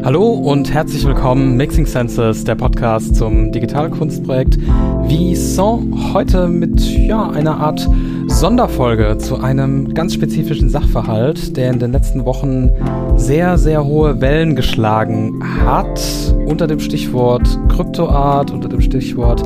Hallo und herzlich willkommen, Mixing Senses, der Podcast zum Digitalkunstprojekt Vincent. Heute mit einer Art Sonderfolge zu einem ganz spezifischen Sachverhalt, der in den letzten Wochen sehr, sehr hohe Wellen geschlagen hat, unter dem Stichwort Kryptoart, unter dem Stichwort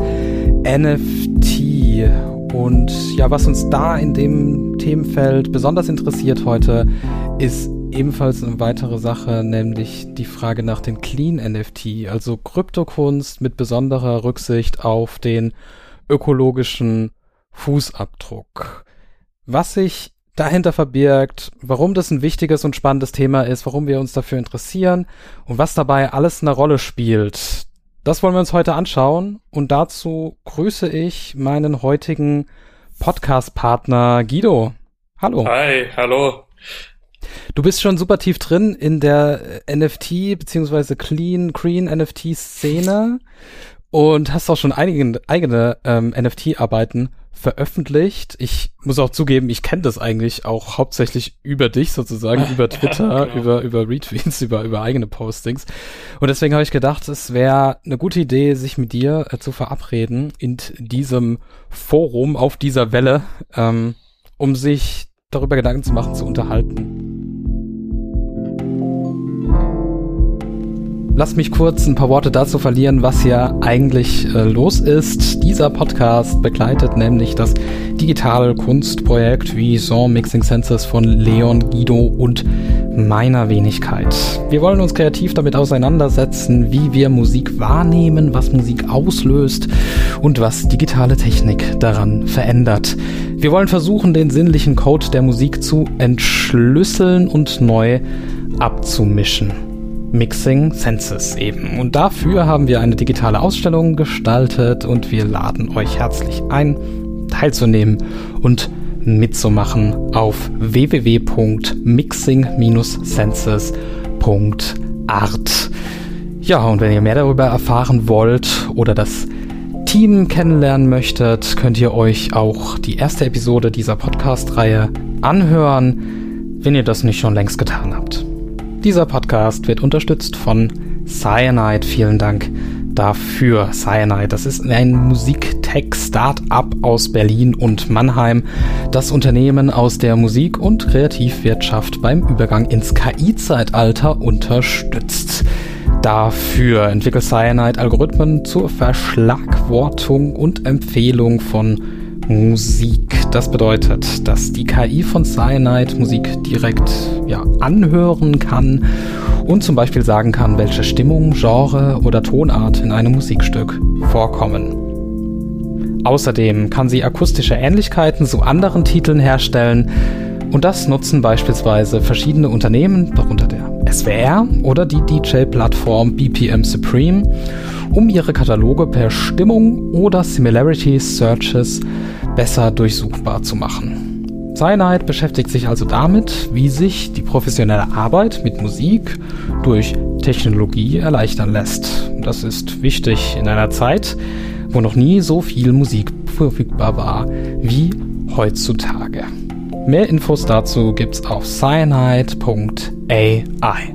NFT. Und ja, was uns da in dem Themenfeld besonders interessiert heute, ist ebenfalls eine weitere Sache, nämlich die Frage nach den Clean NFT, also Kryptokunst mit besonderer Rücksicht auf den ökologischen Fußabdruck. Was sich dahinter verbirgt, warum das ein wichtiges und spannendes Thema ist, warum wir uns dafür interessieren und was dabei alles eine Rolle spielt, das wollen wir uns heute anschauen. Und dazu grüße ich meinen heutigen Podcast-Partner Guido. Hallo. Hi, hallo. Du bist schon super tief drin in der NFT bzw. Green NFT-Szene und hast auch schon eigene NFT-Arbeiten veröffentlicht. Ich muss auch zugeben, ich kenne das eigentlich auch hauptsächlich über dich sozusagen, über Twitter, genau. über Retweets, über eigene Postings. Und deswegen habe ich gedacht, es wäre eine gute Idee, sich mit dir zu verabreden in diesem Forum, auf dieser Welle, um sich darüber Gedanken zu machen, zu unterhalten. Lass mich kurz ein paar Worte dazu verlieren, was hier eigentlich los ist. Dieser Podcast begleitet nämlich das digitale Kunstprojekt Vincent Mixing Senses von Leon, Guido und meiner Wenigkeit. Wir wollen uns kreativ damit auseinandersetzen, wie wir Musik wahrnehmen, was Musik auslöst und was digitale Technik daran verändert. Wir wollen versuchen, den sinnlichen Code der Musik zu entschlüsseln und neu abzumischen. Mixing Senses eben. Und dafür haben wir eine digitale Ausstellung gestaltet und wir laden euch herzlich ein, teilzunehmen und mitzumachen auf www.mixing-senses.art. Ja, und wenn ihr mehr darüber erfahren wollt oder das Team kennenlernen möchtet, könnt ihr euch auch die erste Episode dieser Podcast-Reihe anhören, wenn ihr das nicht schon längst getan habt. Dieser Podcast wird unterstützt von Cyanide. Vielen Dank dafür. Cyanide, das ist ein Musiktech-Startup aus Berlin und Mannheim, das Unternehmen aus der Musik- und Kreativwirtschaft beim Übergang ins KI-Zeitalter unterstützt. Dafür entwickelt Cyanide Algorithmen zur Verschlagwortung und Empfehlung von Musik. Das bedeutet, dass die KI von Cyanide Musik direkt anhören kann und zum Beispiel sagen kann, welche Stimmung, Genre oder Tonart in einem Musikstück vorkommen. Außerdem kann sie akustische Ähnlichkeiten zu anderen Titeln herstellen und das nutzen beispielsweise verschiedene Unternehmen, darunter der SWR oder die DJ-Plattform BPM Supreme, um ihre Kataloge per Stimmung oder Similarity Searches besser durchsuchbar zu machen. Cyanide beschäftigt sich also damit, wie sich die professionelle Arbeit mit Musik durch Technologie erleichtern lässt. Das ist wichtig in einer Zeit, wo noch nie so viel Musik verfügbar war wie heutzutage. Mehr Infos dazu gibt's auf cyanide.ai.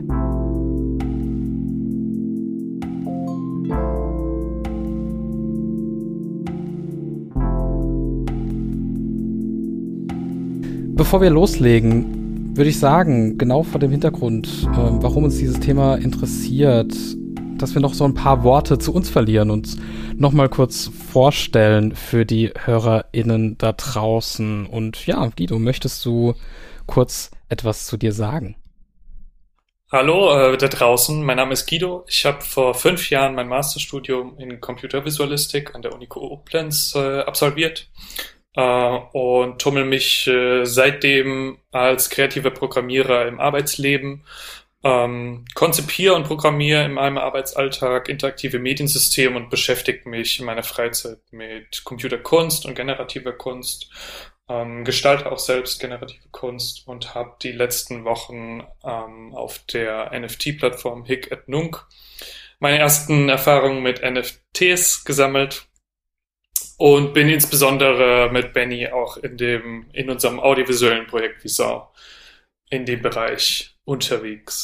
Bevor wir loslegen, würde ich sagen, genau vor dem Hintergrund, warum uns dieses Thema interessiert, dass wir noch so ein paar Worte zu uns verlieren und nochmal kurz vorstellen für die HörerInnen da draußen. Und ja, Guido, möchtest du kurz etwas zu dir sagen? Hallo da draußen, mein Name ist Guido. Ich habe vor 5 Jahren mein Masterstudium in Computervisualistik an der Uni Koblenz absolviert. Und tummel mich seitdem als kreativer Programmierer im Arbeitsleben, konzipiere und programmiere in meinem Arbeitsalltag interaktive Mediensysteme und beschäftige mich in meiner Freizeit mit Computerkunst und generativer Kunst, gestalte auch selbst generative Kunst und habe die letzten Wochen auf der NFT-Plattform Hic et Nunc meine ersten Erfahrungen mit NFTs gesammelt. Und bin insbesondere mit Benny auch in unserem audiovisuellen Projekt Vincent in dem Bereich unterwegs.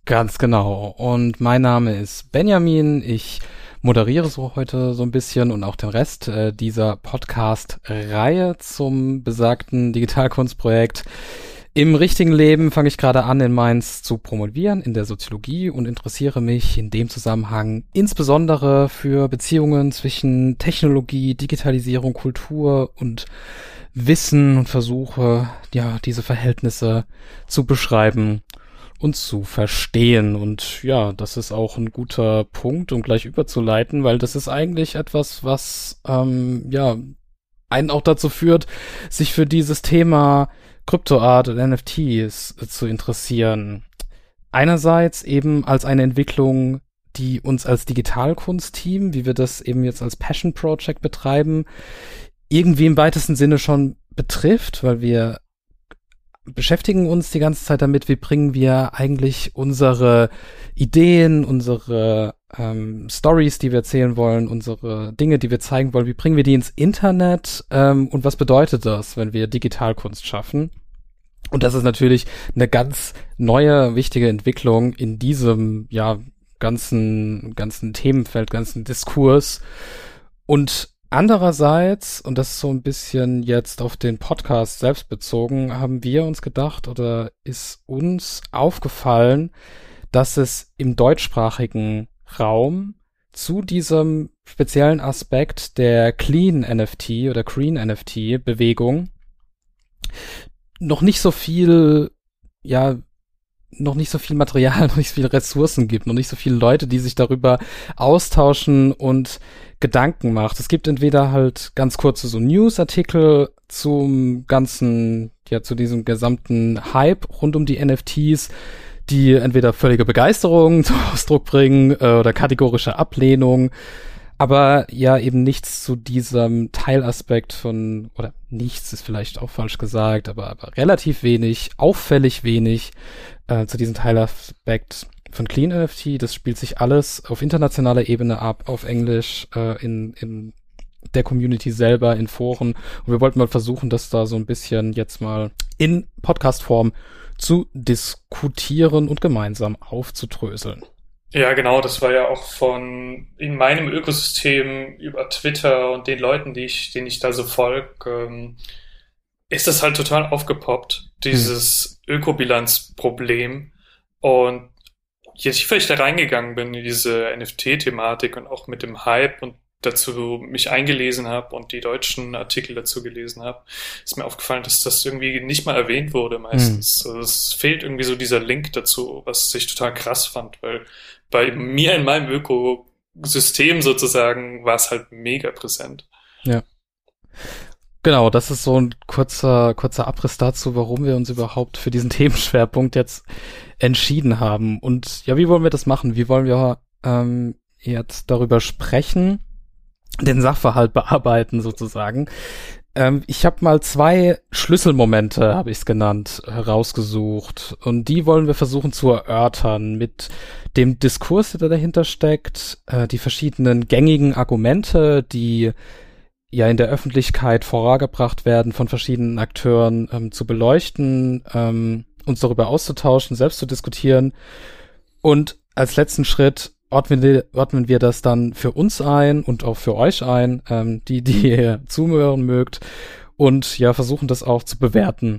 Ganz genau. Und mein Name ist Benjamin. Ich moderiere so heute so ein bisschen und auch den Rest dieser Podcast-Reihe zum besagten Digitalkunstprojekt. Im richtigen Leben fange ich gerade an, in Mainz zu promovieren in der Soziologie und interessiere mich in dem Zusammenhang insbesondere für Beziehungen zwischen Technologie, Digitalisierung, Kultur und Wissen und versuche, ja, diese Verhältnisse zu beschreiben und zu verstehen. Und ja, das ist auch ein guter Punkt, um gleich überzuleiten, weil das ist eigentlich etwas, was ja einen auch dazu führt, sich für dieses Thema Kryptoart und NFTs zu interessieren. Einerseits eben als eine Entwicklung, die uns als Digitalkunstteam, wie wir das eben jetzt als Passion Project betreiben, irgendwie im weitesten Sinne schon betrifft, weil wir beschäftigen uns die ganze Zeit damit, wie bringen wir eigentlich unsere Ideen, unsere Stories, die wir erzählen wollen, unsere Dinge, die wir zeigen wollen, wie bringen wir die ins Internet und was bedeutet das, wenn wir Digitalkunst schaffen? Und das ist natürlich eine ganz neue, wichtige Entwicklung in diesem, ja, ganzen Themenfeld, ganzen Diskurs. Und andererseits, und das ist so ein bisschen jetzt auf den Podcast selbst bezogen, haben wir uns gedacht oder ist uns aufgefallen, dass es im deutschsprachigen Raum zu diesem speziellen Aspekt der Clean NFT oder Green NFT Bewegung noch nicht so viel, ja, noch nicht so viel Material, noch nicht so viele Ressourcen gibt, noch nicht so viele Leute, die sich darüber austauschen und Gedanken macht. Es gibt entweder halt ganz kurze so Newsartikel zum ganzen, ja, zu diesem gesamten Hype rund um die NFTs, die entweder völlige Begeisterung zum Ausdruck bringen oder kategorische Ablehnung, aber ja eben nichts zu diesem Teilaspekt von, oder nichts ist vielleicht auch falsch gesagt, aber relativ wenig, auffällig wenig zu diesem Teilaspekt von Clean NFT. Das spielt sich alles auf internationaler Ebene ab, auf Englisch, in der Community selber, in Foren. Und wir wollten mal versuchen, das da so ein bisschen jetzt mal in Podcast-Form zu diskutieren und gemeinsam aufzudröseln. Ja, genau, das war ja auch in meinem Ökosystem über Twitter und den Leuten, denen ich da so folge, ist das halt total aufgepoppt, dieses Ökobilanzproblem. Und je tiefer ich da reingegangen bin in diese NFT-Thematik und auch mit dem Hype und dazu mich eingelesen habe und die deutschen Artikel dazu gelesen habe, ist mir aufgefallen, dass das irgendwie nicht mal erwähnt wurde meistens. Also es fehlt irgendwie so dieser Link dazu, was ich total krass fand, weil bei mir in meinem Ökosystem sozusagen war es halt mega präsent. Ja. Genau, das ist so ein kurzer Abriss dazu, warum wir uns überhaupt für diesen Themenschwerpunkt jetzt entschieden haben. Und ja, wie wollen wir das machen? Wie wollen wir jetzt darüber sprechen, den Sachverhalt bearbeiten sozusagen? Ich habe mal 2 Schlüsselmomente, habe ich es genannt, herausgesucht. Und die wollen wir versuchen zu erörtern mit dem Diskurs, der dahinter steckt, die verschiedenen gängigen Argumente, die ja in der Öffentlichkeit vorgebracht werden von verschiedenen Akteuren, zu beleuchten, uns darüber auszutauschen, selbst zu diskutieren. Und als letzten Schritt ordnen wir das dann für uns ein und auch für euch ein, die ihr zuhören mögt, und ja, versuchen das auch zu bewerten.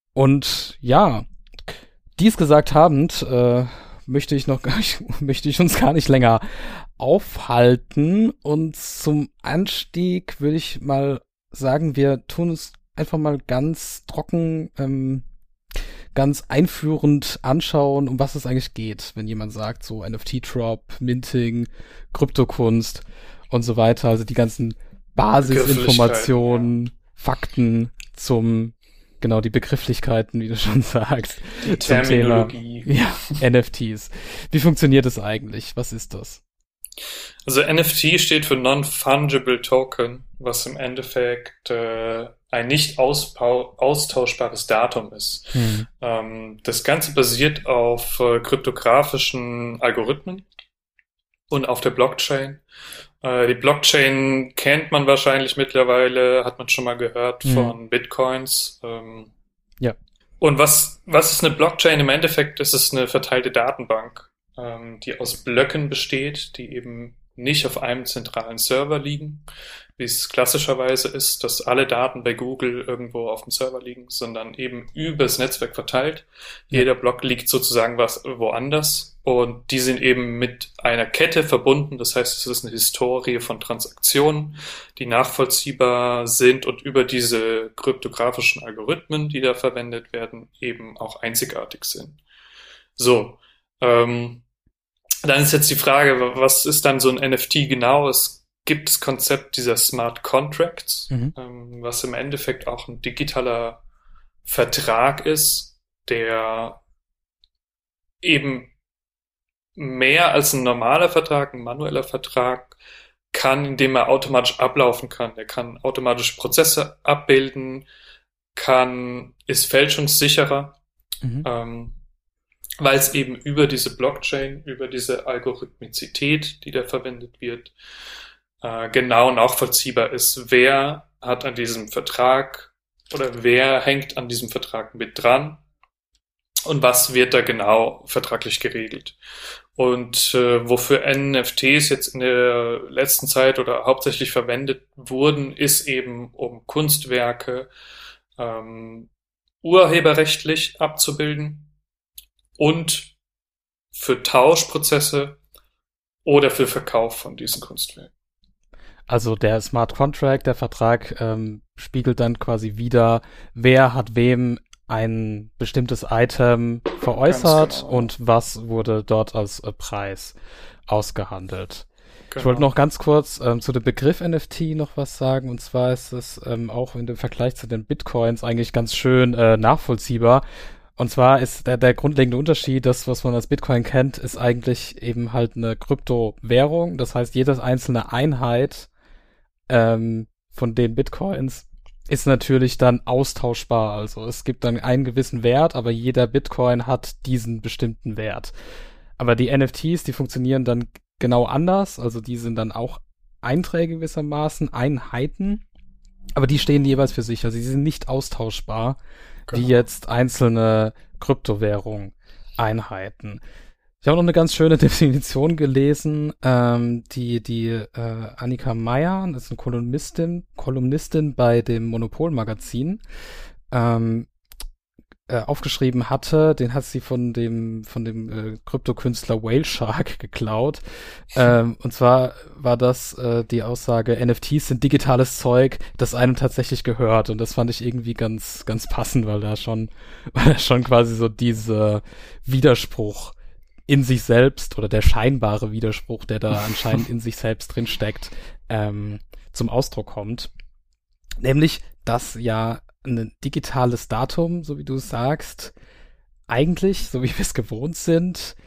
Und ja, dies gesagt habend, möchte ich uns gar nicht länger aufhalten, und zum Anstieg würde ich mal sagen, wir tun es einfach mal ganz trocken, ganz einführend anschauen, um was es eigentlich geht, wenn jemand sagt, so NFT-Drop, Minting, Kryptokunst und so weiter, also die ganzen Basisinformationen, Fakten genau, die Begrifflichkeiten, wie du schon sagst, die zum Thema Terminologie. NFTs. Wie funktioniert das eigentlich? Was ist das? Also NFT steht für Non-Fungible Token, was im Endeffekt ein nicht austauschbares Datum ist. Das Ganze basiert auf kryptografischen Algorithmen und auf der Blockchain. Die Blockchain kennt man wahrscheinlich mittlerweile, hat man schon mal gehört von Bitcoins. Ja. Und was ist eine Blockchain? Im Endeffekt ist es eine verteilte Datenbank, die aus Blöcken besteht, die eben nicht auf einem zentralen Server liegen, wie es klassischerweise ist, dass alle Daten bei Google irgendwo auf dem Server liegen, sondern eben übers Netzwerk verteilt. Jeder Block liegt sozusagen woanders und die sind eben mit einer Kette verbunden. Das heißt, es ist eine Historie von Transaktionen, die nachvollziehbar sind und über diese kryptografischen Algorithmen, die da verwendet werden, eben auch einzigartig sind. So, dann ist jetzt die Frage, was ist dann so ein NFT genau? Es gibt das Konzept dieser Smart Contracts, was im Endeffekt auch ein digitaler Vertrag ist, der eben mehr als ein normaler Vertrag, ein manueller Vertrag kann, indem er automatisch ablaufen kann. Er kann automatisch Prozesse abbilden, ist fälschungssicherer, weil es eben über diese Blockchain, über diese Algorithmizität, die da verwendet wird, genau nachvollziehbar ist, wer hat an diesem Vertrag oder wer hängt an diesem Vertrag mit dran und was wird da genau vertraglich geregelt. Und wofür NFTs jetzt in der letzten Zeit oder hauptsächlich verwendet wurden, ist eben, um Kunstwerke urheberrechtlich abzubilden und für Tauschprozesse oder für Verkauf von diesen Kunstwerken. Also der Smart Contract, der Vertrag, spiegelt dann quasi wider, wer hat wem ein bestimmtes Item veräußert genau. Und was wurde dort als Preis ausgehandelt. Genau. Ich wollte noch ganz kurz zu dem Begriff NFT noch was sagen, und zwar ist es auch in dem Vergleich zu den Bitcoins eigentlich ganz schön nachvollziehbar. Und zwar ist der grundlegende Unterschied, das, was man als Bitcoin kennt, ist eigentlich eben halt eine Kryptowährung. Das heißt, jede einzelne Einheit von den Bitcoins ist natürlich dann austauschbar. Also es gibt dann einen gewissen Wert, aber jeder Bitcoin hat diesen bestimmten Wert. Aber die NFTs, die funktionieren dann genau anders. Also die sind dann auch Einträge gewissermaßen, Einheiten, aber die stehen jeweils für sich. Also sie sind nicht austauschbar. Genau. Wie jetzt einzelne Kryptowährung-Einheiten. Ich habe noch eine ganz schöne Definition gelesen, die Annika Meyer, das ist eine Kolumnistin bei dem Monopol-Magazin, aufgeschrieben hatte. Den hat sie von dem Kryptokünstler Whale Shark geklaut. Und zwar war das die Aussage, NFTs sind digitales Zeug, das einem tatsächlich gehört. Und das fand ich irgendwie ganz, ganz passend, weil da schon quasi so dieser Widerspruch in sich selbst oder der scheinbare Widerspruch, der da anscheinend in sich selbst drin steckt, zum Ausdruck kommt. Nämlich, dass ja ein digitales Datum, so wie du sagst, eigentlich, so wie wir es gewohnt sind,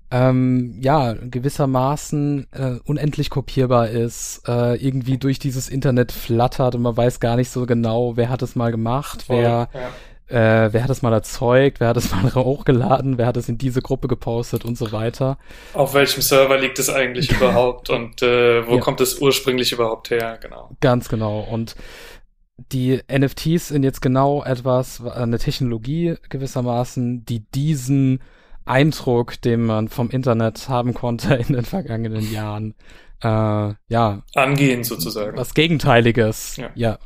gewissermaßen unendlich kopierbar ist, irgendwie durch dieses Internet flattert und man weiß gar nicht so genau, wer hat es mal gemacht, wer hat es mal erzeugt, wer hat es mal hochgeladen, wer hat es in diese Gruppe gepostet und so weiter. Auf welchem Server liegt es eigentlich überhaupt und wo kommt es ursprünglich überhaupt her, genau. Ganz genau. Und die NFTs sind jetzt genau eine Technologie gewissermaßen, die diesen Eindruck, den man vom Internet haben konnte in den vergangenen Jahren, angehen sozusagen. Was Gegenteiliges,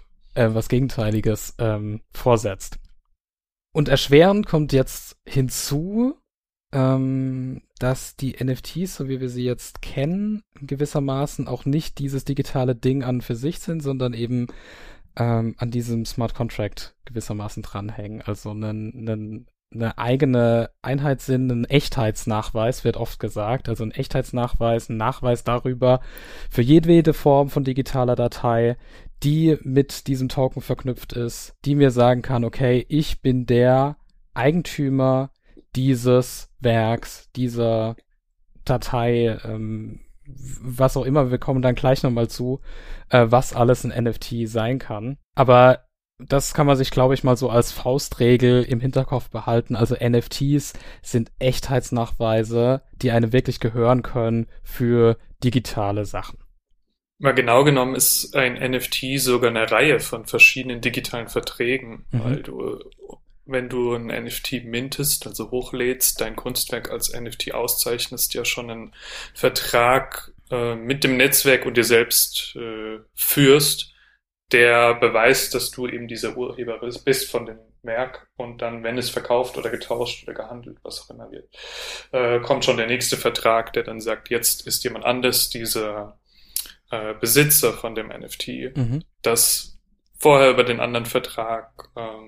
vorsetzt. Und erschwerend kommt jetzt hinzu, dass die NFTs, so wie wir sie jetzt kennen, gewissermaßen auch nicht dieses digitale Ding an für sich sind, sondern eben an diesem Smart Contract gewissermaßen dranhängen. Also eine eigene Einheit sind, ein Echtheitsnachweis, wird oft gesagt. Also ein Echtheitsnachweis, ein Nachweis darüber für jedwede Form von digitaler Datei, die mit diesem Token verknüpft ist, die mir sagen kann, okay, ich bin der Eigentümer dieses Werks, dieser Datei, was auch immer, wir kommen dann gleich nochmal zu, was alles ein NFT sein kann. Aber das kann man sich, glaube ich, mal so als Faustregel im Hinterkopf behalten. Also NFTs sind Echtheitsnachweise, die einem wirklich gehören können für digitale Sachen. Mal genau genommen ist ein NFT sogar eine Reihe von verschiedenen digitalen Verträgen, weil du wenn du ein NFT mintest, also hochlädst, dein Kunstwerk als NFT auszeichnest, ja schon einen Vertrag mit dem Netzwerk und dir selbst führst, der beweist, dass du eben dieser Urheber bist von dem Werk, und dann, wenn es verkauft oder getauscht oder gehandelt, was auch immer wird, kommt schon der nächste Vertrag, der dann sagt, jetzt ist jemand anders dieser Besitzer von dem NFT, das vorher über den anderen Vertrag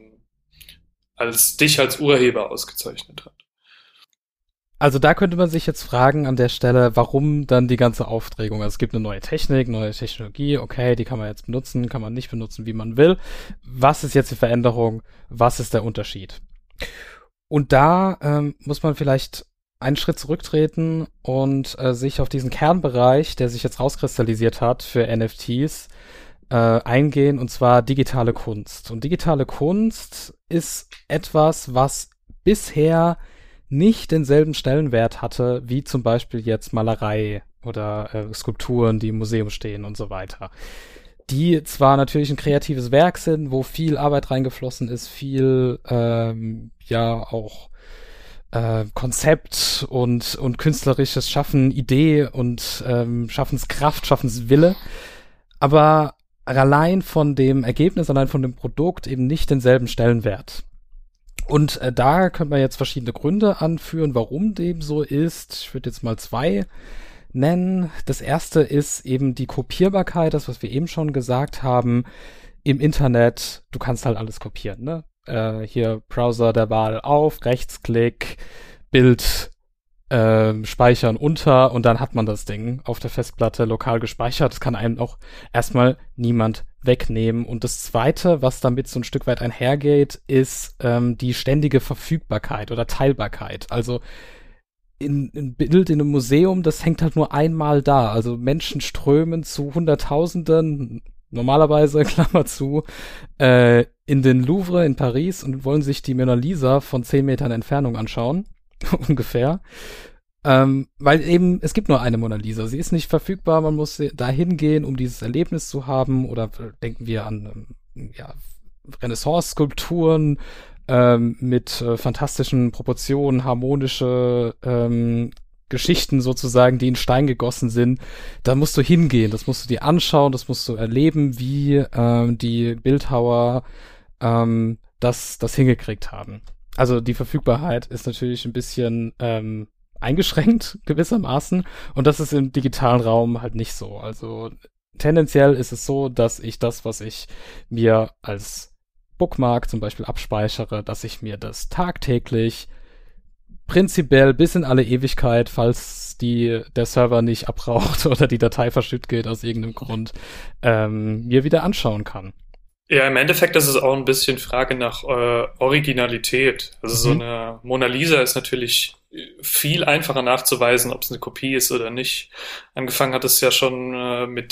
als dich als Urheber ausgezeichnet hat. Also da könnte man sich jetzt fragen an der Stelle, warum dann die ganze Aufregung? Also es gibt eine neue Technik, neue Technologie, okay, die kann man jetzt benutzen, kann man nicht benutzen, wie man will. Was ist jetzt die Veränderung? Was ist der Unterschied? Und da muss man vielleicht einen Schritt zurücktreten und sich auf diesen Kernbereich, der sich jetzt rauskristallisiert hat für NFTs, eingehen, und zwar digitale Kunst. Und digitale Kunst ist etwas, was bisher nicht denselben Stellenwert hatte, wie zum Beispiel jetzt Malerei oder Skulpturen, die im Museum stehen und so weiter. Die zwar natürlich ein kreatives Werk sind, wo viel Arbeit reingeflossen ist, viel auch Konzept und künstlerisches Schaffen, Idee und Schaffenskraft, Schaffenswille, aber allein von dem Ergebnis, allein von dem Produkt eben nicht denselben Stellenwert. Und da können wir jetzt verschiedene Gründe anführen, warum dem so ist. Ich würde jetzt mal 2 nennen. Das erste ist eben die Kopierbarkeit, das, was wir eben schon gesagt haben, im Internet. Du kannst halt alles kopieren, ne? Hier Browser der Wahl auf, Rechtsklick, Bild speichern unter, und dann hat man das Ding auf der Festplatte lokal gespeichert. Das kann einem auch erstmal niemand wegnehmen. Und das Zweite, was damit so ein Stück weit einhergeht, ist die ständige Verfügbarkeit oder Teilbarkeit. Also ein Bild in einem Museum, das hängt halt nur einmal da. Also Menschen strömen zu Hunderttausenden, normalerweise, Klammer zu, in den Louvre in Paris und wollen sich die Mona Lisa von 10 Metern Entfernung anschauen. Ungefähr. Weil eben, es gibt nur eine Mona Lisa. Sie ist nicht verfügbar, man muss da hingehen, um dieses Erlebnis zu haben. Oder denken wir an Renaissance-Skulpturen mit fantastischen Proportionen, harmonische Geschichten sozusagen, die in Stein gegossen sind. Da musst du hingehen, das musst du dir anschauen, das musst du erleben, wie die Bildhauer das hingekriegt haben. Also die Verfügbarkeit ist natürlich ein bisschen eingeschränkt gewissermaßen, und das ist im digitalen Raum halt nicht so. Also tendenziell ist es so, dass ich das, was ich mir als Bookmark zum Beispiel abspeichere, dass ich mir das tagtäglich prinzipiell bis in alle Ewigkeit, falls der Server nicht abraucht oder die Datei verschütt geht aus irgendeinem Grund, mir wieder anschauen kann. Ja, im Endeffekt ist es auch ein bisschen Frage nach Originalität. Also so eine Mona Lisa ist natürlich viel einfacher nachzuweisen, ob es eine Kopie ist oder nicht. Angefangen hat es ja schon mit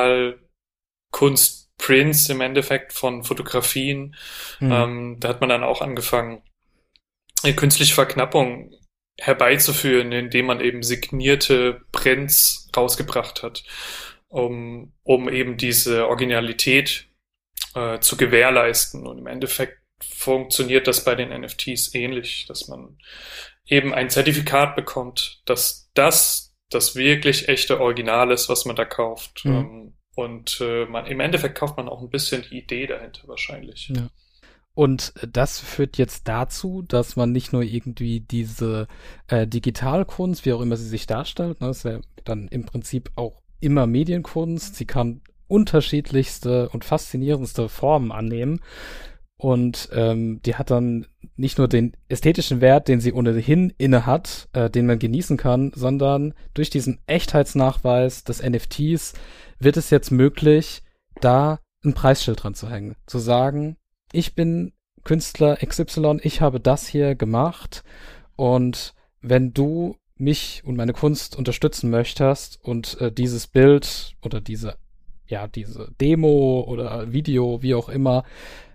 Digitalkunst-Prints im Endeffekt von Fotografien. Da hat man dann auch angefangen, eine künstliche Verknappung herbeizuführen, indem man eben signierte Prints rausgebracht hat, um eben diese Originalität zu gewährleisten. Und im Endeffekt funktioniert das bei den NFTs ähnlich, dass man eben ein Zertifikat bekommt, dass das wirklich echte Original ist, was man da kauft. Und im Endeffekt kauft man auch ein bisschen die Idee dahinter wahrscheinlich. Ja. Und das führt jetzt dazu, dass man nicht nur irgendwie diese Digitalkunst, wie auch immer sie sich darstellt, ne, ist ja dann im Prinzip auch immer Medienkunst, sie kann unterschiedlichste und faszinierendste Formen annehmen. Und die hat dann nicht nur den ästhetischen Wert, den sie ohnehin inne hat, den man genießen kann, sondern durch diesen Echtheitsnachweis des NFTs wird es jetzt möglich, da ein Preisschild dran zu hängen. Zu sagen, ich bin Künstler XY, ich habe das hier gemacht, und wenn du mich und meine Kunst unterstützen möchtest und dieses Bild oder diese Demo oder Video, wie auch immer,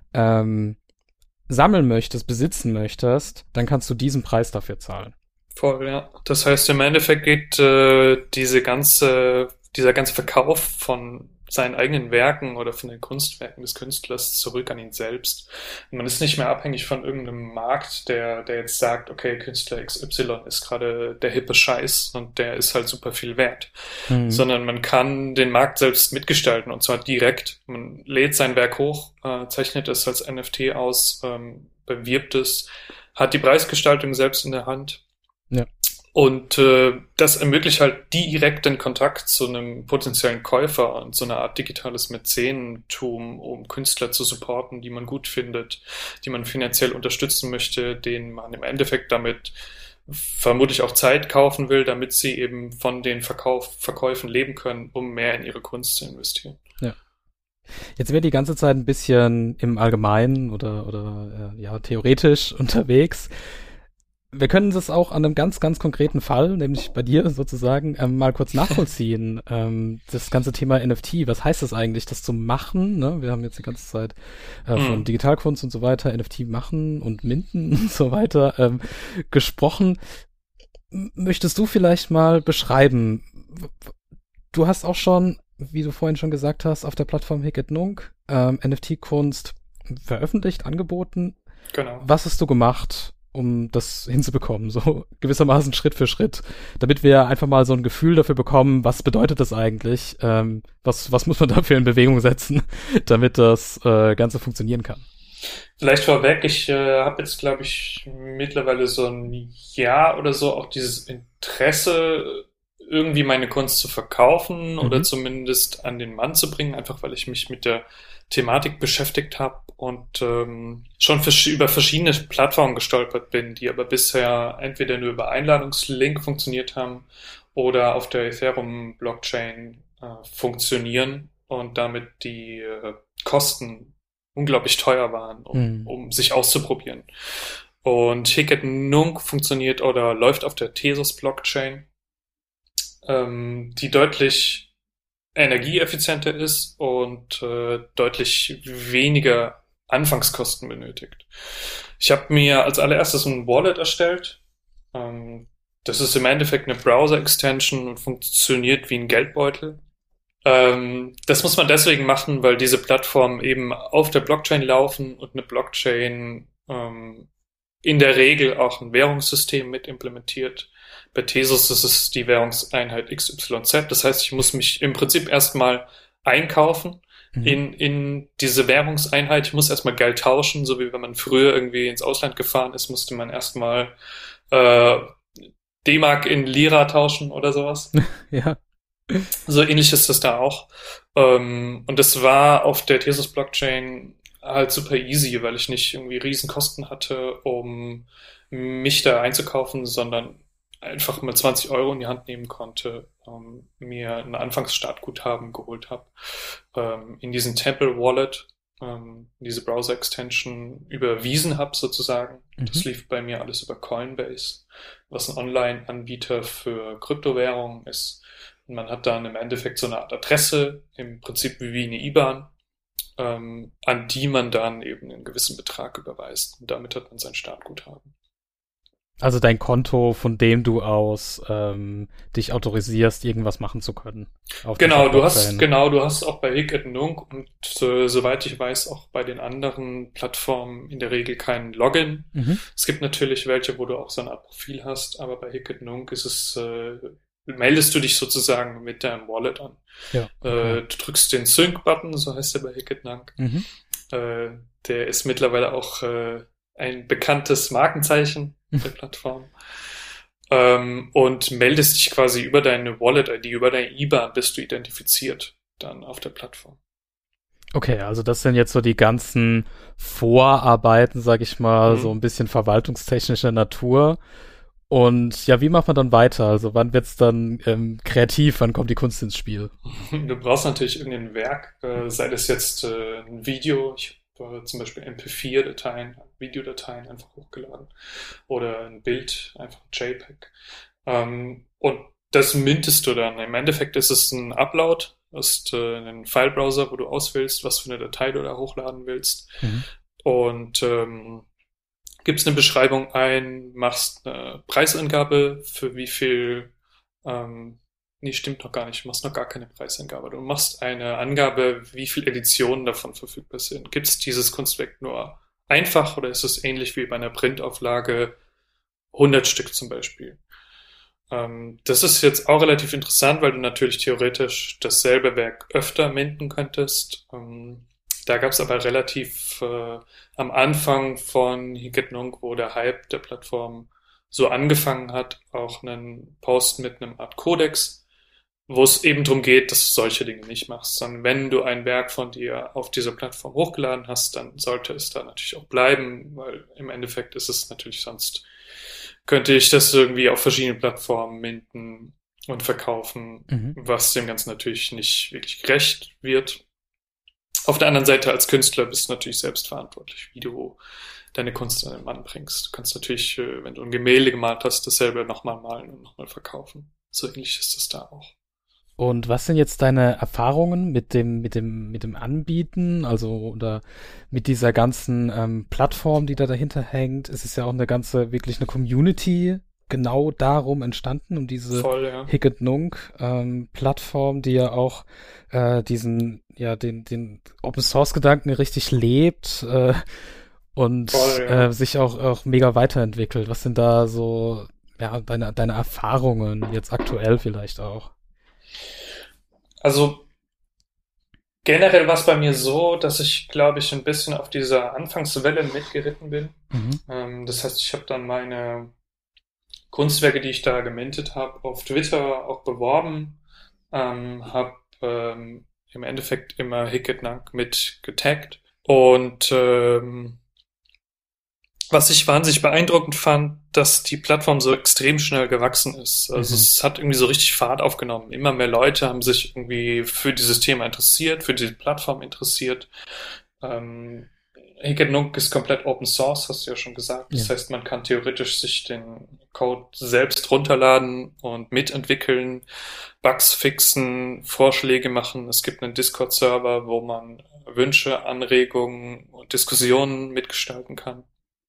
sammeln möchtest, besitzen möchtest, dann kannst du diesen Preis dafür zahlen. Voll, ja. Das heißt, im Endeffekt geht dieser ganze Verkauf von seinen eigenen Werken oder von den Kunstwerken des Künstlers zurück an ihn selbst. Und man ist nicht mehr abhängig von irgendeinem Markt, der jetzt sagt, okay, Künstler XY ist gerade der hippe Scheiß und der ist halt super viel wert. Sondern man kann den Markt selbst mitgestalten und zwar direkt. Man lädt sein Werk hoch, zeichnet es als NFT aus, bewirbt es, hat die Preisgestaltung selbst in der Hand. Ja. Und das ermöglicht halt direkten Kontakt zu einem potenziellen Käufer und so eine Art digitales Mäzenentum, um Künstler zu supporten, die man gut findet, die man finanziell unterstützen möchte, denen man im Endeffekt damit vermutlich auch Zeit kaufen will, damit sie eben von den Verkäufen leben können, um mehr in ihre Kunst zu investieren. Ja. Jetzt wird die ganze Zeit ein bisschen im Allgemeinen oder theoretisch unterwegs. Wir können das auch an einem ganz, ganz konkreten Fall, nämlich bei dir sozusagen, mal kurz nachvollziehen. Das ganze Thema NFT, was heißt das eigentlich, das zu machen? Ne? Wir haben jetzt die ganze Zeit von Digitalkunst und so weiter, NFT machen und minten und so weiter gesprochen. Möchtest du vielleicht mal beschreiben, du hast auch schon, wie du vorhin schon gesagt hast, auf der Plattform Hic et Nunc NFT-Kunst veröffentlicht, angeboten. Genau. Was hast du gemacht, um das hinzubekommen, so gewissermaßen Schritt für Schritt, damit wir einfach mal so ein Gefühl dafür bekommen, was bedeutet das eigentlich, was muss man dafür in Bewegung setzen, damit das Ganze funktionieren kann? Vielleicht vorweg, ich habe jetzt, glaube ich, mittlerweile so ein Jahr oder so auch dieses Interesse, irgendwie meine Kunst zu verkaufen oder zumindest an den Mann zu bringen, einfach weil ich mich mit der Thematik beschäftigt habe und schon über verschiedene Plattformen gestolpert bin, die aber bisher entweder nur über Einladungslink funktioniert haben oder auf der Ethereum-Blockchain funktionieren und damit die Kosten unglaublich teuer waren, um sich auszuprobieren. Und Hic et Nunc funktioniert oder läuft auf der Tezos-Blockchain, die deutlich energieeffizienter ist und deutlich weniger Anfangskosten benötigt. Ich habe mir als allererstes ein Wallet erstellt. Das ist im Endeffekt eine Browser-Extension und funktioniert wie ein Geldbeutel. Das muss man deswegen machen, weil diese Plattformen eben auf der Blockchain laufen und eine Blockchain in der Regel auch ein Währungssystem mit implementiert. Bei Tezos ist es die Währungseinheit XYZ. Das heißt, ich muss mich im Prinzip erstmal einkaufen in diese Währungseinheit. Ich muss erstmal Geld tauschen, so wie wenn man früher irgendwie ins Ausland gefahren ist, musste man erstmal D-Mark in Lira tauschen oder sowas. Ja. So ähnlich ist das da auch. Und das war auf der Tezos-Blockchain halt super easy, weil ich nicht irgendwie Riesenkosten hatte, um mich da einzukaufen, sondern einfach mal 20 Euro in die Hand nehmen konnte, mir ein Anfangsstartguthaben geholt habe, in diesen Temple Wallet, diese Browser-Extension überwiesen habe sozusagen. Das lief bei mir alles über Coinbase, was ein Online-Anbieter für Kryptowährungen ist. Und man hat dann im Endeffekt so eine Art Adresse, im Prinzip wie eine IBAN, an die man dann eben einen gewissen Betrag überweist. Und damit hat man sein Startguthaben. Also dein Konto, von dem du aus dich autorisierst, irgendwas machen zu können. Genau, du hast auch bei Hic et Nunc und soweit ich weiß auch bei den anderen Plattformen in der Regel kein Login. Es gibt natürlich welche, wo du auch so eine Art Profil hast, aber bei Hic et Nunc ist es meldest du dich sozusagen mit deinem Wallet an. Ja, okay. Du drückst den Sync-Button, so heißt der bei Hic et Nunc. Der ist mittlerweile auch ein bekanntes Markenzeichen der Plattform. Und meldest dich quasi über deine Wallet-ID, über deine IBAN bist du identifiziert dann auf der Plattform. Okay, also das sind jetzt so die ganzen Vorarbeiten, sag ich mal, so ein bisschen verwaltungstechnischer Natur. Und ja, wie macht man dann weiter? Also wann wird's dann kreativ? Wann kommt die Kunst ins Spiel? Du brauchst natürlich irgendein Werk, sei das jetzt ein Video. Ich habe zum Beispiel MP4-Dateien, Videodateien einfach hochgeladen oder ein Bild, einfach ein JPEG. Und das mintest du dann. Im Endeffekt ist es ein Upload, ist ein File-Browser, wo du auswählst, was für eine Datei du da hochladen willst. Und gibst eine Beschreibung ein, machst eine Preisangabe, für wie viel Nee, stimmt noch gar nicht. Du machst noch gar keine Preisangabe. Du machst eine Angabe, wie viele Editionen davon verfügbar sind. Gibt es dieses Kunstwerk nur einfach oder ist es ähnlich wie bei einer Printauflage 100 Stück zum Beispiel? Das ist jetzt auch relativ interessant, weil du natürlich theoretisch dasselbe Werk öfter minden könntest. Da gab es aber relativ am Anfang von Hic et Nunc, wo der Hype der Plattform so angefangen hat, auch einen Post mit einem Art Kodex, wo es eben darum geht, dass du solche Dinge nicht machst, sondern wenn du ein Werk von dir auf dieser Plattform hochgeladen hast, dann sollte es da natürlich auch bleiben, weil im Endeffekt ist es natürlich sonst, könnte ich das irgendwie auf verschiedenen Plattformen minden und verkaufen, was dem Ganzen natürlich nicht wirklich gerecht wird. Auf der anderen Seite als Künstler bist du natürlich selbst verantwortlich, wie du deine Kunst an den Mann bringst. Du kannst natürlich, wenn du ein Gemälde gemalt hast, dasselbe nochmal malen und nochmal verkaufen. So ähnlich ist es da auch. Und was sind jetzt deine Erfahrungen mit dem Anbieten, also oder mit dieser ganzen Plattform, die da dahinter hängt? Es ist ja auch wirklich eine Community genau darum entstanden, um diese Hic et Nunc Plattform, die ja auch den Open Source Gedanken richtig lebt und sich auch mega weiterentwickelt. Was sind da so deine Erfahrungen jetzt aktuell vielleicht auch? Also generell war es bei mir so, dass ich, glaube ich, ein bisschen auf dieser Anfangswelle mitgeritten bin. Das heißt, ich habe dann meine Kunstwerke, die ich da gemintet habe, auf Twitter auch beworben, habe im Endeffekt immer Hic et Nunc mit getaggt und was ich wahnsinnig beeindruckend fand, dass die Plattform so extrem schnell gewachsen ist. Also es hat irgendwie so richtig Fahrt aufgenommen. Immer mehr Leute haben sich irgendwie für dieses Thema interessiert, für diese Plattform interessiert. Hic et Nunc ist komplett Open Source, hast du ja schon gesagt. Das heißt, man kann theoretisch sich den Code selbst runterladen und mitentwickeln, Bugs fixen, Vorschläge machen. Es gibt einen Discord-Server, wo man Wünsche, Anregungen und Diskussionen mitgestalten kann.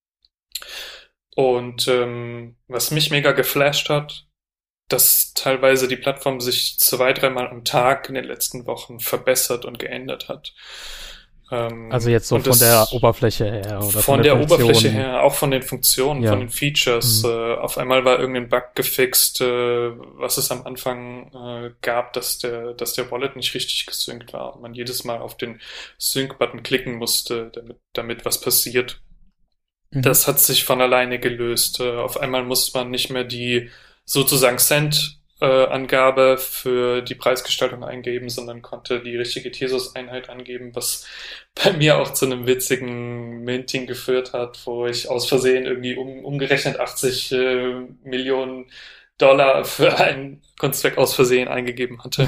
Und was mich mega geflasht hat, dass teilweise die Plattform sich 2-3 Mal am Tag in den letzten Wochen verbessert und geändert hat. Also jetzt so von der Oberfläche her oder von der Oberfläche her, auch von den Funktionen, von den Features. Auf einmal war irgendein Bug gefixt, was es am Anfang gab, dass der Wallet nicht richtig gesynkt war und man jedes Mal auf den Sync-Button klicken musste, damit was passiert. Das hat sich von alleine gelöst. Auf einmal muss man nicht mehr die sozusagen Cent-Angabe für die Preisgestaltung eingeben, sondern konnte die richtige Thesos-Einheit angeben, was bei mir auch zu einem witzigen Minting geführt hat, wo ich aus Versehen irgendwie umgerechnet 80 Millionen Dollar für ein Kunstwerk aus Versehen eingegeben hatte.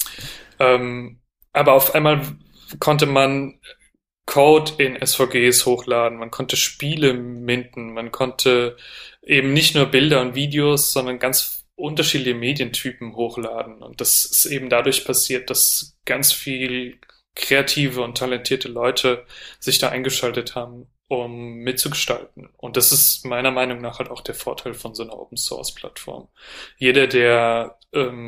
Aber auf einmal konnte man Code in SVGs hochladen, man konnte Spiele minten, man konnte eben nicht nur Bilder und Videos, sondern ganz unterschiedliche Medientypen hochladen. Und das ist eben dadurch passiert, dass ganz viel kreative und talentierte Leute sich da eingeschaltet haben, um mitzugestalten. Und das ist meiner Meinung nach halt auch der Vorteil von so einer Open-Source-Plattform. Jeder, der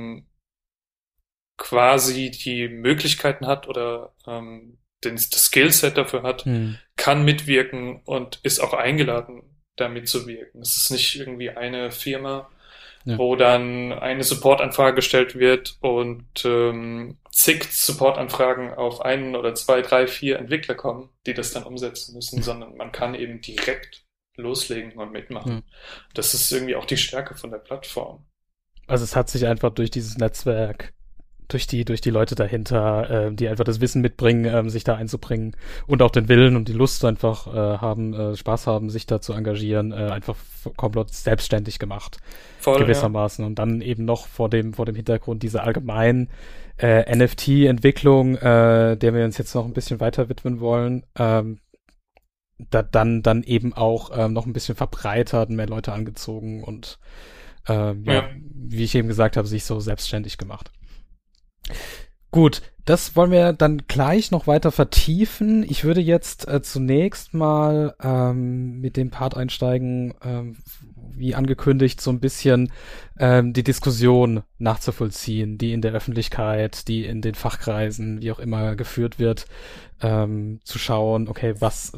quasi die Möglichkeiten hat oder das Skillset dafür hat, kann mitwirken und ist auch eingeladen, da mitzuwirken. Es ist nicht irgendwie eine Firma, wo dann eine Supportanfrage gestellt wird und zig Supportanfragen auf 1 oder 2, 3, 4 Entwickler kommen, die das dann umsetzen müssen, sondern man kann eben direkt loslegen und mitmachen. Das ist irgendwie auch die Stärke von der Plattform. Also es hat sich einfach durch dieses Netzwerk, durch die Leute dahinter, die einfach das Wissen mitbringen, sich da einzubringen und auch den Willen und die Lust einfach Spaß haben, sich da zu engagieren, einfach komplett selbstständig gemacht. Voll, gewissermaßen. Ja. Und dann eben noch vor dem Hintergrund dieser allgemeinen NFT-Entwicklung, der wir uns jetzt noch ein bisschen weiter widmen wollen, dann eben auch noch ein bisschen verbreitert, mehr Leute angezogen und wie ich eben gesagt habe, sich so selbstständig gemacht. Gut, das wollen wir dann gleich noch weiter vertiefen. Ich würde jetzt zunächst mal mit dem Part einsteigen, wie angekündigt, so ein bisschen die Diskussion nachzuvollziehen, die in der Öffentlichkeit, die in den Fachkreisen, wie auch immer geführt wird, zu schauen, okay, was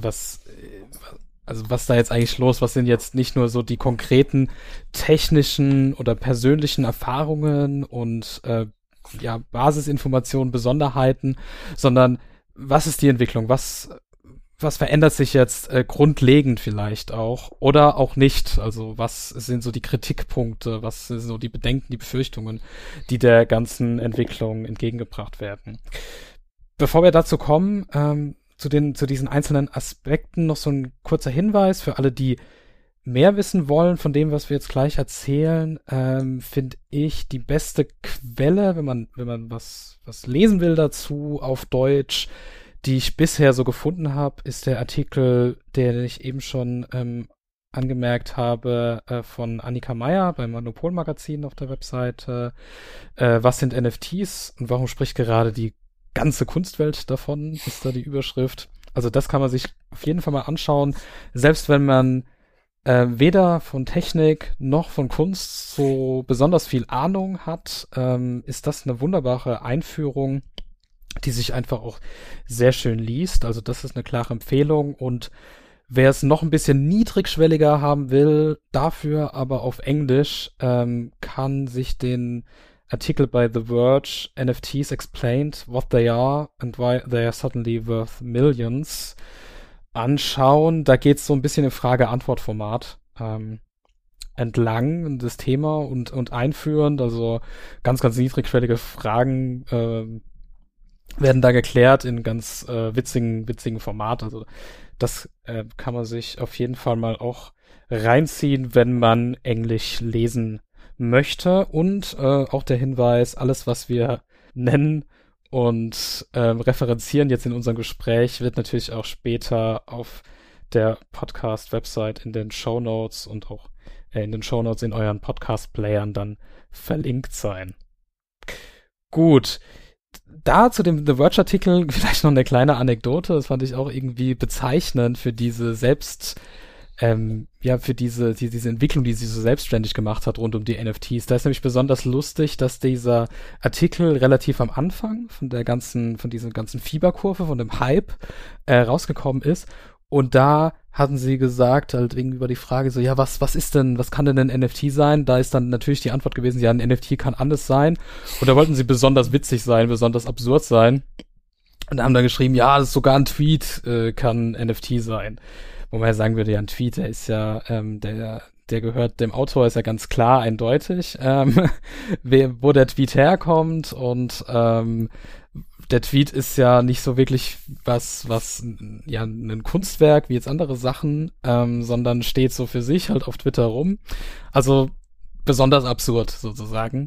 da jetzt eigentlich los? Was sind jetzt nicht nur so die konkreten technischen oder persönlichen Erfahrungen und Basisinformationen, Besonderheiten, sondern was ist die Entwicklung? Was verändert sich jetzt grundlegend vielleicht auch oder auch nicht? Also was sind so die Kritikpunkte? Was sind so die Bedenken, die Befürchtungen, die der ganzen Entwicklung entgegengebracht werden? Bevor wir dazu kommen, zu diesen einzelnen Aspekten noch so ein kurzer Hinweis für alle, die mehr wissen wollen von dem, was wir jetzt gleich erzählen, finde ich die beste Quelle, wenn man was lesen will dazu auf Deutsch, die ich bisher so gefunden habe, ist der Artikel, den ich eben schon angemerkt habe, von Annika Meyer beim Monopol Magazin auf der Webseite. Was sind NFTs und warum spricht gerade die ganze Kunstwelt davon, ist da die Überschrift. Also das kann man sich auf jeden Fall mal anschauen, selbst wenn man weder von Technik noch von Kunst so besonders viel Ahnung hat, ist das eine wunderbare Einführung, die sich einfach auch sehr schön liest. Also das ist eine klare Empfehlung und wer es noch ein bisschen niedrigschwelliger haben will, dafür aber auf Englisch, kann sich den Artikel bei The Verge, NFTs Explained, What They Are and Why They Are Suddenly Worth Millions, anschauen. Da geht es so ein bisschen im Frage-Antwort-Format entlang das Thema und einführend. Also ganz, ganz niedrigschwellige Fragen werden da geklärt in ganz witzigen Format. Also das kann man sich auf jeden Fall mal auch reinziehen, wenn man Englisch lesen möchte. Und auch der Hinweis, alles, was wir nennen und referenzieren jetzt in unserem Gespräch, wird natürlich auch später auf der Podcast-Website in den Shownotes und auch in den Shownotes in euren Podcast-Playern dann verlinkt sein. Gut. Da zu dem The Verge-Artikel vielleicht noch eine kleine Anekdote. Das fand ich auch irgendwie bezeichnend für diese für diese Entwicklung, die sie so selbstständig gemacht hat rund um die NFTs. Da ist nämlich besonders lustig, dass dieser Artikel relativ am Anfang von dieser ganzen Fieberkurve, von dem Hype rausgekommen ist. Und da hatten sie gesagt, halt irgendwie über die Frage so, ja, was kann denn ein NFT sein? Da ist dann natürlich die Antwort gewesen, ja, ein NFT kann alles sein. Und da wollten sie besonders witzig sein, besonders absurd sein. Und haben dann geschrieben, ja, das ist sogar ein Tweet kann NFT sein. Wo man ja sagen würde, ja, ein Tweet, der ist ja, der gehört dem Autor, ist ja ganz klar eindeutig, wo der Tweet herkommt und der Tweet ist ja nicht so wirklich was ja ein Kunstwerk wie jetzt andere Sachen, sondern steht so für sich halt auf Twitter rum. Also besonders absurd sozusagen.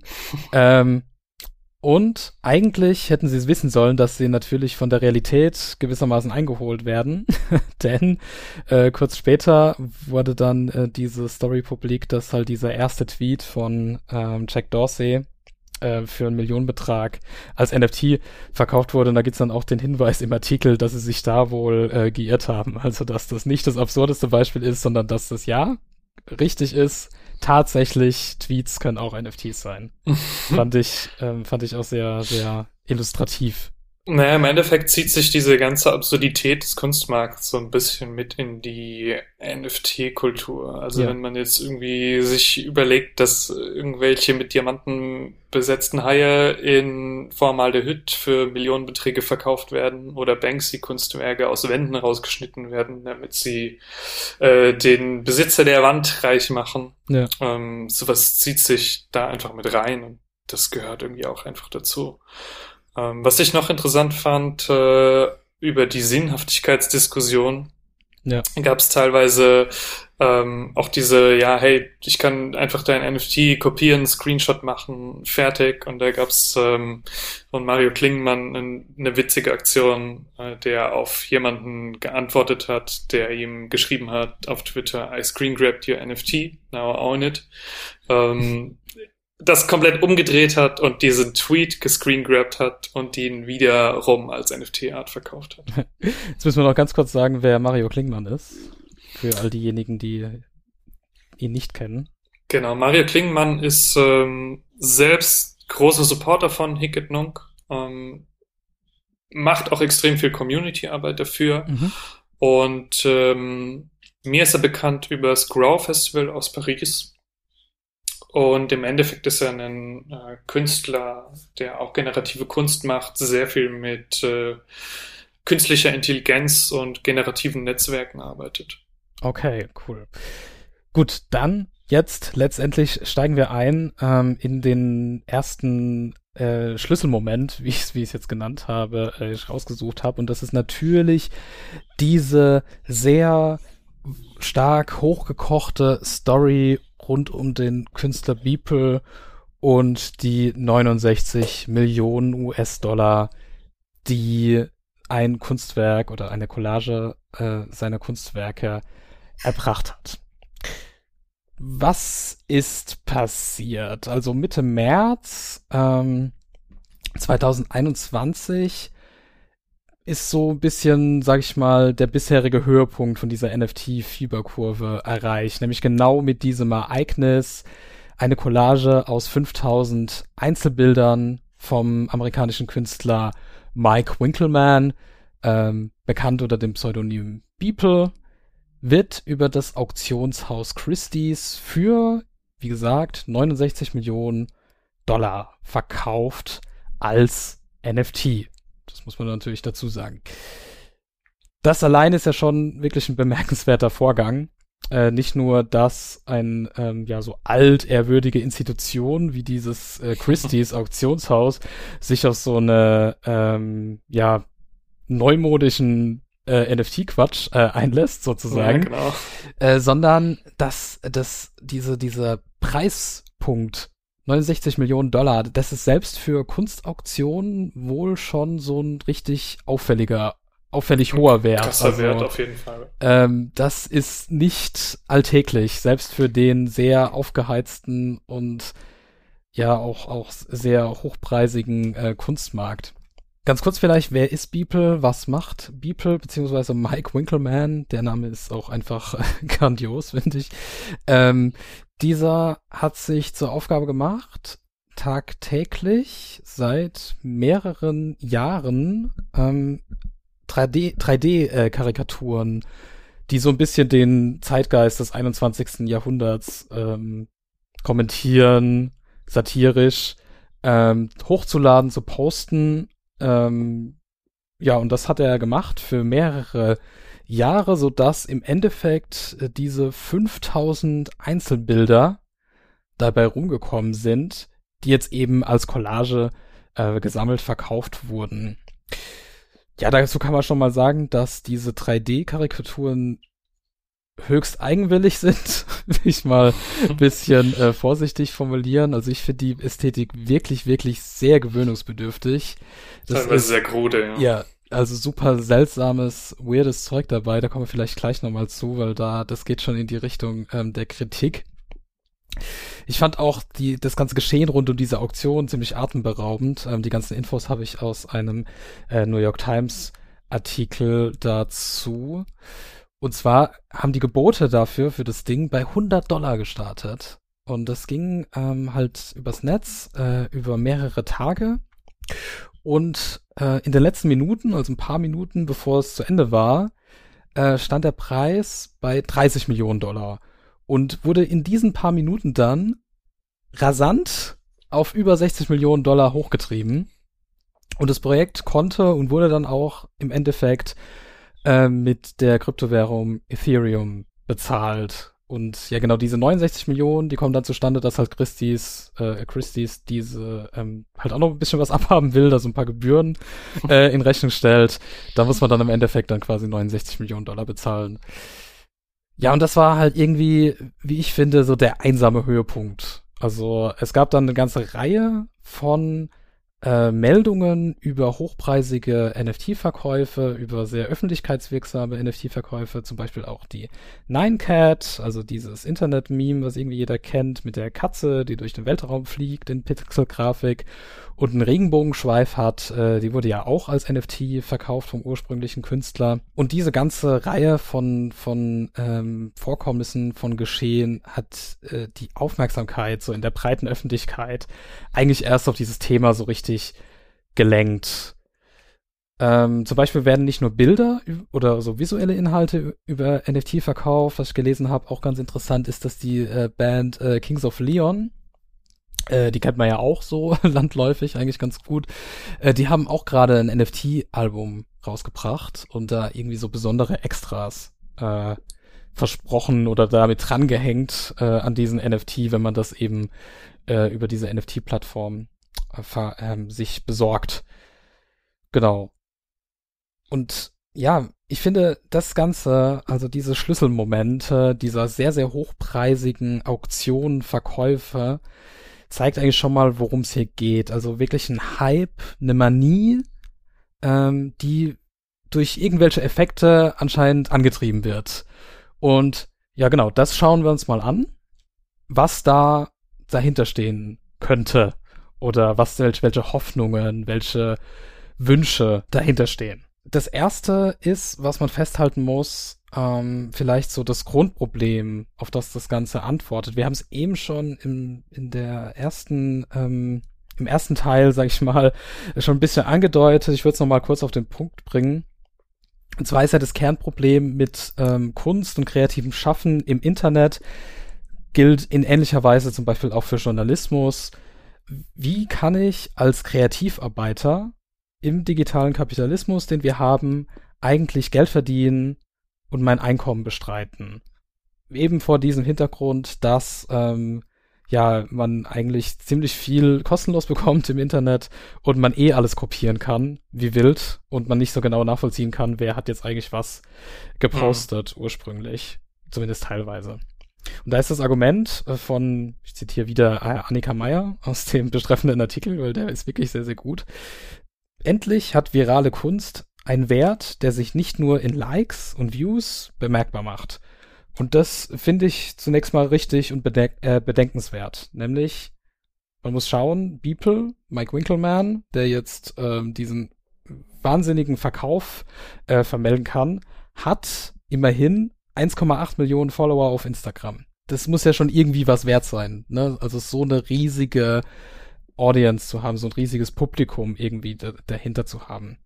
Und eigentlich hätten sie es wissen sollen, dass sie natürlich von der Realität gewissermaßen eingeholt werden. Denn kurz später wurde dann diese Story publik, dass halt dieser erste Tweet von Jack Dorsey für einen Millionenbetrag als NFT verkauft wurde. Und da gibt's dann auch den Hinweis im Artikel, dass sie sich da wohl geirrt haben. Also, dass das nicht das absurdeste Beispiel ist, sondern dass das ja richtig ist. Tatsächlich, Tweets können auch NFTs sein. Fand ich auch sehr, sehr illustrativ. Naja, im Endeffekt zieht sich diese ganze Absurdität des Kunstmarkts so ein bisschen mit in die NFT-Kultur. Also Ja. wenn man jetzt irgendwie sich überlegt, dass irgendwelche mit Diamanten besetzten Haie in Formaldehyd für Millionenbeträge verkauft werden oder Banksy-Kunstwerke aus Wänden rausgeschnitten werden, damit sie den Besitzer der Wand reich machen. Ja. Sowas zieht sich da einfach mit rein und das gehört irgendwie auch einfach dazu. Was ich noch interessant fand, über die Sinnhaftigkeitsdiskussion, Ja. gab es teilweise auch diese, ja, hey, ich kann einfach dein NFT kopieren, Screenshot machen, fertig. Und da gab es von Mario Klingmann eine witzige Aktion, der auf jemanden geantwortet hat, der ihm geschrieben hat auf Twitter, I screen grabbed your NFT, now I own it. Das komplett umgedreht hat und diesen Tweet gescreengrabt hat und ihn wiederum als NFT-Art verkauft hat. Jetzt müssen wir noch ganz kurz sagen, wer Mario Klingmann ist. Für all diejenigen, die ihn nicht kennen. Genau, Mario Klingemann ist selbst großer Supporter von Hic et Nunc, macht auch extrem viel Community-Arbeit dafür. Und mir ist er bekannt über das Grow Festival aus Paris. Und im Endeffekt ist er ein Künstler, der auch generative Kunst macht, sehr viel mit künstlicher Intelligenz und generativen Netzwerken arbeitet. Okay, cool. Gut, dann jetzt letztendlich steigen wir ein in den ersten Schlüsselmoment, wie ich es jetzt genannt habe, ich rausgesucht habe. Und das ist natürlich diese sehr stark hochgekochte Story rund um den Künstler Beeple und die 69 Millionen US-Dollar, die ein Kunstwerk oder eine Collage seiner Kunstwerke erbracht hat. Was ist passiert? Also Mitte März 2021 ist so ein bisschen, sag ich mal, der bisherige Höhepunkt von dieser NFT-Fieberkurve erreicht. Nämlich genau mit diesem Ereignis eine Collage aus 5000 Einzelbildern vom amerikanischen Künstler Mike Winkelmann, bekannt unter dem Pseudonym Beeple, wird über das Auktionshaus Christie's für, wie gesagt, 69 Millionen Dollar verkauft als NFT. Das muss man natürlich dazu sagen. Das allein ist ja schon wirklich ein bemerkenswerter Vorgang. Nicht nur, dass ein so altehrwürdige Institution wie dieses Christie's Auktionshaus sich auf so eine neumodischen NFT-Quatsch einlässt, sozusagen, Ja, genau. sondern dass dieser Preispunkt 69 Millionen Dollar, das ist selbst für Kunstauktionen wohl schon so ein richtig auffällig hoher Wert. Krasser Wert auf jeden Fall. Das ist nicht alltäglich, selbst für den sehr aufgeheizten und ja auch sehr hochpreisigen Kunstmarkt. Ganz kurz vielleicht, wer ist Beeple? Was macht Beeple? Beziehungsweise Mike Winkelmann, der Name ist auch einfach grandios, finde ich. Dieser hat sich zur Aufgabe gemacht, tagtäglich seit mehreren Jahren 3D-Karikaturen, die so ein bisschen den Zeitgeist des 21. Jahrhunderts kommentieren, satirisch, hochzuladen, zu posten. Und das hat er gemacht für mehrere Jahre, sodass im Endeffekt diese 5000 Einzelbilder dabei rumgekommen sind, die jetzt eben als Collage gesammelt verkauft wurden. Ja, dazu kann man schon mal sagen, dass diese 3D-Karikaturen höchst eigenwillig sind, will ich mal ein bisschen vorsichtig formulieren. Also ich finde die Ästhetik wirklich, wirklich sehr gewöhnungsbedürftig. Das Teilweise ist sehr krude, ja. Ja, also super seltsames, weirdes Zeug dabei. Da kommen wir vielleicht gleich nochmal zu, weil das geht schon in die Richtung der Kritik. Ich fand auch das ganze Geschehen rund um diese Auktion ziemlich atemberaubend. Die ganzen Infos habe ich aus einem New York Times Artikel dazu. Und zwar haben die Gebote dafür, für das Ding, bei $100 gestartet. Und das ging halt übers Netz, über mehrere Tage. Und in den letzten Minuten, also ein paar Minuten bevor es zu Ende war, stand der Preis bei $30 Millionen und wurde in diesen paar Minuten dann rasant auf über $60 Millionen hochgetrieben. Und das Projekt konnte und wurde dann auch im Endeffekt mit der Kryptowährung Ethereum bezahlt. Und ja, genau, diese 69 Millionen, die kommen dann zustande, dass halt Christie's diese halt auch noch ein bisschen was abhaben will, da so ein paar Gebühren in Rechnung stellt. Da muss man dann im Endeffekt dann quasi 69 Millionen Dollar bezahlen. Ja, und das war halt irgendwie, wie ich finde, so der einsame Höhepunkt. Also es gab dann eine ganze Reihe von Meldungen über hochpreisige NFT-Verkäufe, über sehr öffentlichkeitswirksame NFT-Verkäufe, zum Beispiel auch die Ninecat, also dieses Internet-Meme, was irgendwie jeder kennt, mit der Katze, die durch den Weltraum fliegt in Pixel-Grafik und einen Regenbogenschweif hat. Die wurde ja auch als NFT verkauft vom ursprünglichen Künstler. Und diese ganze Reihe von Vorkommnissen, von Geschehen hat die Aufmerksamkeit so in der breiten Öffentlichkeit eigentlich erst auf dieses Thema so richtig gelenkt. Zum Beispiel werden nicht nur Bilder oder so visuelle Inhalte über NFT verkauft. Was ich gelesen habe, auch ganz interessant ist, dass die Band Kings of Leon, die kennt man ja auch so landläufig eigentlich ganz gut, die haben auch gerade ein NFT-Album rausgebracht und da irgendwie so besondere Extras versprochen oder damit drangehängt an diesen NFT, wenn man das eben über diese NFT-Plattform sich besorgt. Genau. Und ja, ich finde das Ganze, also diese Schlüsselmomente dieser sehr, sehr hochpreisigen Auktionen, Verkäufe, zeigt eigentlich schon mal, worum es hier geht. Also wirklich ein Hype, eine Manie, die durch irgendwelche Effekte anscheinend angetrieben wird. Und ja, genau, das schauen wir uns mal an, was da dahinter stehen könnte. Oder welche Hoffnungen, welche Wünsche dahinter stehen. Das erste ist, was man festhalten muss, vielleicht so das Grundproblem, auf das das Ganze antwortet. Wir haben es eben schon im ersten Teil, sag ich mal, schon ein bisschen angedeutet. Ich würde es noch mal kurz auf den Punkt bringen. Und zwar ist ja das Kernproblem mit Kunst und kreativem Schaffen im Internet, gilt in ähnlicher Weise zum Beispiel auch für Journalismus. Wie kann ich als Kreativarbeiter im digitalen Kapitalismus, den wir haben, eigentlich Geld verdienen und mein Einkommen bestreiten? Eben vor diesem Hintergrund, dass man eigentlich ziemlich viel kostenlos bekommt im Internet und man alles kopieren kann, wie wild, und man nicht so genau nachvollziehen kann, wer hat jetzt eigentlich was gepostet ursprünglich, zumindest teilweise. Und da ist das Argument von, ich zitiere wieder Annika Meyer aus dem betreffenden Artikel, weil der ist wirklich sehr, sehr gut. Endlich hat virale Kunst einen Wert, der sich nicht nur in Likes und Views bemerkbar macht. Und das finde ich zunächst mal richtig und bedenkenswert. Nämlich, man muss schauen, Beeple, Mike Winkelmann, der jetzt diesen wahnsinnigen Verkauf vermelden kann, hat immerhin 1,8 Millionen Follower auf Instagram. Das muss ja schon irgendwie was wert sein, ne? Also so eine riesige Audience zu haben, so ein riesiges Publikum irgendwie dahinter zu haben.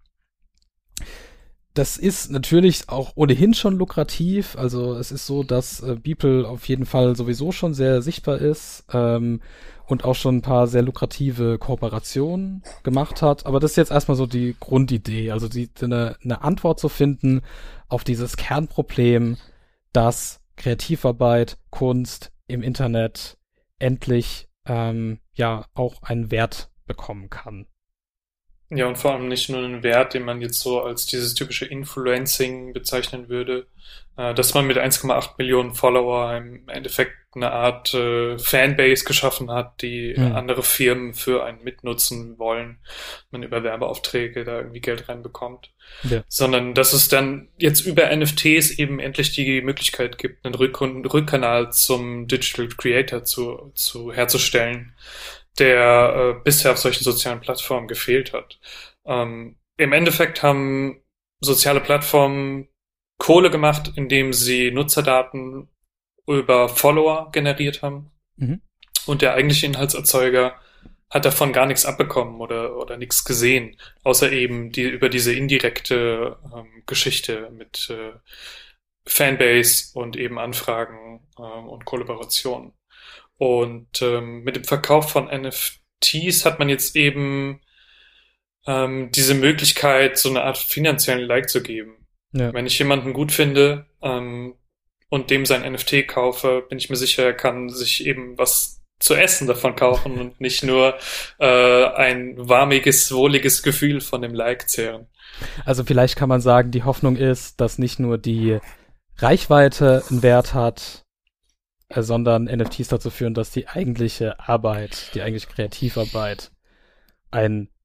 Das ist natürlich auch ohnehin schon lukrativ. Also es ist so, dass Beeple auf jeden Fall sowieso schon sehr sichtbar ist und auch schon ein paar sehr lukrative Kooperationen gemacht hat. Aber das ist jetzt erstmal so die Grundidee, also eine Antwort zu finden auf dieses Kernproblem, dass Kreativarbeit, Kunst im Internet endlich auch einen Wert bekommen kann. Ja, und vor allem nicht nur einen Wert, den man jetzt so als dieses typische Influencing bezeichnen würde, dass man mit 1,8 Millionen Follower im Endeffekt eine Art Fanbase geschaffen hat, die andere Firmen für einen mitnutzen wollen, man über Werbeaufträge da irgendwie Geld reinbekommt, sondern dass es dann jetzt über NFTs eben endlich die Möglichkeit gibt, einen Rückkanal zum Digital Creator herzustellen, der bisher auf solchen sozialen Plattformen gefehlt hat. Im Endeffekt haben soziale Plattformen Kohle gemacht, indem sie Nutzerdaten über Follower generiert haben. Mhm. Und der eigentliche Inhaltserzeuger hat davon gar nichts abbekommen oder nichts gesehen, außer eben über diese indirekte Geschichte mit Fanbase und eben Anfragen und Kollaborationen. Und mit dem Verkauf von NFTs hat man jetzt eben diese Möglichkeit, so eine Art finanziellen Like zu geben. Ja. Wenn ich jemanden gut finde und dem sein NFT kaufe, bin ich mir sicher, er kann sich eben was zu essen davon kaufen und nicht nur ein warmiges, wohliges Gefühl von dem Like zehren. Also vielleicht kann man sagen, die Hoffnung ist, dass nicht nur die Reichweite einen Wert hat, sondern NFTs dazu führen, dass die eigentliche Arbeit, die eigentliche Kreativarbeit einen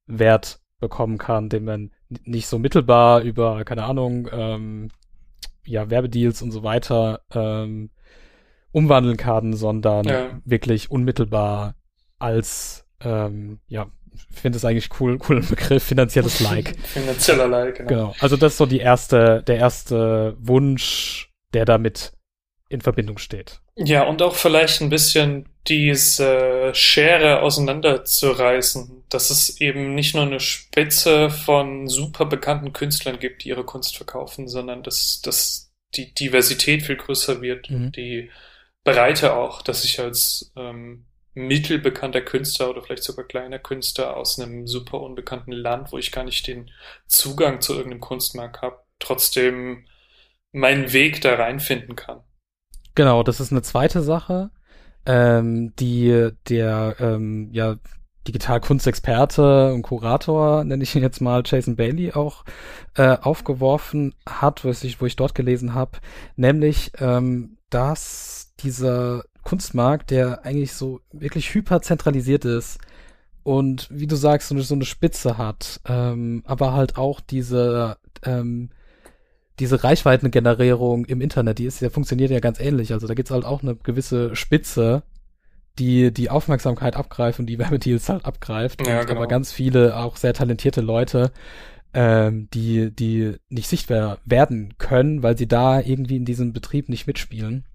Wert bekommen kann, den man nicht so mittelbar über, keine Ahnung, Werbedeals und so weiter umwandeln kann, sondern wirklich unmittelbar als, ich finde es eigentlich coolen Begriff, finanzielles Like. Finanzieller Like, genau. Also das ist so der erste Wunsch, der damit in Verbindung steht. Ja, und auch vielleicht ein bisschen diese Schere auseinanderzureißen, dass es eben nicht nur eine Spitze von super bekannten Künstlern gibt, die ihre Kunst verkaufen, sondern dass die Diversität viel größer wird, die Breite auch, dass ich als mittelbekannter Künstler oder vielleicht sogar kleiner Künstler aus einem super unbekannten Land, wo ich gar nicht den Zugang zu irgendeinem Kunstmarkt habe, trotzdem meinen Weg da reinfinden kann. Genau, das ist eine zweite Sache, die der Digitalkunstexperte und Kurator, nenne ich ihn jetzt mal, Jason Bailey auch aufgeworfen hat, wo ich dort gelesen habe, nämlich, dass dieser Kunstmarkt, der eigentlich so wirklich hyperzentralisiert ist und wie du sagst, so eine Spitze hat, aber halt auch diese Reichweitengenerierung im Internet, funktioniert ja ganz ähnlich. Also da gibt's halt auch eine gewisse Spitze, die Aufmerksamkeit abgreift und die Werbedeals halt abgreift. Ja, und genau. Aber ganz viele auch sehr talentierte Leute, die nicht sichtbar werden können, weil sie da irgendwie in diesem Betrieb nicht mitspielen.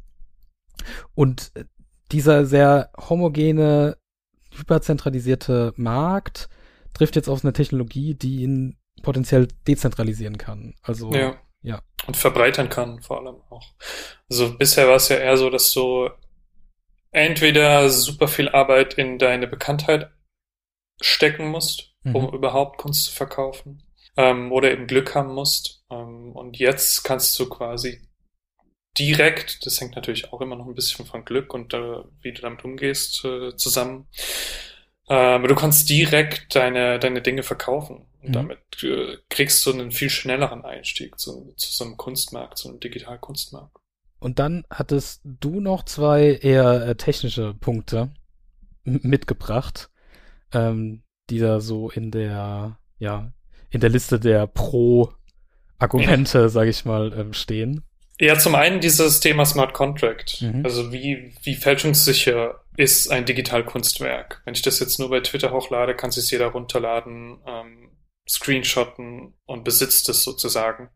Und dieser sehr homogene, hyperzentralisierte Markt trifft jetzt auf eine Technologie, die ihn potenziell dezentralisieren kann. Also ja. Und verbreitern kann vor allem auch. Also bisher war es ja eher so, dass du entweder super viel Arbeit in deine Bekanntheit stecken musst, um überhaupt Kunst zu verkaufen, oder eben Glück haben musst. Und jetzt kannst du quasi direkt, das hängt natürlich auch immer noch ein bisschen von Glück und wie du damit umgehst, zusammen. Aber du kannst direkt deine Dinge verkaufen. Und damit kriegst du einen viel schnelleren Einstieg zu so einem Kunstmarkt, zu einem Digitalkunstmarkt. Und dann hattest du noch zwei eher technische Punkte mitgebracht, die da so in der Liste der Pro-Argumente, sage ich mal, stehen. Ja, zum einen dieses Thema Smart Contract. Also wie fälschungssicher ist ein Digitalkunstwerk? Wenn ich das jetzt nur bei Twitter hochlade, kann sich jeder runterladen, screenshotten und besitzt es sozusagen.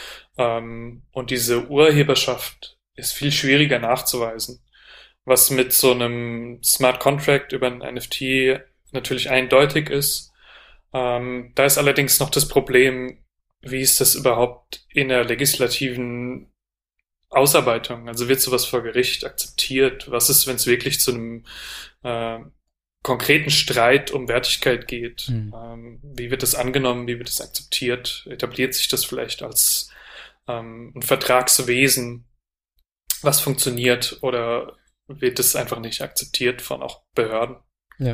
Und diese Urheberschaft ist viel schwieriger nachzuweisen. Was mit so einem Smart Contract über ein NFT natürlich eindeutig ist. Da ist allerdings noch das Problem, wie ist das überhaupt in der legislativen Ausarbeitung? Also wird sowas vor Gericht akzeptiert? Was ist, wenn es wirklich zu einem konkreten Streit um Wertigkeit geht? Wie wird das angenommen? Wie wird das akzeptiert? Etabliert sich das vielleicht als ein Vertragswesen, was funktioniert, oder wird es einfach nicht akzeptiert von auch Behörden? Ja.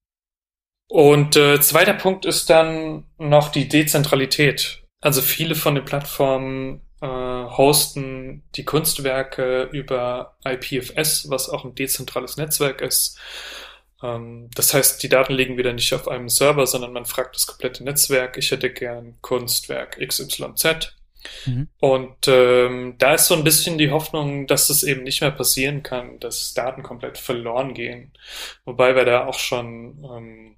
Und zweiter Punkt ist dann noch die Dezentralität. Also viele von den Plattformen hosten die Kunstwerke über IPFS, was auch ein dezentrales Netzwerk ist. Das heißt, die Daten liegen wieder nicht auf einem Server, sondern man fragt das komplette Netzwerk, ich hätte gern Kunstwerk XYZ. Und da ist so ein bisschen die Hoffnung, dass es eben nicht mehr passieren kann, dass Daten komplett verloren gehen. Wobei wir da auch schon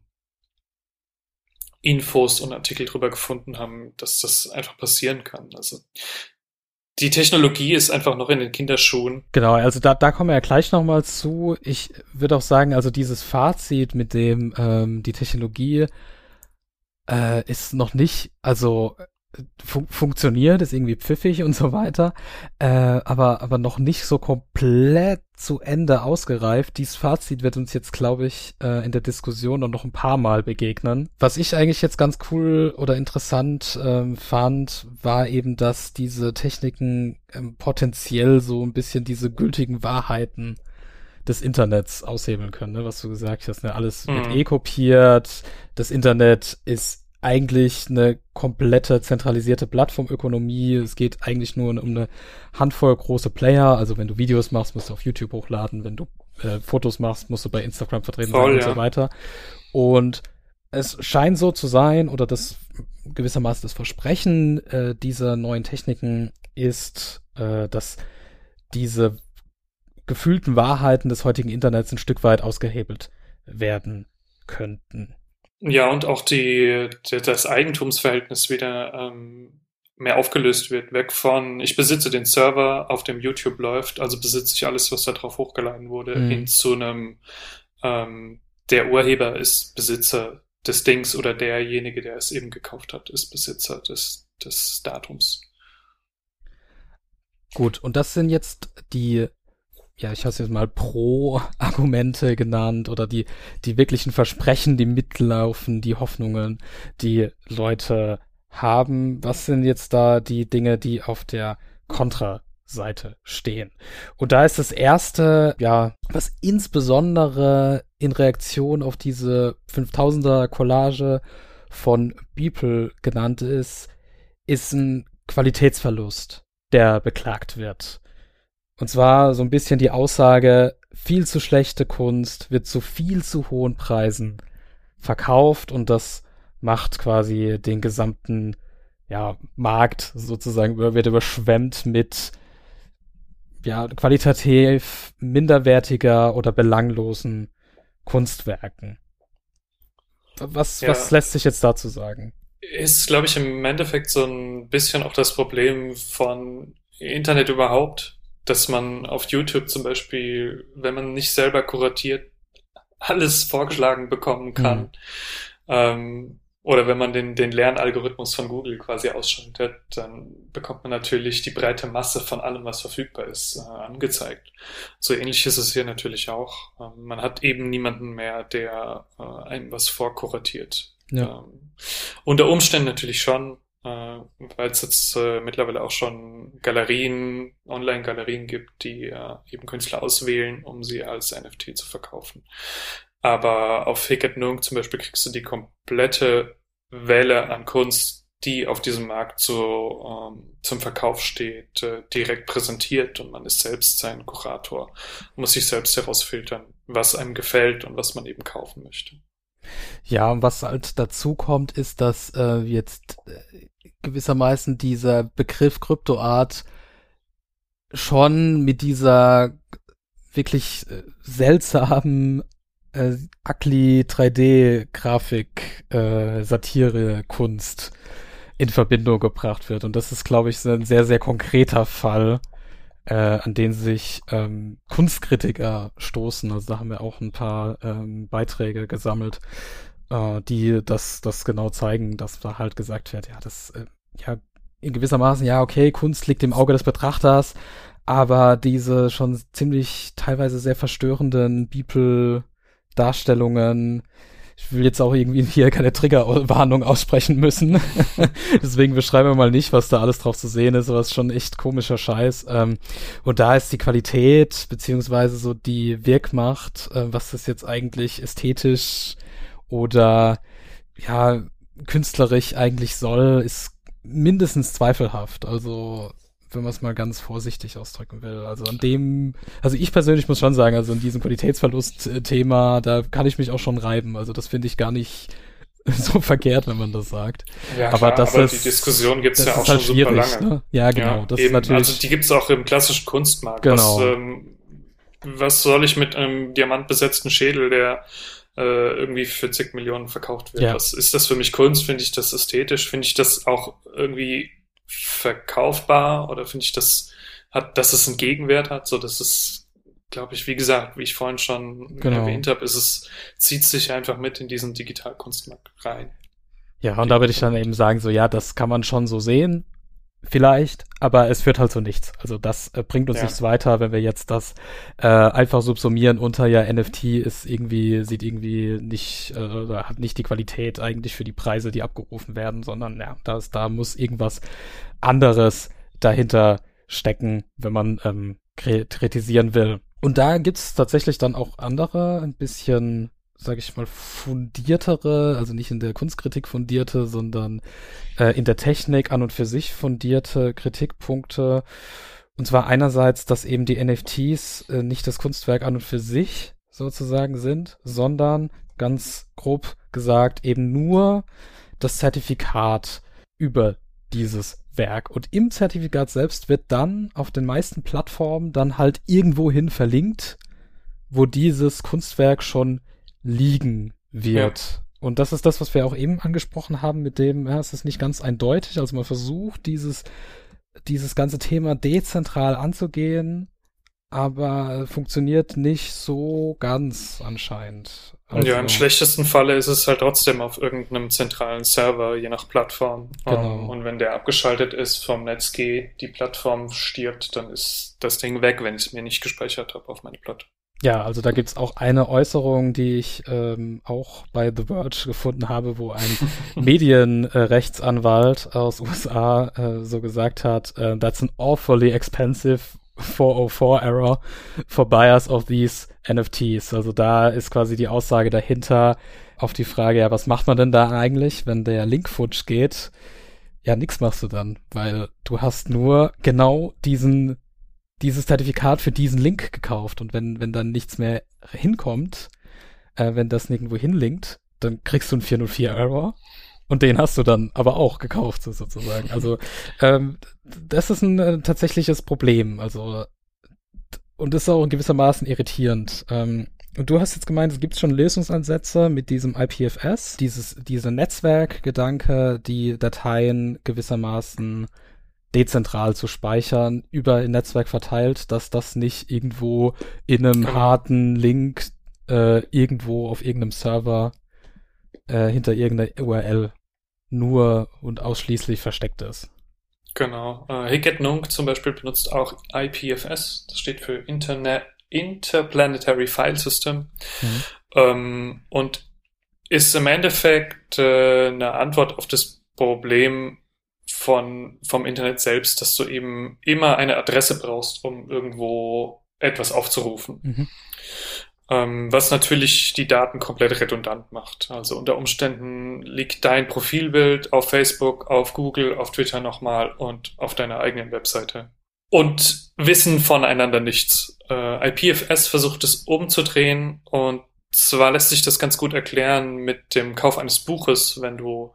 Infos und Artikel drüber gefunden haben, dass das einfach passieren kann. Also die Technologie ist einfach noch in den Kinderschuhen. Genau, also da kommen wir ja gleich nochmal zu. Ich würde auch sagen, also dieses Fazit mit dem die Technologie ist noch nicht, also funktioniert, ist irgendwie pfiffig und so weiter, aber noch nicht so komplett zu Ende ausgereift. Dieses Fazit wird uns jetzt, glaube ich, in der Diskussion noch ein paar Mal begegnen. Was ich eigentlich jetzt ganz cool oder interessant fand, war eben, dass diese Techniken potenziell so ein bisschen diese gültigen Wahrheiten des Internets aushebeln können, ne? Was du gesagt hast, ne? Alles wird kopiert, das Internet ist eigentlich eine komplette zentralisierte Plattformökonomie. Es geht eigentlich nur um eine Handvoll große Player. Also wenn du Videos machst, musst du auf YouTube hochladen. Wenn du Fotos machst, musst du bei Instagram vertreten sein und so weiter. Und es scheint so zu sein, oder das gewissermaßen das Versprechen dieser neuen Techniken ist, dass diese gefühlten Wahrheiten des heutigen Internets ein Stück weit ausgehebelt werden könnten. Ja, und auch das Eigentumsverhältnis wieder mehr aufgelöst wird. Weg von, ich besitze den Server, auf dem YouTube läuft, also besitze ich alles, was da drauf hochgeladen wurde, hin zu einem, der Urheber ist Besitzer des Dings oder derjenige, der es eben gekauft hat, ist Besitzer des Datums. Gut, und das sind jetzt die, ja, ich habe es jetzt mal Pro-Argumente genannt, oder die wirklichen Versprechen, die mitlaufen, die Hoffnungen, die Leute haben. Was sind jetzt da die Dinge, die auf der Kontra-Seite stehen? Und da ist das erste, ja, was insbesondere in Reaktion auf diese 5000er Collage von Beeple genannt ist ein Qualitätsverlust, der beklagt wird. Und zwar so ein bisschen die Aussage, viel zu schlechte Kunst wird zu viel zu hohen Preisen verkauft, und das macht quasi den gesamten, ja, Markt sozusagen, wird überschwemmt mit, ja, qualitativ minderwertiger oder belanglosen Kunstwerken. Was lässt sich jetzt dazu sagen? Ist, glaube ich, im Endeffekt so ein bisschen auch das Problem von Internet überhaupt, dass man auf YouTube zum Beispiel, wenn man nicht selber kuratiert, alles vorgeschlagen bekommen kann. Oder wenn man den Lernalgorithmus von Google quasi ausschaltet, dann bekommt man natürlich die breite Masse von allem, was verfügbar ist, angezeigt. So ähnlich ist es hier natürlich auch. Man hat eben niemanden mehr, der einem was vorkuratiert. Ja. Unter Umständen natürlich schon, weil es jetzt mittlerweile auch schon Online-Galerien gibt, die eben Künstler auswählen, um sie als NFT zu verkaufen. Aber auf Hic et Nunc zum Beispiel kriegst du die komplette Welle an Kunst, die auf diesem Markt zum Verkauf steht, direkt präsentiert, und man ist selbst sein Kurator, muss sich selbst herausfiltern, was einem gefällt und was man eben kaufen möchte. Ja, und was halt dazu kommt, ist, dass jetzt gewissermaßen dieser Begriff Kryptoart schon mit dieser wirklich seltsamen ugly 3D-Grafik Satire-Kunst in Verbindung gebracht wird. Und das ist, glaube ich, ein sehr, sehr konkreter Fall, an den sich Kunstkritiker stoßen. Also da haben wir auch ein paar Beiträge gesammelt, die das genau zeigen, dass da halt gesagt wird, ja, das, ja, in gewissermaßen, ja, okay, Kunst liegt im Auge des Betrachters, aber diese schon ziemlich teilweise sehr verstörenden Beeple-Darstellungen, ich will jetzt auch irgendwie hier keine Triggerwarnung aussprechen müssen. Deswegen beschreiben wir mal nicht, was da alles drauf zu sehen ist, aber es ist schon echt komischer Scheiß. Und da ist die Qualität, beziehungsweise so die Wirkmacht, was das jetzt eigentlich ästhetisch oder ja künstlerisch eigentlich soll, ist mindestens zweifelhaft. Also wenn man es mal ganz vorsichtig ausdrücken will. Also ich persönlich muss schon sagen, also in diesem Qualitätsverlust-Thema, da kann ich mich auch schon reiben. Also das finde ich gar nicht so verkehrt, wenn man das sagt. Ja, aber klar, aber die Diskussion gibt es ja auch schon halt super lange. Ne? Ja, genau. Ja, das eben, ist natürlich. Also die gibt es auch im klassischen Kunstmarkt. Genau. Was soll ich mit einem diamantbesetzten Schädel, der irgendwie für zig Millionen verkauft wird? Ja. Was ist das für mich Kunst? Finde ich das ästhetisch? Finde ich das auch irgendwie verkaufbar, oder finde ich dass es einen Gegenwert hat, so dass es, glaube ich, wie gesagt, wie ich vorhin schon erwähnt habe, zieht sich einfach mit in diesen Digitalkunstmarkt rein. Ja, und da würde ich dann eben sagen, so, ja, das kann man schon so sehen, vielleicht, aber es führt halt zu nichts. Also das bringt uns nichts weiter, wenn wir jetzt das einfach subsumieren unter, ja, NFT sieht irgendwie nicht, hat nicht die Qualität eigentlich für die Preise, die abgerufen werden, sondern ja, da muss irgendwas anderes dahinter stecken, wenn man kritisieren will. Und da gibt's tatsächlich dann auch andere, ein bisschen, sage ich mal, fundiertere, also nicht in der Kunstkritik fundierte, sondern in der Technik an und für sich fundierte Kritikpunkte. Und zwar einerseits, dass eben die NFTs nicht das Kunstwerk an und für sich sozusagen sind, sondern ganz grob gesagt eben nur das Zertifikat über dieses Werk. Und im Zertifikat selbst wird dann auf den meisten Plattformen dann halt irgendwohin verlinkt, wo dieses Kunstwerk schon liegen wird. Ja. Und das ist das, was wir auch eben angesprochen haben mit dem, ja, es ist nicht ganz eindeutig. Also man versucht, dieses ganze Thema dezentral anzugehen, aber funktioniert nicht so ganz anscheinend. Also, ja, im schlechtesten Falle ist es halt trotzdem auf irgendeinem zentralen Server, je nach Plattform. Genau. Und wenn der abgeschaltet ist, vom Netz geht, die Plattform stirbt, dann ist das Ding weg, wenn ich es mir nicht gespeichert habe auf meine Platte. Ja, also da gibt's auch eine Äußerung, die ich auch bei The Verge gefunden habe, wo ein Medienrechtsanwalt aus USA so gesagt hat, that's an awfully expensive 404 error for buyers of these NFTs. Also da ist quasi die Aussage dahinter auf die Frage, ja, was macht man denn da eigentlich, wenn der Link futsch geht? Ja, nix machst du dann, weil du hast nur genau dieses Zertifikat für diesen Link gekauft und wenn dann nichts mehr hinkommt, wenn das nirgendwo hinlinkt, dann kriegst du einen 404-Error und den hast du dann aber auch gekauft, sozusagen. Also das ist ein tatsächliches Problem, also und das ist auch gewissermaßen irritierend. Und du hast jetzt gemeint, es gibt schon Lösungsansätze mit diesem IPFS, dieser Netzwerkgedanke, die Dateien gewissermaßen dezentral zu speichern, über ein Netzwerk verteilt, dass das nicht irgendwo in einem harten Link irgendwo auf irgendeinem Server hinter irgendeiner URL nur und ausschließlich versteckt ist. Genau. Hicket Nunc zum Beispiel benutzt auch IPFS, das steht für Interplanetary File System, und ist im Endeffekt eine Antwort auf das Problem vom Internet selbst, dass du eben immer eine Adresse brauchst, um irgendwo etwas aufzurufen. Was natürlich die Daten komplett redundant macht. Also unter Umständen liegt dein Profilbild auf Facebook, auf Google, auf Twitter nochmal und auf deiner eigenen Webseite. Und wissen voneinander nichts. IPFS versucht es umzudrehen, und zwar lässt sich das ganz gut erklären mit dem Kauf eines Buches. Wenn du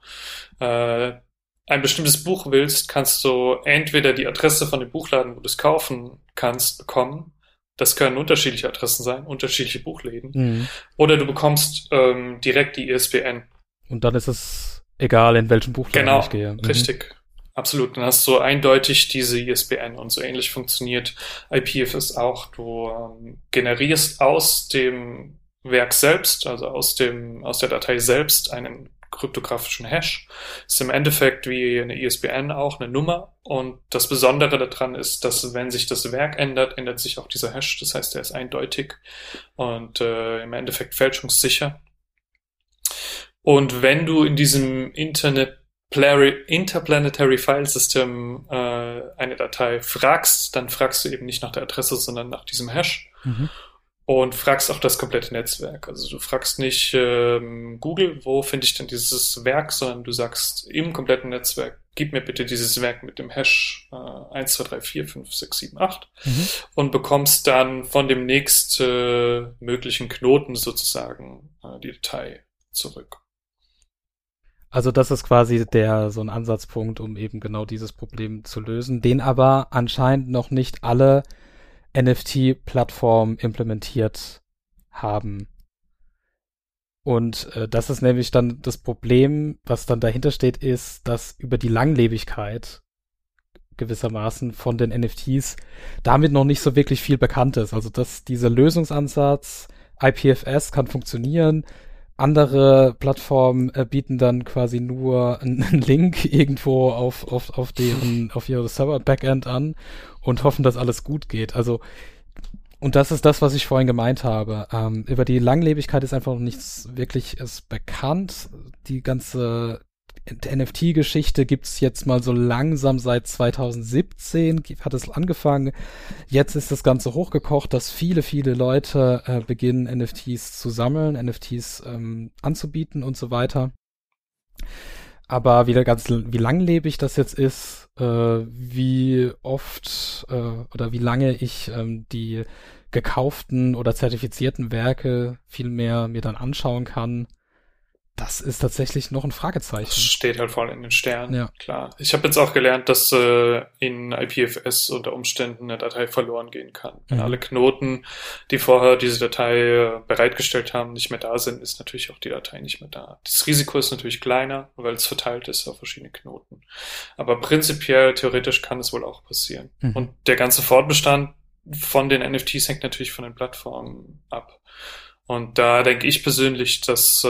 ein bestimmtes Buch willst, kannst du entweder die Adresse von dem Buchladen, wo du es kaufen kannst, bekommen. Das können unterschiedliche Adressen sein, unterschiedliche Buchläden. Oder du bekommst direkt die ISBN. Und dann ist es egal, in welchem Buchladen ich gehe. Genau, richtig. Absolut. Dann hast du eindeutig diese ISBN, und so ähnlich funktioniert IPFS auch. Du generierst aus dem Werk selbst, also aus der Datei selbst, einen kryptografischen Hash. Ist im Endeffekt wie eine ISBN auch eine Nummer, und das Besondere daran ist, dass wenn sich das Werk ändert, ändert sich auch dieser Hash. Das heißt, er ist eindeutig und im Endeffekt fälschungssicher. Und wenn du in diesem Interplanetary File System eine Datei fragst, dann fragst du eben nicht nach der Adresse, sondern nach diesem Hash. Und fragst auch das komplette Netzwerk. Also du fragst nicht Google, wo finde ich denn dieses Werk, sondern du sagst im kompletten Netzwerk, gib mir bitte dieses Werk mit dem Hash 1, 2, 3, 4, 5, 6, 7, 8 und bekommst dann von dem nächst möglichen Knoten sozusagen die Datei zurück. Also das ist quasi so ein Ansatzpunkt, um eben genau dieses Problem zu lösen, den aber anscheinend noch nicht alle NFT-Plattformen implementiert haben. Und das ist nämlich dann das Problem, was dann dahinter steht, ist, dass über die Langlebigkeit gewissermaßen von den NFTs damit noch nicht so wirklich viel bekannt ist. Also dass dieser Lösungsansatz IPFS kann funktionieren. Andere Plattformen bieten dann quasi nur einen Link irgendwo auf ihre Server-Backend an und hoffen, dass alles gut geht. Also, und das ist das, was ich vorhin gemeint habe. Über die Langlebigkeit ist einfach noch nichts wirklich bekannt. Die ganze NFT-Geschichte gibt's jetzt mal so langsam seit 2017, hat es angefangen. Jetzt ist das Ganze hochgekocht, dass viele, viele Leute beginnen, NFTs zu sammeln, NFTs anzubieten und so weiter. Aber wie langlebig das jetzt ist, wie oft oder wie lange ich die gekauften oder zertifizierten Werke viel mehr mir dann anschauen kann, Das ist tatsächlich noch ein Fragezeichen. Das steht halt voll in den Sternen, Ja. klar. Ich habe jetzt auch gelernt, dass in IPFS unter Umständen eine Datei verloren gehen kann. Wenn alle Knoten, die vorher diese Datei bereitgestellt haben, nicht mehr da sind, ist natürlich auch die Datei nicht mehr da. Das Risiko ist natürlich kleiner, weil es verteilt ist auf verschiedene Knoten. Aber prinzipiell, theoretisch kann es wohl auch passieren. Und der ganze Fortbestand von den NFTs hängt natürlich von den Plattformen ab. Und da denke ich persönlich, dass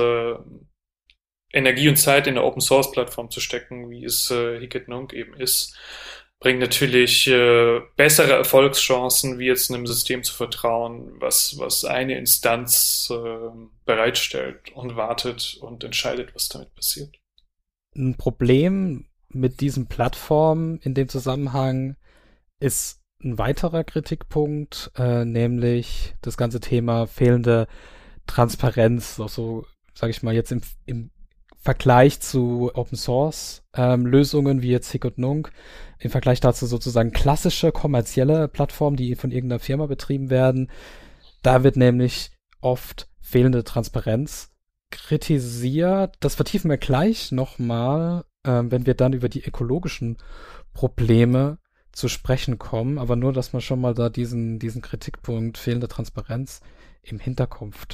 Energie und Zeit in eine Open-Source-Plattform zu stecken, wie es Hic-et-Nunc eben ist, bringt natürlich bessere Erfolgschancen, wie jetzt einem System zu vertrauen, was eine Instanz bereitstellt und wartet und entscheidet, was damit passiert. Ein Problem mit diesen Plattformen in dem Zusammenhang ist ein weiterer Kritikpunkt, nämlich das ganze Thema fehlende Transparenz, auch so, sage ich mal, jetzt im Vergleich zu Open-Source-Lösungen wie jetzt Hic-et-Nunc, im Vergleich dazu sozusagen klassische kommerzielle Plattformen, die von irgendeiner Firma betrieben werden. Da wird nämlich oft fehlende Transparenz kritisiert. Das vertiefen wir gleich nochmal, wenn wir dann über die ökologischen Probleme zu sprechen kommen. Aber nur, dass man schon mal da diesen Kritikpunkt fehlende Transparenz im Hinterkopf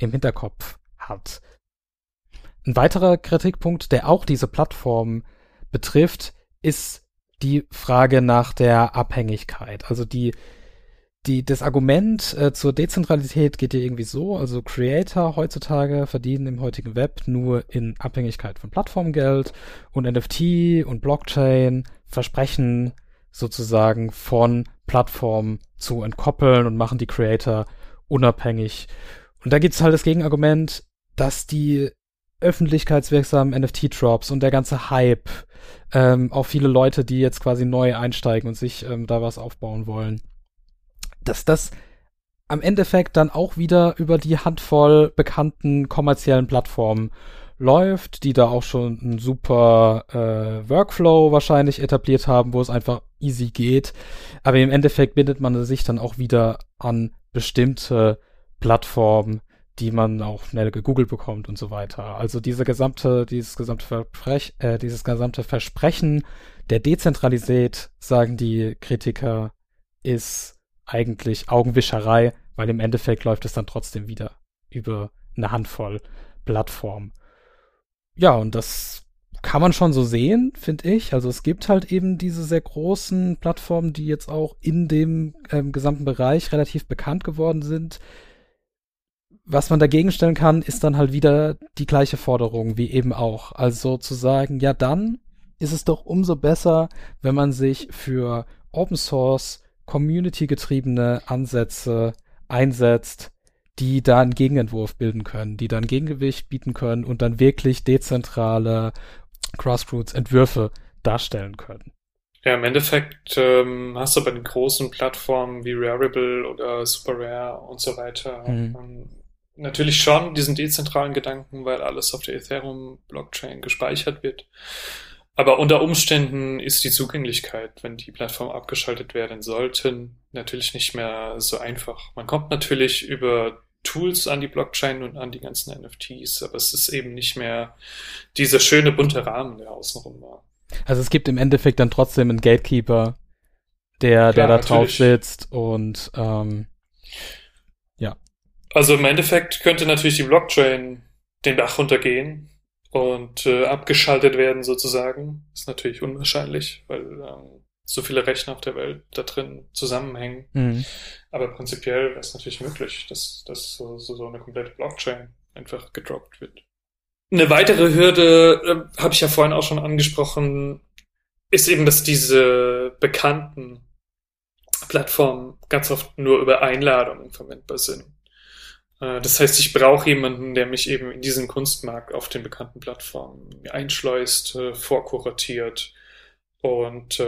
hat. Ein weiterer Kritikpunkt, der auch diese Plattform betrifft, ist die Frage nach der Abhängigkeit. Also das Argument zur Dezentralität geht ja irgendwie so, also Creator heutzutage verdienen im heutigen Web nur in Abhängigkeit von Plattformgeld und NFT und Blockchain versprechen sozusagen von Plattformen zu entkoppeln und machen die Creator unabhängig. Und da gibt's halt das Gegenargument, dass die öffentlichkeitswirksamen NFT-Drops und der ganze Hype, auch viele Leute, die jetzt quasi neu einsteigen und sich da was aufbauen wollen, dass das am Endeffekt dann auch wieder über die Handvoll bekannten kommerziellen Plattformen läuft, die da auch schon einen super Workflow wahrscheinlich etabliert haben, wo es einfach easy geht. Aber im Endeffekt bindet man sich dann auch wieder an bestimmte Plattformen, die man auch schnell gegoogelt bekommt und so weiter. Also dieses gesamte Versprechen der Dezentralität, sagen die Kritiker, ist eigentlich Augenwischerei, weil im Endeffekt läuft es dann trotzdem wieder über eine Handvoll Plattformen. Ja, und das kann man schon so sehen, finde ich. Also es gibt halt eben diese sehr großen Plattformen, die jetzt auch in dem gesamten Bereich relativ bekannt geworden sind. Was man dagegen stellen kann, ist dann halt wieder die gleiche Forderung wie eben auch. Also zu sagen, ja dann ist es doch umso besser, wenn man sich für Open Source, Community-getriebene Ansätze einsetzt, die da einen Gegenentwurf bilden können, die dann Gegengewicht bieten können und dann wirklich dezentrale Grassroots-Entwürfe darstellen können. Ja, im Endeffekt hast du bei den großen Plattformen wie Rarible oder SuperRare und so weiter natürlich schon diesen dezentralen Gedanken, weil alles auf der Ethereum-Blockchain gespeichert wird. Aber unter Umständen ist die Zugänglichkeit, wenn die Plattformen abgeschaltet werden sollten, natürlich nicht mehr so einfach. Man kommt natürlich über Tools an die Blockchain und an die ganzen NFTs, aber es ist eben nicht mehr dieser schöne bunte Rahmen, der außenrum war. Also es gibt im Endeffekt dann trotzdem einen Gatekeeper, der da drauf sitzt und ja. Also im Endeffekt könnte natürlich die Blockchain den Bach runtergehen und abgeschaltet werden sozusagen. Ist natürlich unwahrscheinlich, weil so viele Rechner auf der Welt da drin zusammenhängen. Aber prinzipiell wäre es natürlich möglich, dass so eine komplette Blockchain einfach gedroppt wird. Eine weitere Hürde, habe ich ja vorhin auch schon angesprochen, ist eben, dass diese bekannten Plattformen ganz oft nur über Einladungen verwendbar sind. Das heißt, ich brauche jemanden, der mich eben in diesen Kunstmarkt auf den bekannten Plattformen einschleust, vorkuratiert. Und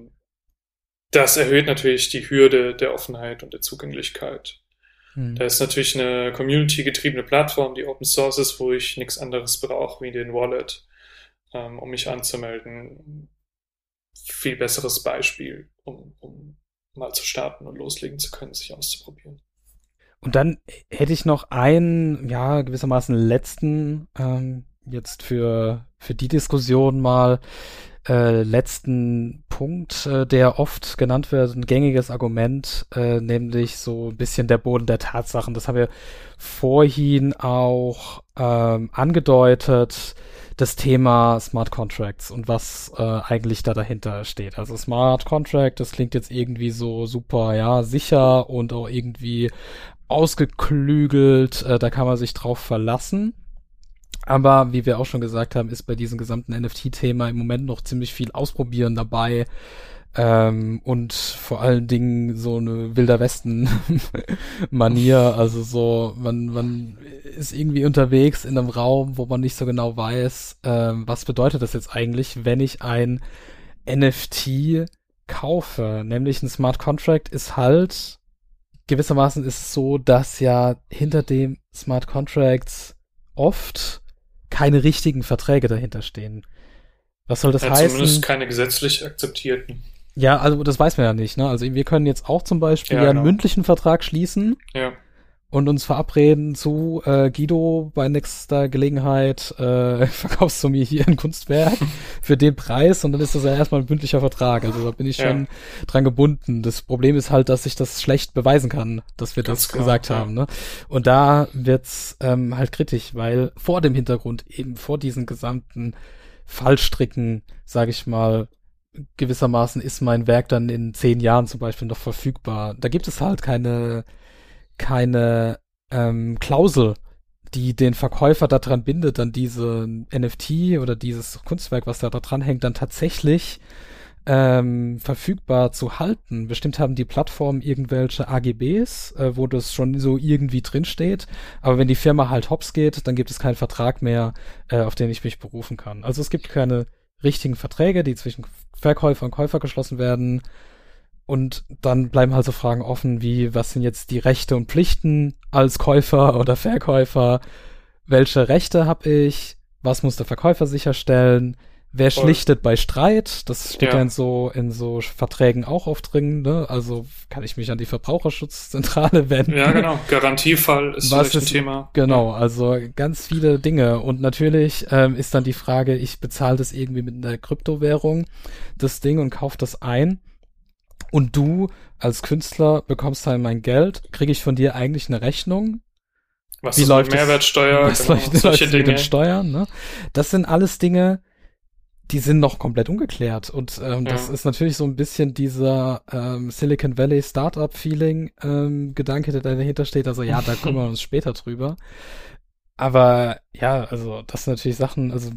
das erhöht natürlich die Hürde der Offenheit und der Zugänglichkeit. Da ist natürlich eine community-getriebene Plattform, die Open Source ist, wo ich nichts anderes brauche wie den Wallet, um mich anzumelden. Viel besseres Beispiel, um mal zu starten und loslegen zu können, sich auszuprobieren. Und dann hätte ich noch einen, ja, gewissermaßen letzten jetzt für die Diskussion mal letzten Punkt, der oft genannt wird, ein gängiges Argument, nämlich so ein bisschen der Boden der Tatsachen. Das haben wir vorhin auch angedeutet, das Thema Smart Contracts und was eigentlich da dahinter steht. Also Smart Contract, das klingt jetzt irgendwie so super, ja, sicher und auch irgendwie ausgeklügelt, da kann man sich drauf verlassen. Aber wie wir auch schon gesagt haben, ist bei diesem gesamten NFT-Thema im Moment noch ziemlich viel Ausprobieren dabei und vor allen Dingen so eine Wilder Westen-Manier. Also so, man ist irgendwie unterwegs in einem Raum, wo man nicht so genau weiß, was bedeutet das jetzt eigentlich, wenn ich ein NFT kaufe. Nämlich ein Smart Contract ist halt, gewissermaßen ist es so, dass ja hinter dem Smart Contracts oft keine richtigen Verträge dahinter stehen. Was soll das heißen? Zumindest keine gesetzlich akzeptierten. Ja, also das weiß man ja nicht, ne? Also wir können jetzt auch zum Beispiel einen mündlichen Vertrag schließen und uns verabreden zu Guido, bei nächster Gelegenheit verkaufst du mir hier ein Kunstwerk für den Preis und dann ist das ja erstmal ein mündlicher Vertrag. Also da bin ich schon dran gebunden. Das Problem ist halt, dass ich das schlecht beweisen kann, dass wir das gesagt haben, ne? Und da wird's halt kritisch, weil vor dem Hintergrund eben vor diesen gesamten Fallstricken, sage ich mal, gewissermaßen ist mein Werk dann in 10 Jahren zum Beispiel noch verfügbar. Da gibt es halt keine Klausel, die den Verkäufer daran bindet, dann diese NFT oder dieses Kunstwerk, was da dran hängt, dann tatsächlich verfügbar zu halten. Bestimmt haben die Plattformen irgendwelche AGBs, wo das schon so irgendwie drinsteht, aber wenn die Firma halt hops geht, dann gibt es keinen Vertrag mehr, auf den ich mich berufen kann. Also es gibt keine richtigen Verträge, die zwischen Verkäufer und Käufer geschlossen werden. Und dann bleiben halt so Fragen offen wie, was sind jetzt die Rechte und Pflichten als Käufer oder Verkäufer? Welche Rechte habe ich? Was muss der Verkäufer sicherstellen? Wer schlichtet bei Streit? Das steht ja in so Verträgen auch oft drin, ne? Also kann ich mich an die Verbraucherschutzzentrale wenden. Ja, genau. Garantiefall ist vielleicht ein Thema. Genau, also ganz viele Dinge. Und natürlich ist dann die Frage, ich bezahle das irgendwie mit einer Kryptowährung, das Ding, und kaufe das ein. Und du als Künstler bekommst dann mein Geld. Kriege ich von dir eigentlich eine Rechnung? Was ist mit Mehrwertsteuer? Was läuft mit den Steuern? Ne? Das sind alles Dinge, die sind noch komplett ungeklärt. Und das ist natürlich so ein bisschen dieser Silicon Valley Startup-Feeling Gedanke, der dahinter steht. Also ja, da kümmern wir uns später drüber. Aber ja, also das sind natürlich Sachen, also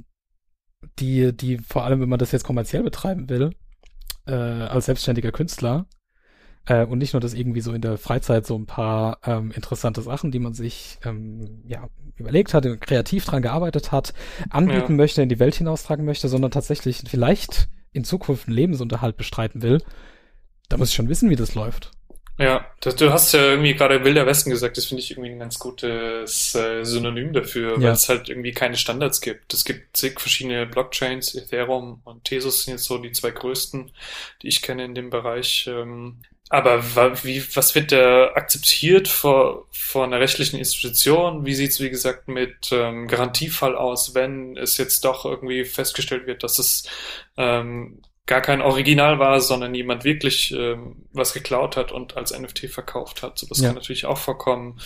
die vor allem, wenn man das jetzt kommerziell betreiben will, als selbstständiger Künstler und nicht nur das irgendwie so in der Freizeit so ein paar interessante Sachen, die man sich überlegt hat, kreativ dran gearbeitet hat, anbieten möchte, in die Welt hinaustragen möchte, sondern tatsächlich vielleicht in Zukunft einen Lebensunterhalt bestreiten will, da muss ich schon wissen, wie das läuft. Ja, du hast ja irgendwie gerade Wilder Westen gesagt, das finde ich irgendwie ein ganz gutes Synonym dafür, weil es halt irgendwie keine Standards gibt. Es gibt zig verschiedene Blockchains, Ethereum und Tezos sind jetzt so die 2 größten, die ich kenne in dem Bereich. Aber was wird da akzeptiert vor einer rechtlichen Institution? Wie sieht's, wie gesagt, mit Garantiefall aus, wenn es jetzt doch irgendwie festgestellt wird, dass es gar kein Original war, sondern jemand wirklich was geklaut hat und als NFT verkauft hat. Sowas kann natürlich auch vorkommen.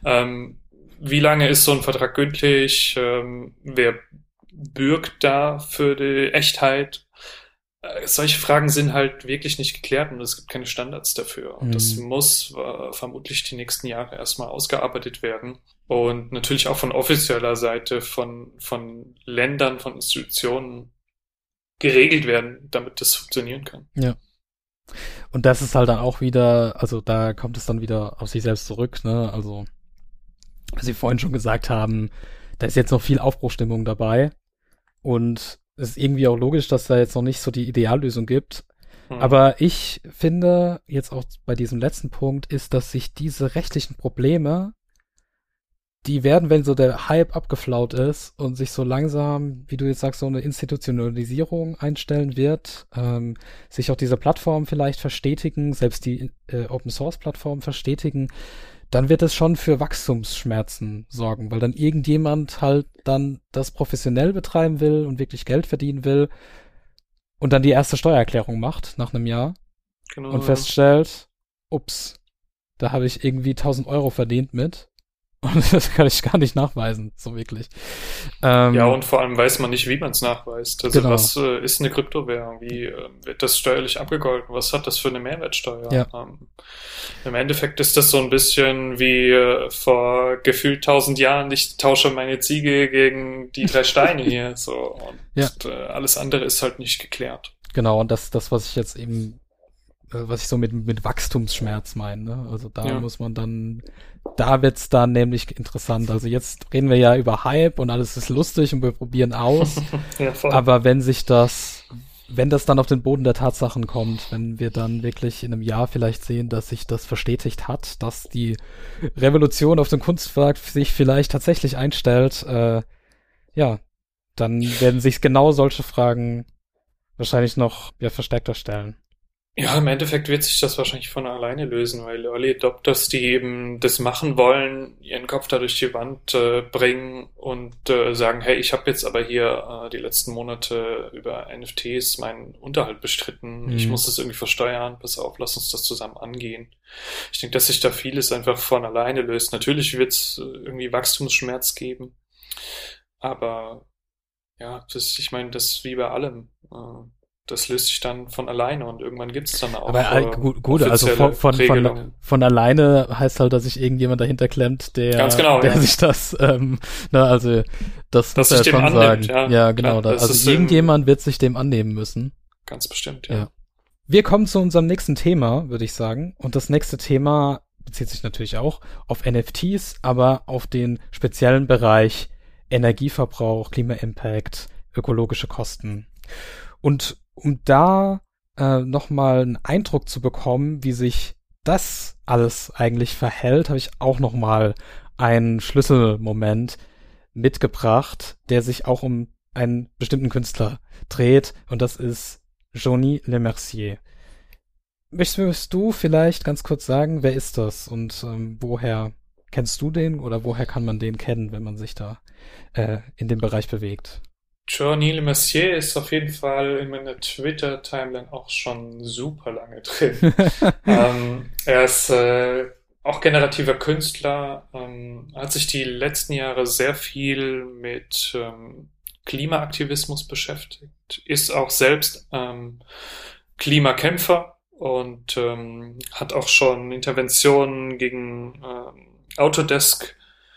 Wie lange ist so ein Vertrag gültig? Wer bürgt da für die Echtheit? Solche Fragen sind halt wirklich nicht geklärt und es gibt keine Standards dafür. Und das muss vermutlich die nächsten Jahre erstmal ausgearbeitet werden. Und natürlich auch von offizieller Seite, von Ländern, von Institutionen geregelt werden, damit das funktionieren kann. Ja. Und das ist halt dann auch wieder, also da kommt es dann wieder auf sich selbst zurück, ne? Also, was Sie vorhin schon gesagt haben, da ist jetzt noch viel Aufbruchstimmung dabei und es ist irgendwie auch logisch, dass da jetzt noch nicht so die Ideallösung gibt. Aber ich finde, jetzt auch bei diesem letzten Punkt, ist, dass sich diese rechtlichen Probleme, die werden, wenn so der Hype abgeflaut ist und sich so langsam, wie du jetzt sagst, so eine Institutionalisierung einstellen wird, sich auch diese Plattformen vielleicht verstetigen, selbst die Open-Source-Plattformen verstetigen, dann wird es schon für Wachstumsschmerzen sorgen, weil dann irgendjemand halt dann das professionell betreiben will und wirklich Geld verdienen will und dann die erste Steuererklärung macht nach einem Jahr Genau, und ja. feststellt, ups, da habe ich irgendwie 1.000 Euro verdient mit. Und das kann ich gar nicht nachweisen, so wirklich. Ja, und vor allem weiß man nicht, wie man es nachweist. Also Genau. was ist eine Kryptowährung? Wie wird das steuerlich abgegolten? Was hat das für eine Mehrwertsteuer? Ja. Im Endeffekt ist das so ein bisschen wie vor gefühlt 1000 Jahren, ich tausche meine Ziege gegen die 3 Steine hier. So. Und Ja. alles andere ist halt nicht geklärt. Genau, und das, was ich jetzt eben, was ich so mit Wachstumsschmerz meine, ne? Also da muss man dann, da wird's dann nämlich interessant. Also jetzt reden wir ja über Hype und alles ist lustig und wir probieren aus. Ja, voll. Aber wenn das dann auf den Boden der Tatsachen kommt, wenn wir dann wirklich in einem Jahr vielleicht sehen, dass sich das verstetigt hat, dass die Revolution auf dem Kunstmarkt sich vielleicht tatsächlich einstellt, dann werden sich genau solche Fragen wahrscheinlich noch verstärkter stellen. Ja, im Endeffekt wird sich das wahrscheinlich von alleine lösen, weil Early Adopters, die eben das machen wollen, ihren Kopf da durch die Wand bringen und sagen, hey, ich habe jetzt aber hier die letzten Monate über NFTs meinen Unterhalt bestritten, ich muss das irgendwie versteuern, pass auf, lass uns das zusammen angehen. Ich denke, dass sich da vieles einfach von alleine löst. Natürlich wird es irgendwie Wachstumsschmerz geben, aber ja, ich meine, das ist wie bei allem. Das löst sich dann von alleine und irgendwann gibt's dann auch aber gut, also von alleine heißt halt, dass sich irgendjemand dahinter klemmt, der, ganz genau, der sich das, also das muss er schon annimmt, sagen. Ja, genau. Klar, also irgendjemand wird sich dem annehmen müssen. Ganz bestimmt, ja. Wir kommen zu unserem nächsten Thema, würde ich sagen. Und das nächste Thema bezieht sich natürlich auch auf NFTs, aber auf den speziellen Bereich Energieverbrauch, Klima-Impact, ökologische Kosten. Und um da nochmal einen Eindruck zu bekommen, wie sich das alles eigentlich verhält, habe ich auch nochmal einen Schlüsselmoment mitgebracht, der sich auch um einen bestimmten Künstler dreht. Und das ist Johnny Lemercier. Möchtest du vielleicht ganz kurz sagen, wer ist das und woher kennst du den oder woher kann man den kennen, wenn man sich da in dem Bereich bewegt? Johnny Lemercier ist auf jeden Fall in meiner Twitter-Timeline auch schon super lange drin. Er ist auch generativer Künstler, hat sich die letzten Jahre sehr viel mit Klimaaktivismus beschäftigt, ist auch selbst Klimakämpfer und hat auch schon Interventionen gegen Autodesk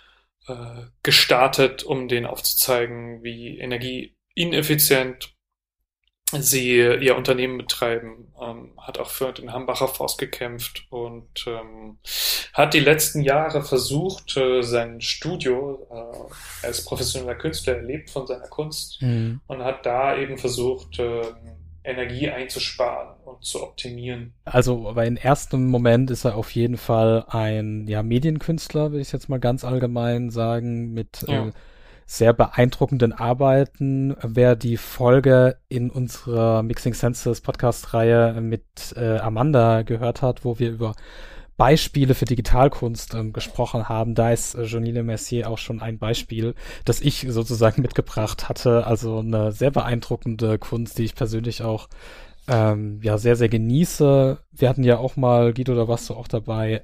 gestartet, um denen aufzuzeigen, wie energieineffizient sie ihr Unternehmen betreiben, hat auch für den Hambacher Forst gekämpft und hat die letzten Jahre versucht, sein Studio, er ist professioneller Künstler, er lebt von seiner Kunst und hat da eben versucht, Energie einzusparen und zu optimieren. Also, aber im ersten Moment ist er auf jeden Fall ein Medienkünstler, würde ich jetzt mal ganz allgemein sagen, mit sehr beeindruckenden Arbeiten. Wer die Folge in unserer Mixing Senses Podcast-Reihe mit Amanda gehört hat, wo wir über Beispiele für Digitalkunst gesprochen haben, da ist Johnny Lemercier auch schon ein Beispiel, das ich sozusagen mitgebracht hatte. Also eine sehr beeindruckende Kunst, die ich persönlich auch sehr, sehr genieße. Wir hatten ja auch mal, Guido, da warst du auch dabei,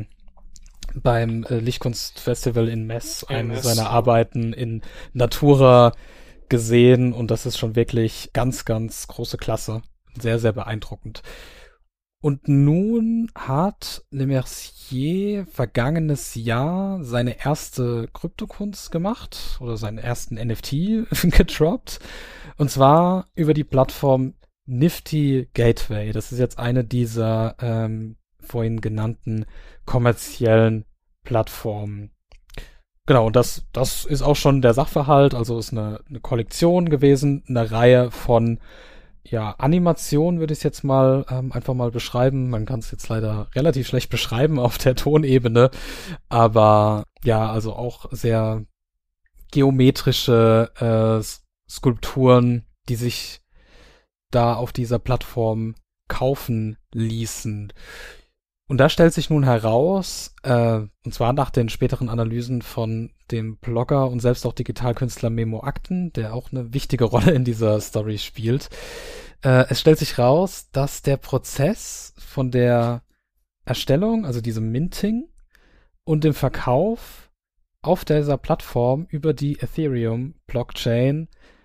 beim Lichtkunstfestival in Metz eine seiner Arbeiten in Natura gesehen und das ist schon wirklich ganz, ganz große Klasse. Sehr, sehr beeindruckend. Und nun hat Lemercier vergangenes Jahr seine erste Kryptokunst gemacht oder seinen ersten NFT gedroppt. Und zwar über die Plattform Nifty Gateway. Das ist jetzt eine dieser vorhin genannten kommerziellen Plattformen. Genau, und das ist auch schon der Sachverhalt. Also ist eine Kollektion gewesen, eine Reihe von Animation würde ich es jetzt mal einfach mal beschreiben. Man kann es jetzt leider relativ schlecht beschreiben auf der Tonebene, aber also auch sehr geometrische Skulpturen, die sich da auf dieser Plattform kaufen ließen. Und da stellt sich nun heraus, und zwar nach den späteren Analysen von dem Blogger und selbst auch Digitalkünstler Memo Akten, der auch eine wichtige Rolle in dieser Story spielt, es stellt sich raus, dass der Prozess von der Erstellung, also diesem Minting und dem Verkauf auf dieser Plattform über die Ethereum-Blockchain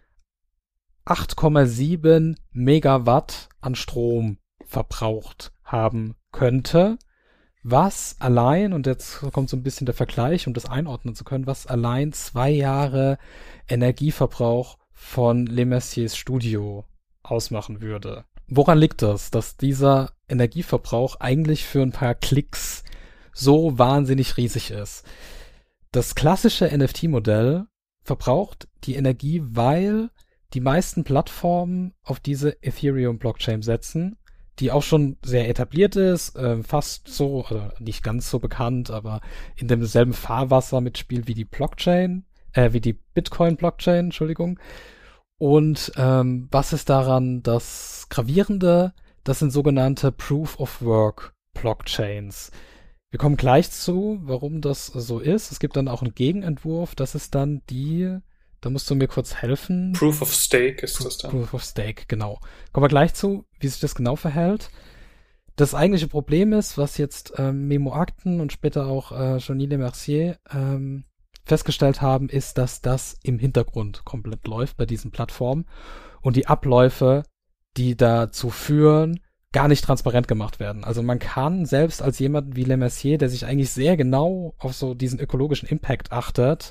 8,7 Megawatt an Strom verbraucht haben könnte, was allein, und jetzt kommt so ein bisschen der Vergleich, um das einordnen zu können, was allein 2 Jahre Energieverbrauch von Le Merciers Studio ausmachen würde. Woran liegt das, dass dieser Energieverbrauch eigentlich für ein paar Klicks so wahnsinnig riesig ist? Das klassische NFT-Modell verbraucht die Energie, weil die meisten Plattformen auf diese Ethereum-Blockchain setzen, die auch schon sehr etabliert ist, fast so, oder nicht ganz so bekannt, aber in demselben Fahrwasser mitspielt wie die Blockchain, wie die Bitcoin-Blockchain, Entschuldigung. Und was ist daran das Gravierende? Das sind sogenannte Proof-of-Work-Blockchains. Wir kommen gleich zu, warum das so ist. Es gibt dann auch einen Gegenentwurf, das ist dann da musst du mir kurz helfen. Proof of Stake ist das dann. Proof of Stake, genau. Kommen wir gleich zu, wie sich das genau verhält. Das eigentliche Problem ist, was jetzt Memo Akten und später auch Jean-Louis Le Mercier festgestellt haben, ist, dass das im Hintergrund komplett läuft bei diesen Plattformen und die Abläufe, die dazu führen, gar nicht transparent gemacht werden. Also man kann selbst als jemand wie Le Mercier, der sich eigentlich sehr genau auf so diesen ökologischen Impact achtet,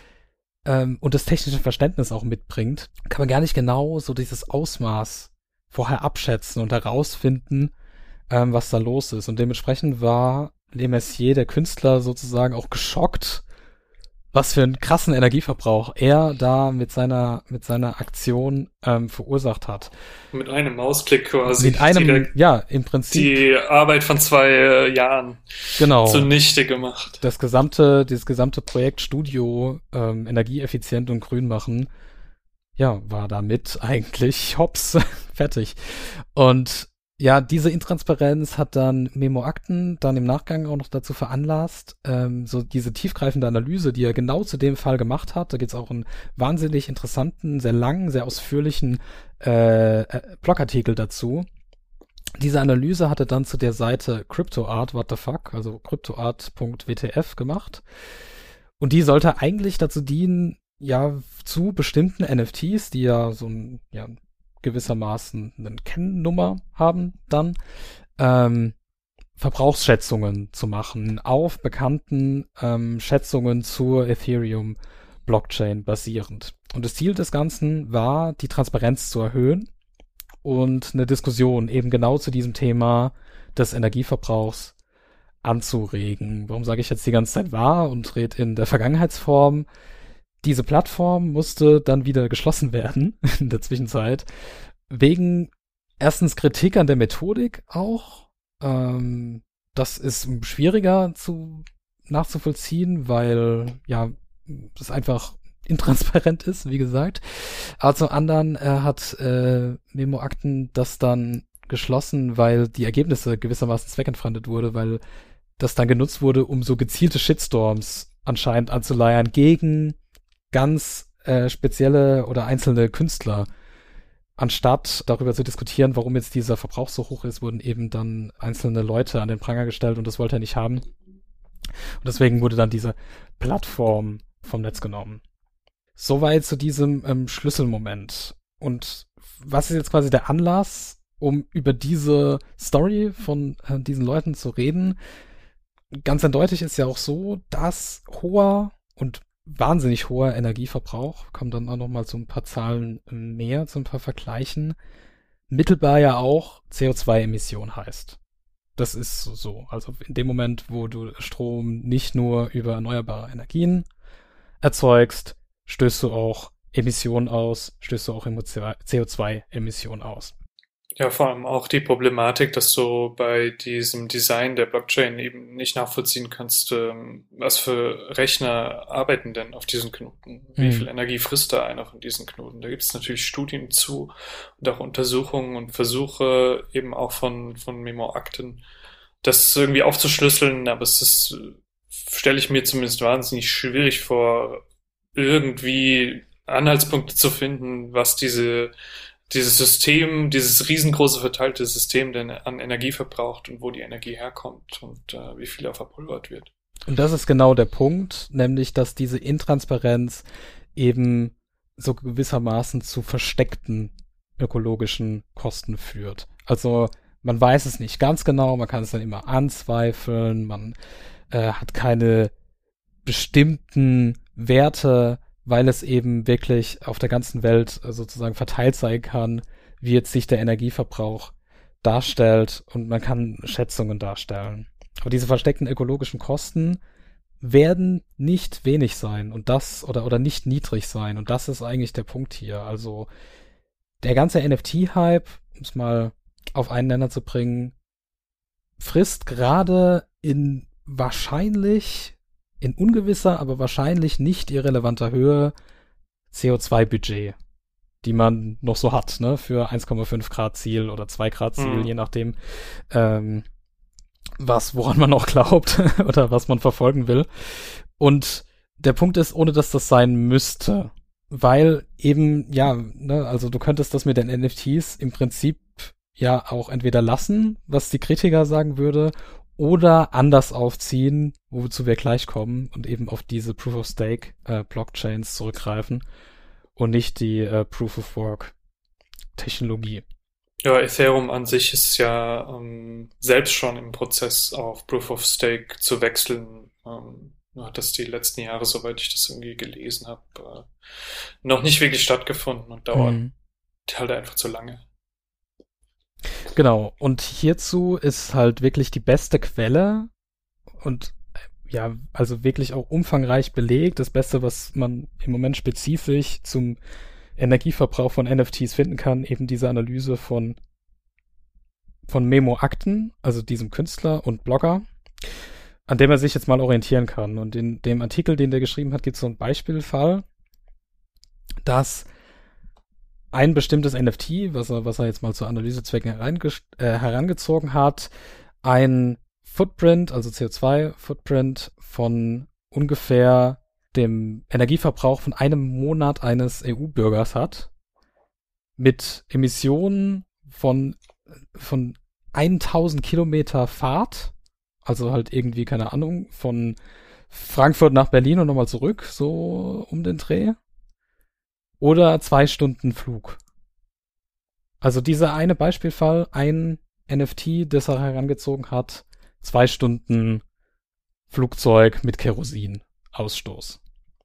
und das technische Verständnis auch mitbringt, kann man gar nicht genau so dieses Ausmaß vorher abschätzen und herausfinden, was da los ist. Und dementsprechend war Le Mercier, der Künstler, sozusagen auch geschockt, was für einen krassen Energieverbrauch er da mit seiner Aktion verursacht hat. Mit einem Mausklick quasi. Mit einem, ja, im Prinzip. Die Arbeit von 2 Jahren genau zunichte gemacht. Dieses gesamte Projekt Studio energieeffizient und grün machen, ja, war damit eigentlich hops fertig. Und ja, diese Intransparenz hat dann Memo Akten dann im Nachgang auch noch dazu veranlasst, so diese tiefgreifende Analyse, die er genau zu dem Fall gemacht hat. Da gibt's auch einen wahnsinnig interessanten, sehr langen, sehr ausführlichen Blogartikel dazu. Diese Analyse hatte dann zu der Seite CryptoArt, what the fuck, also cryptoart.wtf gemacht. Und die sollte eigentlich dazu dienen, ja, zu bestimmten NFTs, die ja so ein, ja, gewissermaßen eine Kennnummer haben, dann Verbrauchsschätzungen zu machen auf bekannten Schätzungen zur Ethereum-Blockchain basierend. Und das Ziel des Ganzen war, die Transparenz zu erhöhen und eine Diskussion eben genau zu diesem Thema des Energieverbrauchs anzuregen. Warum sage ich jetzt die ganze Zeit war und rede in der Vergangenheitsform? Diese Plattform musste dann wieder geschlossen werden in der Zwischenzeit, wegen erstens Kritik an der Methodik auch. Das ist schwieriger nachzuvollziehen, weil ja das einfach intransparent ist, wie gesagt. Aber zum anderen hat Memo Akten das dann geschlossen, weil die Ergebnisse gewissermaßen zweckentfremdet wurde, weil das dann genutzt wurde, um so gezielte Shitstorms anscheinend anzuleiern gegen ganz spezielle oder einzelne Künstler. Anstatt darüber zu diskutieren, warum jetzt dieser Verbrauch so hoch ist, wurden eben dann einzelne Leute an den Pranger gestellt und das wollte er nicht haben. Und deswegen wurde dann diese Plattform vom Netz genommen. Soweit zu diesem Schlüsselmoment. Und was ist jetzt quasi der Anlass, um über diese Story von diesen Leuten zu reden? Ganz eindeutig ist ja auch so, dass hoher und wahnsinnig hoher Energieverbrauch, kommen dann auch noch mal zu ein paar Zahlen mehr, zu ein paar Vergleichen, mittelbar ja auch CO2-Emission heißt. Das ist so. Also in dem Moment, wo du Strom nicht nur über erneuerbare Energien erzeugst, stößt du auch Emissionen aus, stößt du auch CO2-Emissionen aus. Ja, vor allem auch die Problematik, dass du bei diesem Design der Blockchain eben nicht nachvollziehen kannst, was für Rechner arbeiten denn auf diesen Knoten? Wie viel Energie frisst da einer von diesen Knoten? Da gibt es natürlich Studien zu und auch Untersuchungen und Versuche eben auch von Memo Akten, das irgendwie aufzuschlüsseln, aber es ist, stelle ich mir zumindest wahnsinnig schwierig vor, irgendwie Anhaltspunkte zu finden, was dieses System, dieses riesengroße verteilte System denn an Energie verbraucht und wo die Energie herkommt und wie viel da verpulvert wird. Und das ist genau der Punkt, nämlich, dass diese Intransparenz eben so gewissermaßen zu versteckten ökologischen Kosten führt. Also man weiß es nicht ganz genau, man kann es dann immer anzweifeln, man hat keine bestimmten Werte, weil es eben wirklich auf der ganzen Welt sozusagen verteilt sein kann, wie jetzt sich der Energieverbrauch darstellt, und man kann Schätzungen darstellen. Aber diese versteckten ökologischen Kosten werden nicht wenig sein und das oder nicht niedrig sein, und das ist eigentlich der Punkt hier. Also der ganze NFT-Hype, um es mal auf einen Nenner zu bringen, frisst gerade in ungewisser, aber wahrscheinlich nicht irrelevanter Höhe CO2-Budget, die man noch so hat, ne, für 1,5 Grad Ziel oder 2 Grad Ziel, je nachdem, woran man auch glaubt oder was man verfolgen will. Und der Punkt ist, ohne dass das sein müsste, weil eben, ja, ne, also du könntest das mit den NFTs im Prinzip ja auch entweder lassen, was die Kritiker sagen würde, oder anders aufziehen, wozu wir gleich kommen, und eben auf diese Proof-of-Stake Blockchains zurückgreifen und nicht die Proof-of-Work-Technologie. Ja, Ethereum an sich ist ja selbst schon im Prozess auf Proof-of-Stake zu wechseln. Hat das die letzten Jahre, soweit ich das irgendwie gelesen habe, noch nicht wirklich stattgefunden und dauert halt einfach zu lange. Genau, und hierzu ist halt wirklich die beste Quelle und ja, also wirklich auch umfangreich belegt, das Beste, was man im Moment spezifisch zum Energieverbrauch von NFTs finden kann, eben diese Analyse von Memo Akten, also diesem Künstler und Blogger, an dem er sich jetzt mal orientieren kann. Und in dem Artikel, den der geschrieben hat, gibt es so einen Beispielfall, dass ein bestimmtes NFT, was er jetzt mal zu Analysezwecken herangezogen hat, ein Footprint, also CO2-Footprint von ungefähr dem Energieverbrauch von einem Monat eines EU-Bürgers hat, mit Emissionen von 1000 Kilometer Fahrt, also halt irgendwie, keine Ahnung, von Frankfurt nach Berlin und nochmal zurück, so um den Dreh. Oder 2 Stunden Flug. Also dieser eine Beispielfall, ein NFT, das er herangezogen hat, 2 Stunden Flugzeug mit Kerosin-Ausstoß.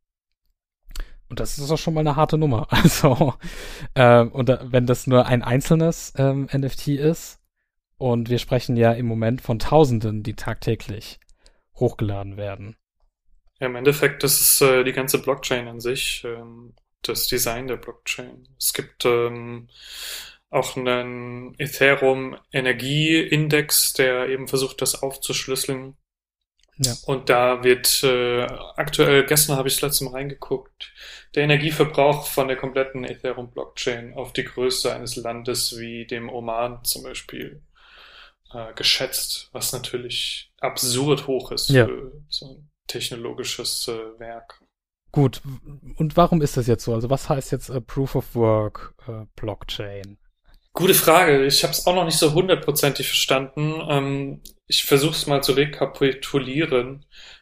Und das ist doch schon mal eine harte Nummer. Also, wenn das nur ein einzelnes NFT ist, und wir sprechen ja im Moment von Tausenden, die tagtäglich hochgeladen werden. Ja, im Endeffekt, das ist die ganze Blockchain an sich, das Design der Blockchain. Es gibt auch einen Ethereum-Energieindex, der eben versucht, das aufzuschlüsseln. Ja. Und da wird aktuell, gestern habe ich das letzte Mal reingeguckt, der Energieverbrauch von der kompletten Ethereum-Blockchain auf die Größe eines Landes wie dem Oman zum Beispiel geschätzt, was natürlich absurd hoch ist für so ein technologisches Werk. Gut, und warum ist das jetzt so? Also was heißt jetzt Proof-of-Work Blockchain? Gute Frage. Ich habe es auch noch nicht so hundertprozentig verstanden. Ich versuche es mal zu rekapitulieren.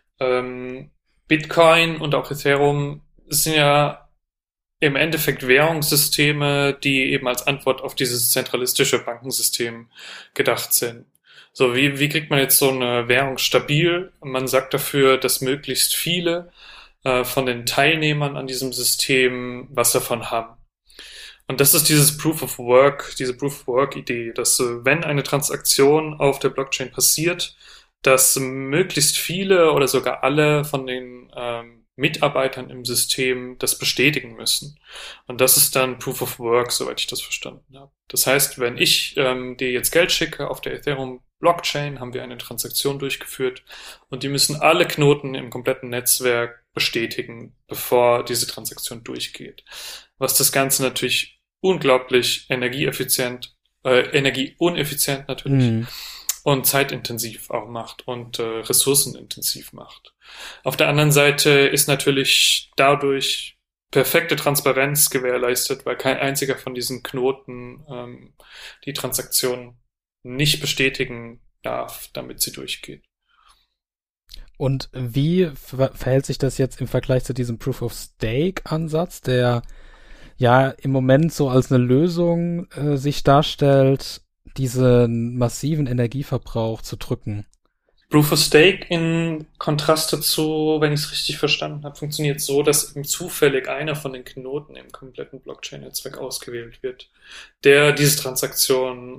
Bitcoin und auch Ethereum sind ja im Endeffekt Währungssysteme, die eben als Antwort auf dieses zentralistische Bankensystem gedacht sind. So, wie kriegt man jetzt so eine Währung stabil? Man sagt dafür, dass möglichst viele von den Teilnehmern an diesem System was davon haben. Und das ist dieses Proof of Work, diese Proof of Work Idee, dass wenn eine Transaktion auf der Blockchain passiert, dass möglichst viele oder sogar alle von den Mitarbeitern im System das bestätigen müssen. Und das ist dann Proof of Work, soweit ich das verstanden habe. Das heißt, wenn ich dir jetzt Geld schicke auf der Ethereum Blockchain, haben wir eine Transaktion durchgeführt und die müssen alle Knoten im kompletten Netzwerk bestätigen, bevor diese Transaktion durchgeht. Was das Ganze natürlich unglaublich energieuneffizient natürlich und zeitintensiv auch macht und ressourcenintensiv macht. Auf der anderen Seite ist natürlich dadurch perfekte Transparenz gewährleistet, weil kein einziger von diesen Knoten die Transaktion nicht bestätigen darf, damit sie durchgeht. Und wie verhält sich das jetzt im Vergleich zu diesem Proof-of-Stake-Ansatz, der ja im Moment so als eine Lösung sich darstellt, diesen massiven Energieverbrauch zu drücken? Proof of Stake in Kontrast dazu, wenn ich es richtig verstanden habe, funktioniert so, dass eben zufällig einer von den Knoten im kompletten Blockchain-Netzwerk ausgewählt wird, der diese Transaktion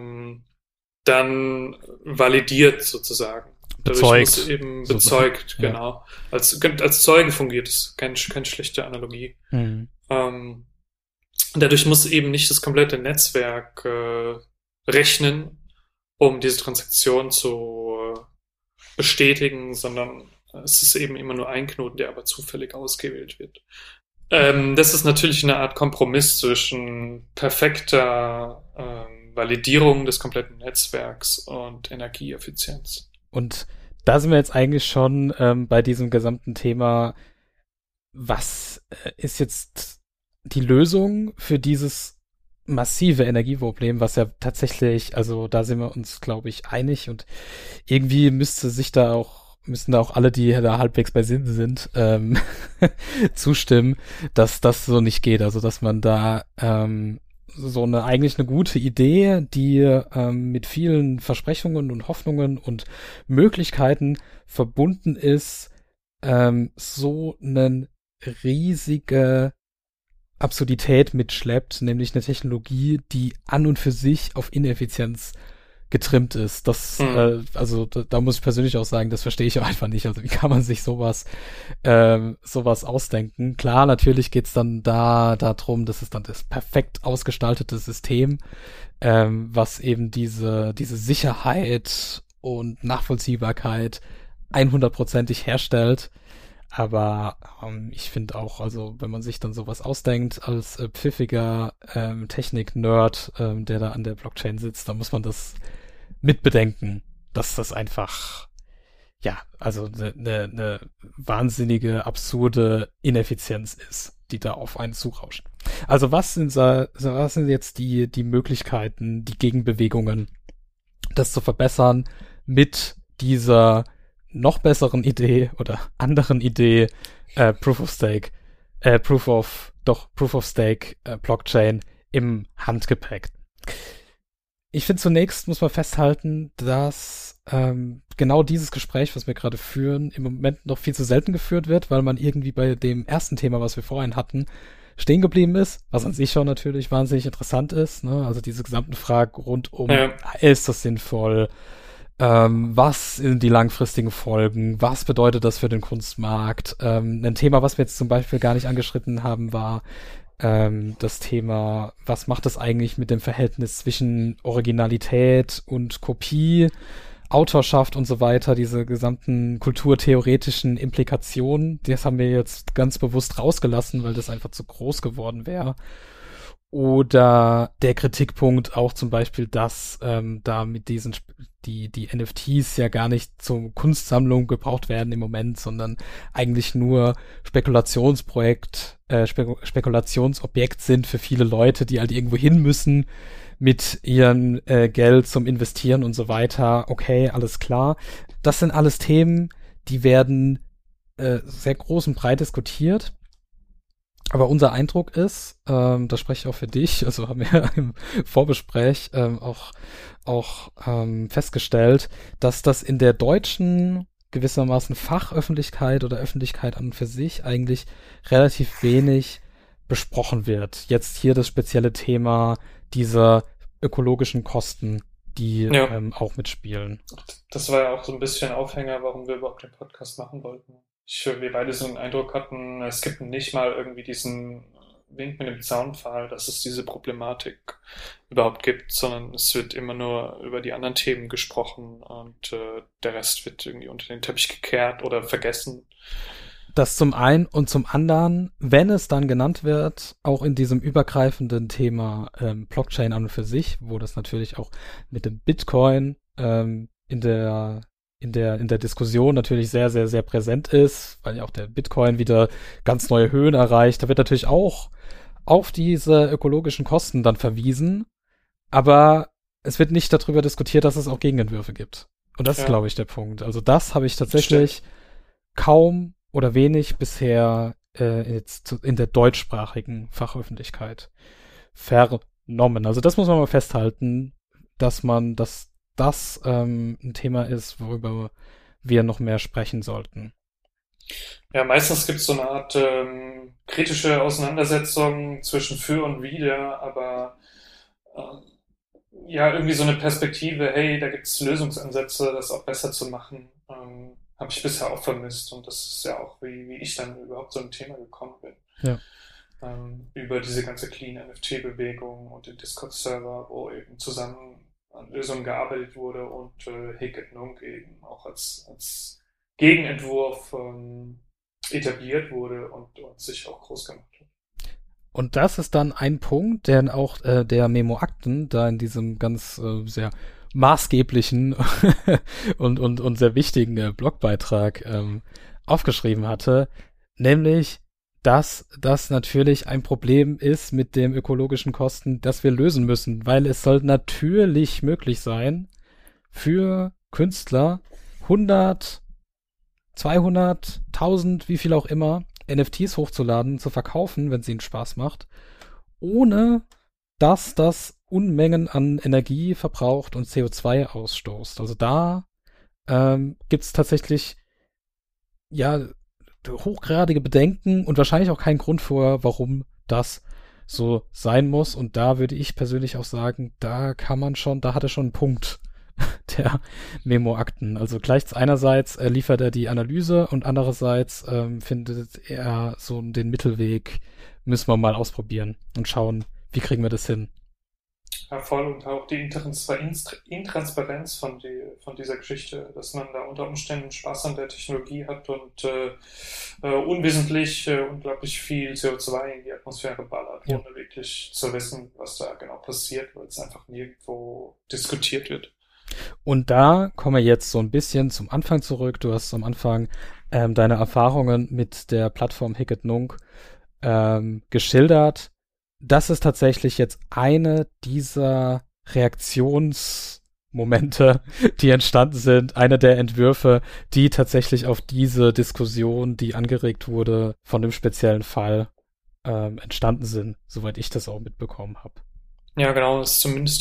dann validiert sozusagen. Bezeugt. Dadurch muss eben bezeugt, ja. Genau. Als Zeuge fungiert es, keine schlechte Analogie. Mhm. Dadurch muss eben nicht das komplette Netzwerk rechnen, um diese Transaktion zu bestätigen, sondern es ist eben immer nur ein Knoten, der aber zufällig ausgewählt wird. Das ist natürlich eine Art Kompromiss zwischen perfekter Validierung des kompletten Netzwerks und Energieeffizienz. Und da sind wir jetzt eigentlich schon bei diesem gesamten Thema, was ist jetzt die Lösung für dieses massive Energieproblem, was ja tatsächlich, also da sind wir uns, glaube ich, einig und irgendwie müssten da auch alle, die da halbwegs bei Sinn sind, zustimmen, dass das so nicht geht. Also dass man da eigentlich eine gute Idee, die mit vielen Versprechungen und Hoffnungen und Möglichkeiten verbunden ist, so eine riesige Absurdität mitschleppt, nämlich eine Technologie, die an und für sich auf Ineffizienz getrimmt ist. Das, also da muss ich persönlich auch sagen, das verstehe ich auch einfach nicht. Also wie kann man sich sowas ausdenken? Klar, natürlich geht's dann darum, das ist dann das perfekt ausgestaltete System, was eben diese Sicherheit und Nachvollziehbarkeit 100%ig herstellt. Aber ich finde auch, also wenn man sich dann sowas ausdenkt als pfiffiger Technik-Nerd, der da an der Blockchain sitzt, dann muss man das mitbedenken, dass das einfach, ja, also eine wahnsinnige, absurde Ineffizienz ist, die da auf einen zurauscht. Also was sind jetzt die Möglichkeiten, die Gegenbewegungen, das zu verbessern mit dieser noch besseren Idee oder anderen Idee Proof of Stake Blockchain im Handgepäck. Ich finde, zunächst muss man festhalten, dass genau dieses Gespräch, was wir gerade führen, im Moment noch viel zu selten geführt wird, weil man irgendwie bei dem ersten Thema, was wir vorhin hatten, stehen geblieben ist, was an sich schon natürlich wahnsinnig interessant ist, ne? Also diese gesamten Fragen rund um, ist das sinnvoll? Was sind die langfristigen Folgen? Was bedeutet das für den Kunstmarkt? Ein Thema, was wir jetzt zum Beispiel gar nicht angeschnitten haben, war das Thema, was macht das eigentlich mit dem Verhältnis zwischen Originalität und Kopie, Autorschaft und so weiter, diese gesamten kulturtheoretischen Implikationen, das haben wir jetzt ganz bewusst rausgelassen, weil das einfach zu groß geworden wäre. Oder der Kritikpunkt auch zum Beispiel, dass da mit diesen die NFTs ja gar nicht zur Kunstsammlung gebraucht werden im Moment, sondern eigentlich nur Spekulationsobjekt sind für viele Leute, die halt irgendwo hin müssen mit ihrem Geld zum Investieren und so weiter. Okay, alles klar. Das sind alles Themen, die werden sehr groß und breit diskutiert. Aber unser Eindruck ist, das spreche ich auch für dich, also haben wir im Vorbespräch auch festgestellt, dass das in der deutschen gewissermaßen Fachöffentlichkeit oder Öffentlichkeit an und für sich eigentlich relativ wenig besprochen wird. Jetzt hier das spezielle Thema dieser ökologischen Kosten, die auch mitspielen. Das war ja auch so ein bisschen Aufhänger, warum wir überhaupt den Podcast machen wollten. Wir beide so einen Eindruck hatten, es gibt nicht mal irgendwie diesen Wink mit dem Zaunpfahl, dass es diese Problematik überhaupt gibt, sondern es wird immer nur über die anderen Themen gesprochen und der Rest wird irgendwie unter den Teppich gekehrt oder vergessen. Das zum einen und zum anderen, wenn es dann genannt wird, auch in diesem übergreifenden Thema Blockchain an und für sich, wo das natürlich auch mit dem Bitcoin in der Diskussion natürlich sehr, sehr, sehr präsent ist, weil ja auch der Bitcoin wieder ganz neue Höhen erreicht. Da wird natürlich auch auf diese ökologischen Kosten dann verwiesen, aber es wird nicht darüber diskutiert, dass es auch Gegenentwürfe gibt. Und das ist, glaube ich, der Punkt. Also das habe ich tatsächlich kaum oder wenig bisher jetzt in der deutschsprachigen Fachöffentlichkeit vernommen. Also das muss man mal festhalten, dass das ein Thema ist, worüber wir noch mehr sprechen sollten. Ja, meistens gibt es so eine Art kritische Auseinandersetzung zwischen für und wider, aber ja, irgendwie so eine Perspektive, hey, da gibt es Lösungsansätze, das auch besser zu machen, habe ich bisher auch vermisst. Und das ist ja auch, wie ich dann überhaupt so ein Thema gekommen bin. Ja. Über diese ganze Clean NFT-Bewegung und den Discord-Server, wo eben zusammen an Lösungen gearbeitet wurde und Hic et Nunc eben auch als Gegenentwurf etabliert wurde und sich auch groß gemacht hat. Und das ist dann ein Punkt, der auch der Memo-Akten da in diesem ganz sehr maßgeblichen und sehr wichtigen Blogbeitrag aufgeschrieben hatte, nämlich, dass das natürlich ein Problem ist mit dem ökologischen Kosten, das wir lösen müssen, weil es soll natürlich möglich sein, für Künstler 100, 200, 1000, wie viel auch immer, NFTs hochzuladen, zu verkaufen, wenn es ihnen Spaß macht, ohne dass das Unmengen an Energie verbraucht und CO2 ausstoßt. Also da gibt's tatsächlich ja hochgradige Bedenken und wahrscheinlich auch keinen Grund vor, warum das so sein muss. Und da würde ich persönlich auch sagen, da hat er schon einen Punkt, der Memo-Akten. Also gleich einerseits liefert er die Analyse und andererseits findet er so den Mittelweg, müssen wir mal ausprobieren und schauen, wie kriegen wir das hin. Ja, voll, und auch die Intransparenz von dieser Geschichte, dass man da unter Umständen Spaß an der Technologie hat und unwissentlich unglaublich viel CO2 in die Atmosphäre ballert, ohne wirklich zu wissen, was da genau passiert, weil es einfach nirgendwo diskutiert wird. Und da kommen wir jetzt so ein bisschen zum Anfang zurück. Du hast am Anfang deine Erfahrungen mit der Plattform Hic et Nunc geschildert. Das ist tatsächlich jetzt eine dieser Reaktionsmomente, die entstanden sind, eine der Entwürfe, die tatsächlich auf diese Diskussion, die angeregt wurde, von dem speziellen Fall entstanden sind, soweit ich das auch mitbekommen habe. Ja, genau, das ist zumindest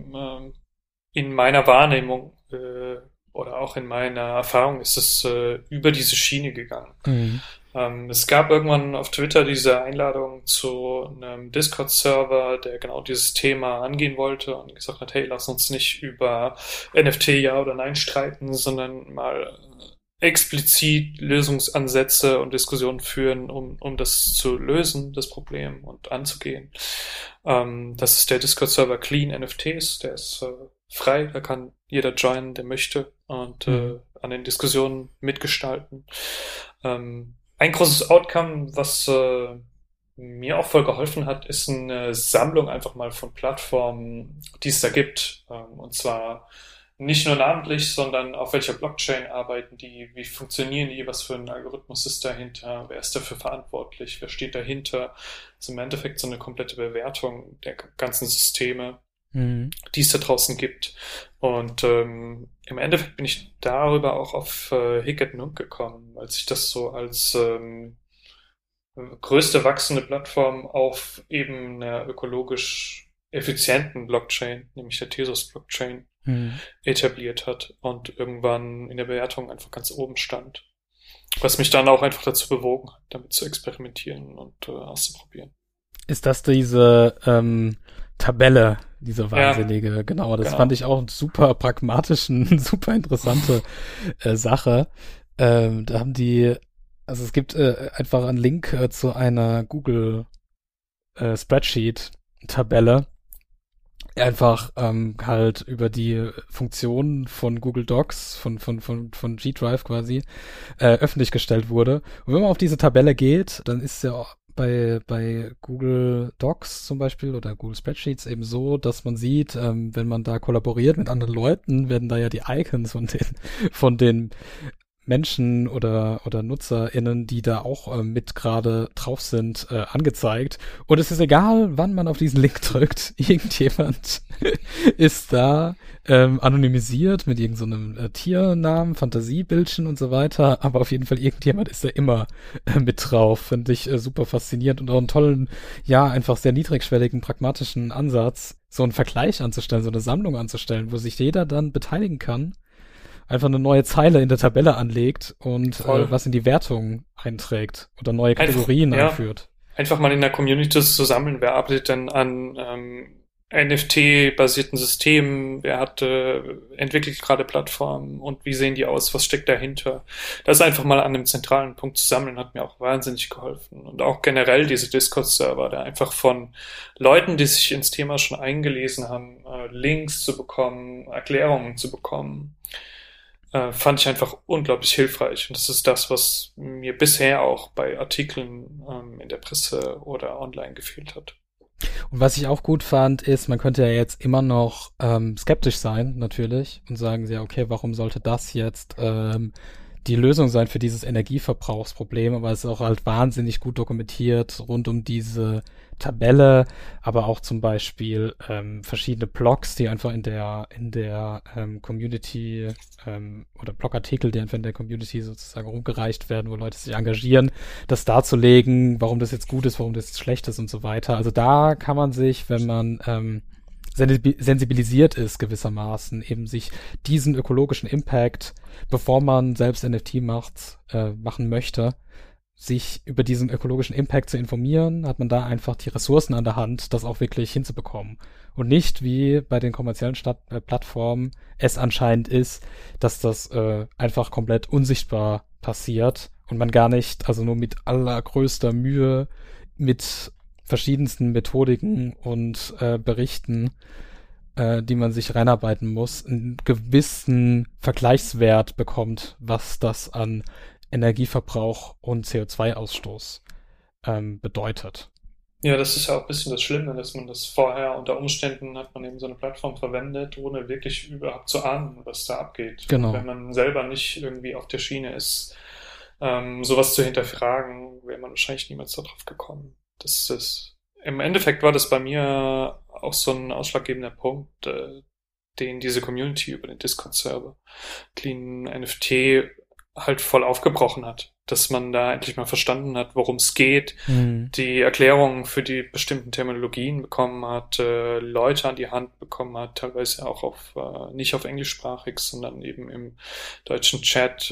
in meiner Wahrnehmung oder auch in meiner Erfahrung ist es über diese Schiene gegangen. Mhm. Es gab irgendwann auf Twitter diese Einladung zu einem Discord-Server, der genau dieses Thema angehen wollte und gesagt hat, hey, lass uns nicht über NFT ja oder nein streiten, sondern mal explizit Lösungsansätze und Diskussionen führen, um das zu lösen, das Problem und anzugehen. Das ist der Discord-Server Clean NFTs, der ist frei, da kann jeder joinen, der möchte und an den Diskussionen mitgestalten. Ein großes Outcome, was mir auch voll geholfen hat, ist eine Sammlung einfach mal von Plattformen, die es da gibt. Und zwar nicht nur namentlich, sondern auf welcher Blockchain arbeiten die, wie funktionieren die, was für ein Algorithmus ist dahinter, wer ist dafür verantwortlich, wer steht dahinter. Also im Endeffekt so eine komplette Bewertung der ganzen Systeme, die es da draußen gibt. Und im Endeffekt bin ich darüber auch auf Hic et Nunc gekommen, weil sich das so als größte wachsende Plattform auf eben einer ökologisch effizienten Blockchain, nämlich der Tezos-Blockchain, etabliert hat und irgendwann in der Bewertung einfach ganz oben stand. Was mich dann auch einfach dazu bewogen hat, damit zu experimentieren und auszuprobieren. Ist das diese Tabelle, diese wahnsinnige, ja, genau, das fand ich auch super pragmatischen, super interessante Sache. Da haben die, also es gibt einfach einen Link zu einer Google Spreadsheet-Tabelle, einfach halt über die Funktionen von Google Docs, von G Drive quasi, öffentlich gestellt wurde. Und wenn man auf diese Tabelle geht, dann ist ja bei Google Docs zum Beispiel oder Google Spreadsheets eben so, dass man sieht, wenn man da kollaboriert mit anderen Leuten, werden da ja die Icons von den Menschen oder NutzerInnen, die da auch mit gerade drauf sind, angezeigt. Und es ist egal, wann man auf diesen Link drückt, irgendjemand ist da anonymisiert mit irgendeinem Tiernamen, Fantasiebildchen und so weiter, aber auf jeden Fall irgendjemand ist da immer mit drauf. Finde ich super faszinierend und auch einen tollen, ja, einfach sehr niedrigschwelligen, pragmatischen Ansatz, so einen Vergleich anzustellen, so eine Sammlung anzustellen, wo sich jeder dann beteiligen kann, einfach eine neue Zeile in der Tabelle anlegt und was in die Wertung einträgt oder neue Kategorien einführt. Einfach mal in der Community zu sammeln, wer arbeitet denn an NFT-basierten Systemen, wer entwickelt gerade Plattformen und wie sehen die aus, was steckt dahinter. Das einfach mal an einem zentralen Punkt zu sammeln, hat mir auch wahnsinnig geholfen. Und auch generell diese Discord-Server, da einfach von Leuten, die sich ins Thema schon eingelesen haben, Links zu bekommen, Erklärungen zu bekommen, fand ich einfach unglaublich hilfreich. Und das ist das, was mir bisher auch bei Artikeln in der Presse oder online gefehlt hat. Und was ich auch gut fand, ist, man könnte ja jetzt immer noch skeptisch sein, natürlich, und sagen, ja, okay, warum sollte das jetzt die Lösung sein für dieses Energieverbrauchsproblem? Aber es ist auch halt wahnsinnig gut dokumentiert rund um diese Tabelle, aber auch zum Beispiel verschiedene Blogs, die einfach in der Community oder Blogartikel, die einfach in der Community sozusagen rumgereicht werden, wo Leute sich engagieren, das darzulegen, warum das jetzt gut ist, warum das jetzt schlecht ist und so weiter. Also da kann man sich, wenn man sensibilisiert ist gewissermaßen, eben sich diesen ökologischen Impact, bevor man selbst NFT machen möchte, sich über diesen ökologischen Impact zu informieren, hat man da einfach die Ressourcen an der Hand, das auch wirklich hinzubekommen. Und nicht wie bei den kommerziellen Plattformen es anscheinend ist, dass das einfach komplett unsichtbar passiert und man gar nicht, also nur mit allergrößter Mühe, mit verschiedensten Methodiken und Berichten, die man sich reinarbeiten muss, einen gewissen Vergleichswert bekommt, was das an Energieverbrauch und CO2-Ausstoß bedeutet. Ja, das ist ja auch ein bisschen das Schlimme, dass man das vorher unter Umständen hat man eben so eine Plattform verwendet, ohne wirklich überhaupt zu ahnen, was da abgeht. Genau. Und wenn man selber nicht irgendwie auf der Schiene ist, sowas zu hinterfragen, wäre man wahrscheinlich niemals darauf gekommen. Das ist, im Endeffekt war das bei mir auch so ein ausschlaggebender Punkt, den diese Community über den Discord-Server Clean NFT halt voll aufgebrochen hat. Dass man da endlich mal verstanden hat, worum es geht, die Erklärungen für die bestimmten Terminologien bekommen hat, Leute an die Hand bekommen hat, teilweise auch nicht auf englischsprachig, sondern eben im deutschen Chat,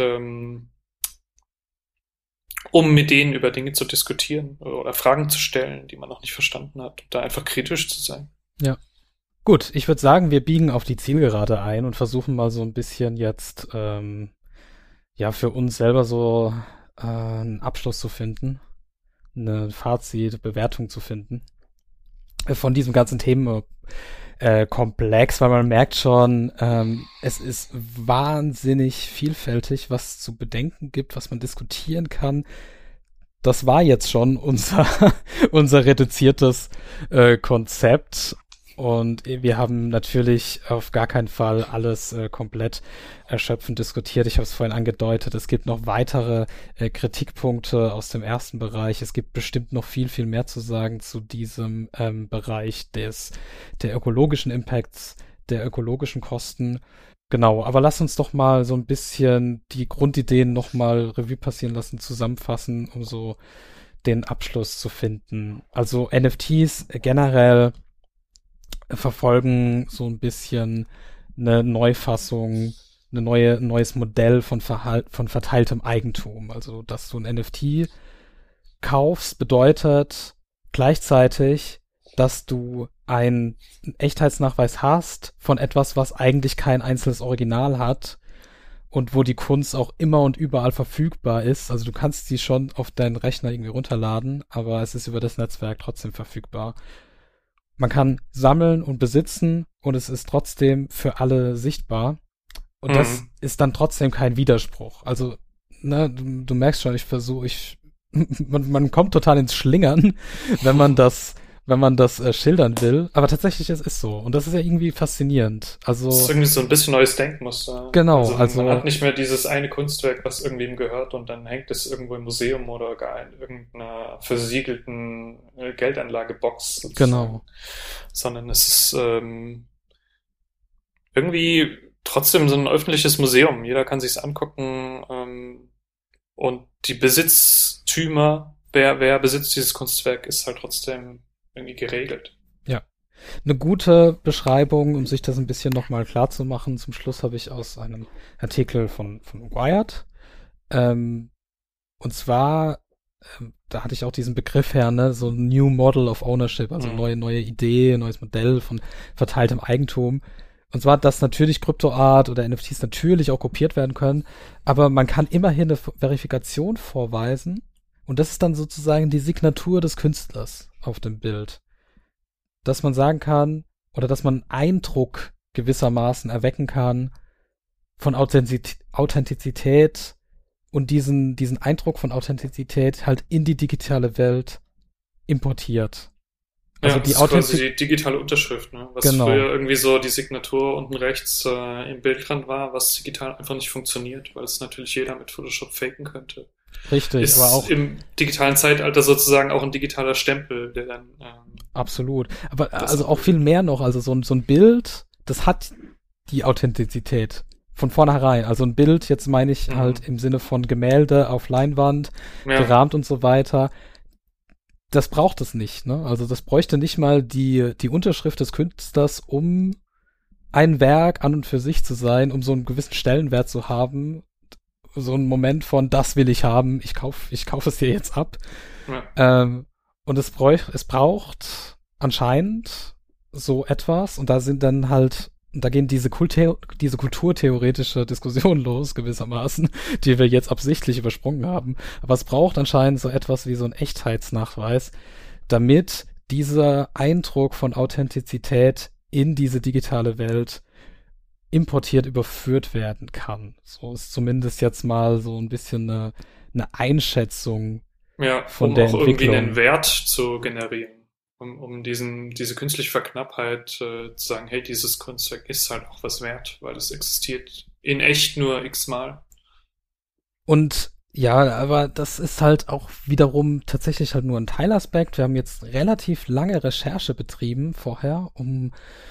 um mit denen über Dinge zu diskutieren oder Fragen zu stellen, die man noch nicht verstanden hat, da einfach kritisch zu sein. Ja. Gut, ich würde sagen, wir biegen auf die Zielgerade ein und versuchen mal so ein bisschen jetzt für uns selber so einen Abschluss zu finden, eine Fazit, Bewertung zu finden von diesem ganzen Themenkomplex, weil man merkt schon, es ist wahnsinnig vielfältig, was es zu bedenken gibt, was man diskutieren kann. Das war jetzt schon unser reduziertes Konzept. Und wir haben natürlich auf gar keinen Fall alles komplett erschöpfend diskutiert. Ich habe es vorhin angedeutet, es gibt noch weitere Kritikpunkte aus dem ersten Bereich. Es gibt bestimmt noch viel, viel mehr zu sagen zu diesem Bereich der ökologischen Impacts, der ökologischen Kosten. Genau, aber lass uns doch mal so ein bisschen die Grundideen noch mal Revue passieren lassen, zusammenfassen, um so den Abschluss zu finden. Also NFTs generell verfolgen so ein bisschen eine Neufassung, ein neues Modell von verteiltem Eigentum. Also, dass du ein NFT kaufst, bedeutet gleichzeitig, dass du einen Echtheitsnachweis hast von etwas, was eigentlich kein einzelnes Original hat und wo die Kunst auch immer und überall verfügbar ist. Also du kannst sie schon auf deinen Rechner irgendwie runterladen, aber es ist über das Netzwerk trotzdem verfügbar. Man kann sammeln und besitzen und es ist trotzdem für alle sichtbar. Und das ist dann trotzdem kein Widerspruch. Also, ne, du merkst schon, ich man kommt total ins Schlingern, wenn man das schildern will. Aber tatsächlich, es ist so. Und das ist ja irgendwie faszinierend. Also, Das ist irgendwie so ein bisschen neues Denkmuster. genau, Man hat nicht mehr dieses eine Kunstwerk, was irgendwem gehört und dann hängt es irgendwo im Museum oder gar in irgendeiner versiegelten Geldanlagebox sozusagen. genau. Sondern es ist irgendwie trotzdem so ein öffentliches Museum. Jeder kann sich's angucken, und die Besitztümer, wer besitzt dieses Kunstwerk, ist halt trotzdem irgendwie geregelt. Ja. Eine gute Beschreibung, um sich das ein bisschen nochmal klar zu machen. Zum Schluss habe ich aus einem Artikel von Wired. Und zwar, da hatte ich auch diesen Begriff her, ne, so New Model of Ownership, also neue Idee, neues Modell von verteiltem Eigentum. Und zwar, dass natürlich Kryptoart oder NFTs natürlich auch kopiert werden können, aber man kann immerhin eine Verifikation vorweisen und das ist dann sozusagen die Signatur des Künstlers auf dem Bild. Dass man sagen kann, oder dass man Eindruck gewissermaßen erwecken kann von Authentizität und diesen Eindruck von Authentizität halt in die digitale Welt importiert. Also Ja, das die ist quasi die digitale Unterschrift, ne? Was Genau. früher irgendwie so die Signatur unten rechts im Bildrand war, was digital einfach nicht funktioniert, weil es natürlich jeder mit Photoshop faken könnte. Richtig, Ist aber auch im digitalen Zeitalter sozusagen auch ein digitaler Stempel, der dann absolut. Aber das also auch viel mehr noch. Also so ein Bild, das hat die Authentizität von vornherein. Also ein Bild, jetzt meine ich halt im Sinne von Gemälde auf Leinwand, gerahmt und so weiter. Das braucht es nicht, ne? Also das bräuchte nicht mal die Unterschrift des Künstlers, um ein Werk an und für sich zu sein, um so einen gewissen Stellenwert zu haben. So ein Moment von, das will ich haben, ich kauf es dir jetzt ab. Ja. Und es braucht anscheinend so etwas, und da sind dann halt, da gehen diese kulturtheoretische Diskussion los, gewissermaßen, die wir jetzt absichtlich übersprungen haben. Aber es braucht anscheinend so etwas wie so ein Echtheitsnachweis, damit dieser Eindruck von Authentizität in diese digitale Welt importiert überführt werden kann. So ist zumindest jetzt mal so ein bisschen eine Einschätzung von der auch Entwicklung. irgendwie einen Wert zu generieren. Um diese künstliche Verknappheit zu sagen, hey, dieses Kunstwerk ist halt auch was wert, weil es existiert in echt nur x-mal. Und ja, aber das ist halt auch wiederum tatsächlich halt nur ein Teilaspekt. Wir haben jetzt relativ lange Recherche betrieben vorher, um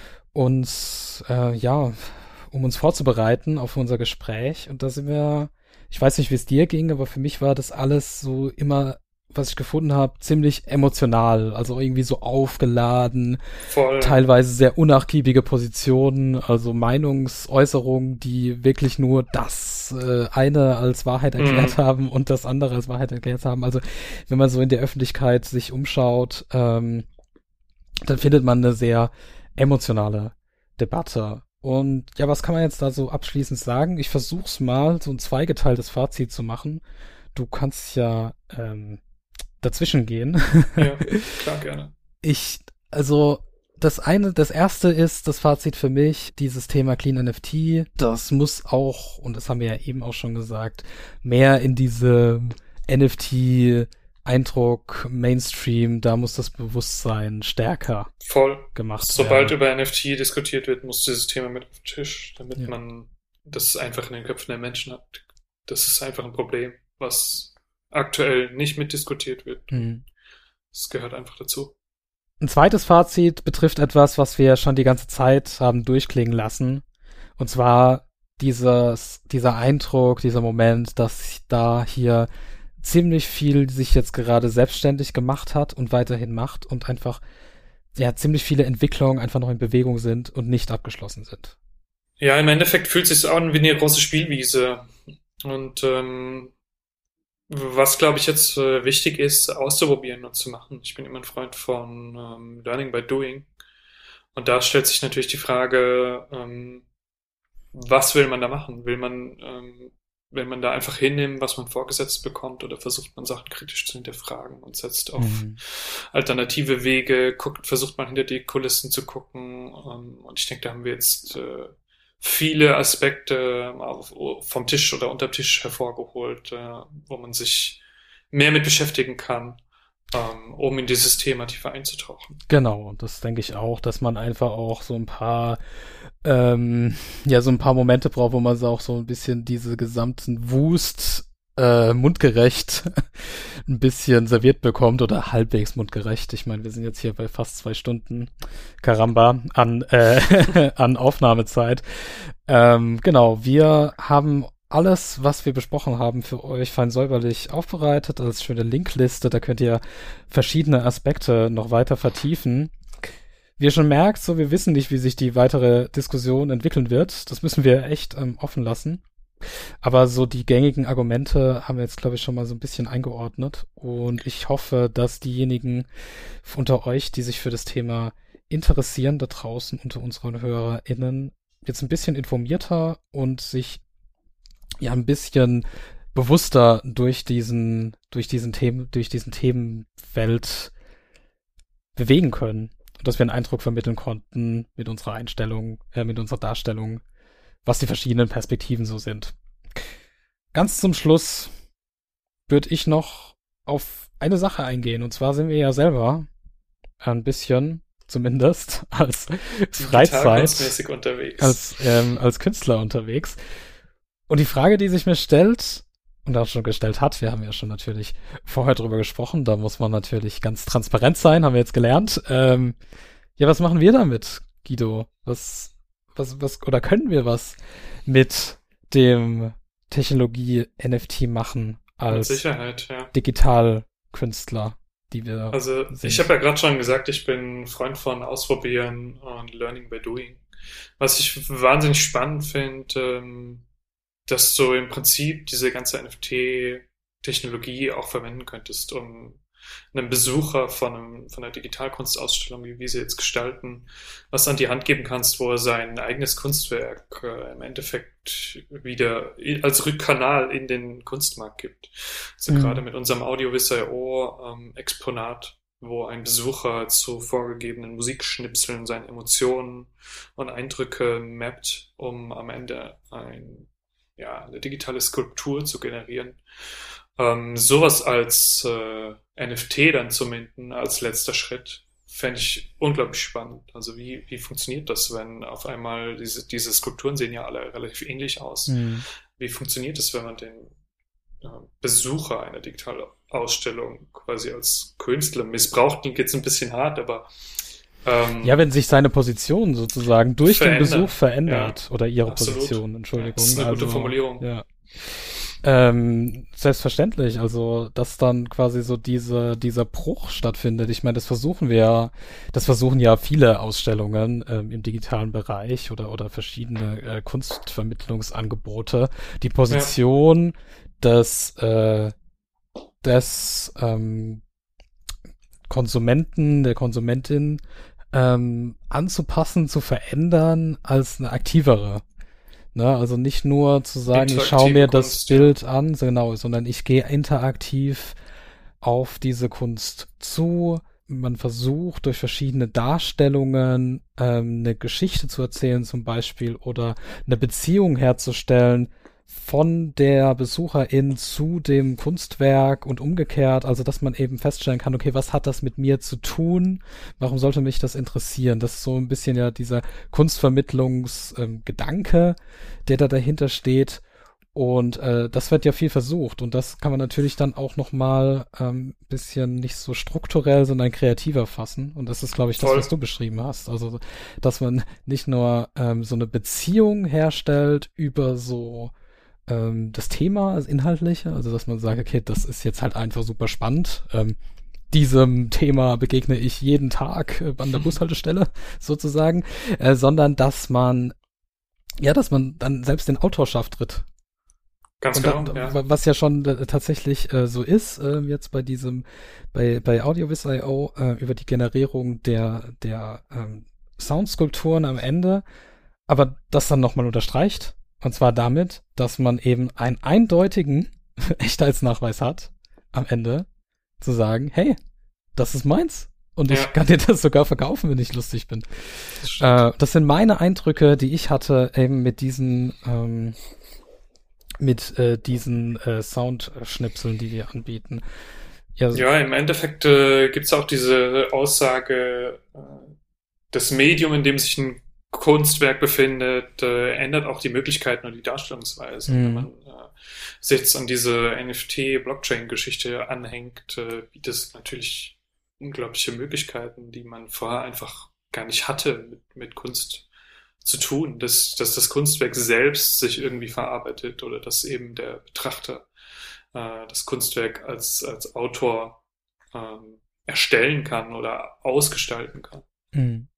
uns vorzubereiten auf unser Gespräch. Und da sind wir, ich weiß nicht, wie es dir ging, aber für mich war das alles so immer, was ich gefunden habe, ziemlich emotional, also irgendwie so aufgeladen, Voll. teilweise sehr unnachgiebige Positionen, also Meinungsäußerungen, die wirklich nur das eine als Wahrheit erklärt haben und das andere als Wahrheit erklärt haben. Also wenn man so in der Öffentlichkeit sich umschaut, dann findet man eine sehr emotionale Debatte. Und ja, was kann man jetzt da so abschließend sagen? Ich versuch's mal, so ein zweigeteiltes Fazit zu machen. Du kannst ja dazwischen gehen. Ja, klar, gerne. Das erste ist das Fazit für mich, dieses Thema Clean NFT, das muss auch, und das haben wir ja eben auch schon gesagt, mehr in diese NFT-Eindruck, Mainstream, da muss das Bewusstsein stärker gemacht werden. Sobald über NFT diskutiert wird, muss dieses Thema mit auf den Tisch, damit man das einfach in den Köpfen der Menschen hat. Das ist einfach ein Problem, was aktuell nicht mitdiskutiert wird. Das gehört einfach dazu. Ein zweites Fazit betrifft etwas, was wir schon die ganze Zeit haben durchklingen lassen. Und zwar dieser Eindruck, dieser Moment, dass da hier ziemlich viel sich jetzt gerade selbstständig gemacht hat und weiterhin macht und einfach ziemlich viele Entwicklungen einfach noch in Bewegung sind und nicht abgeschlossen sind. Ja, im Endeffekt fühlt es sich an wie eine große Spielwiese. Und was, glaube ich, jetzt wichtig ist, auszuprobieren und zu machen. Ich bin immer ein Freund von Learning by Doing. Und da stellt sich natürlich die Frage, was will man da machen? Will man da einfach hinnehmen, was man vorgesetzt bekommt, oder versucht man Sachen kritisch zu hinterfragen und setzt auf alternative Wege, versucht man hinter die Kulissen zu gucken. Und ich denke, da haben wir jetzt viele Aspekte vom Tisch oder unterm Tisch hervorgeholt, wo man sich mehr mit beschäftigen kann, um in dieses Thema tiefer einzutauchen. Genau, und das denke ich auch, dass man einfach auch so ein paar so ein paar Momente braucht, wo man so auch so ein bisschen diese gesamten Wust mundgerecht ein bisschen serviert bekommt oder halbwegs mundgerecht. Ich meine, wir sind jetzt hier bei fast 2 Stunden Karamba an Aufnahmezeit. Genau, wir haben alles, was wir besprochen haben, für euch fein säuberlich aufbereitet als schöne Linkliste. Da könnt ihr verschiedene Aspekte noch weiter vertiefen. Wie ihr schon merkt, so wir wissen nicht, wie sich die weitere Diskussion entwickeln wird. Das müssen wir echt offen lassen. Aber so die gängigen Argumente haben wir jetzt, glaube ich, schon mal so ein bisschen eingeordnet. Und ich hoffe, dass diejenigen unter euch, die sich für das Thema interessieren, da draußen unter unseren HörerInnen, jetzt ein bisschen informierter und sich ja ein bisschen bewusster durch diesen Themenfeld bewegen können. Und dass wir einen Eindruck vermitteln konnten mit unserer Einstellung, mit unserer Darstellung, was die verschiedenen Perspektiven so sind. Ganz zum Schluss würde ich noch auf eine Sache eingehen. Und zwar sind wir ja selber ein bisschen, zumindest, als Freizeit, unterwegs. Als Künstler unterwegs. Und die Frage, die sich mir stellt, und auch schon gestellt hat, wir haben ja schon natürlich vorher drüber gesprochen, da muss man natürlich ganz transparent sein, haben wir jetzt gelernt. Was machen wir damit, Guido? Was oder können wir was mit dem Technologie NFT machen als Mit Sicherheit, ja. Digitalkünstler, die wir sind? Ich habe ja gerade schon gesagt, ich bin Freund von Ausprobieren und Learning by Doing. Was ich wahnsinnig spannend finde, dass du im Prinzip diese ganze NFT-Technologie auch verwenden könntest, um einem Besucher von einer Digitalkunstausstellung, wie wir sie jetzt gestalten, was an die Hand geben kannst, wo er sein eigenes Kunstwerk im Endeffekt wieder als Rückkanal in den Kunstmarkt gibt. Also gerade mit unserem Audio-Vis.io Exponat, wo ein Besucher zu vorgegebenen Musikschnipseln seine Emotionen und Eindrücke mappt, um am Ende eine digitale Skulptur zu generieren. Sowas als NFT dann zu minden, als letzter Schritt, fände ich unglaublich spannend. Also wie funktioniert das, wenn auf einmal diese Skulpturen sehen ja alle relativ ähnlich aus. Wie funktioniert das, wenn man den Besucher einer Digitalausstellung quasi als Künstler missbraucht? Klingt jetzt ein bisschen hart, aber wenn sich seine Position sozusagen durch den Besuch verändert, ja, oder ihre absolut. Position, Entschuldigung. Das ist eine gute Formulierung. Ja. Selbstverständlich, also dass dann quasi so dieser Bruch stattfindet. Ich meine, das versuchen ja viele Ausstellungen im digitalen Bereich oder verschiedene Kunstvermittlungsangebote, die Position des Konsumenten, der Konsumentin anzupassen, zu verändern als eine aktivere. Ne, also nicht nur zu sagen, ich schaue mir das Bild an, genau, sondern ich gehe interaktiv auf diese Kunst zu. Man versucht durch verschiedene Darstellungen eine Geschichte zu erzählen zum Beispiel oder eine Beziehung herzustellen von der Besucherin zu dem Kunstwerk und umgekehrt, also dass man eben feststellen kann, okay, was hat das mit mir zu tun? Warum sollte mich das interessieren? Das ist so ein bisschen ja dieser Kunstvermittlungsgedanke, der da dahinter steht. Und das wird ja viel versucht und das kann man natürlich dann auch nochmal bisschen nicht so strukturell, sondern kreativer fassen. Und das ist, glaube ich, das, was du beschrieben hast. Also, dass man nicht nur so eine Beziehung herstellt über so das Thema, das Inhaltliche, also dass man sagt, okay, das ist jetzt halt einfach super spannend. Diesem Thema begegne ich jeden Tag an der Bushaltestelle sozusagen, sondern dass man dann selbst den Autorschaft tritt. Ganz genau, ja. Was ja schon tatsächlich so ist, jetzt bei Audio-Vis.io über die Generierung der Soundskulpturen am Ende, aber das dann nochmal unterstreicht. Und zwar damit, dass man eben einen eindeutigen Echtheitsnachweis hat, am Ende zu sagen, hey, das ist meins. Und ich kann dir das sogar verkaufen, wenn ich lustig bin. Das sind meine Eindrücke, die ich hatte eben mit diesen mit diesen Soundschnipseln, die wir anbieten. Ja, im Endeffekt gibt's auch diese Aussage, das Medium, in dem sich ein Kunstwerk befindet, ändert auch die Möglichkeiten und die Darstellungsweise. Wenn man sich jetzt an diese NFT-Blockchain-Geschichte anhängt, bietet es natürlich unglaubliche Möglichkeiten, die man vorher einfach gar nicht hatte, mit Kunst zu tun, dass das Kunstwerk selbst sich irgendwie verarbeitet oder dass eben der Betrachter das Kunstwerk als Autor erstellen kann oder ausgestalten kann. Mhm.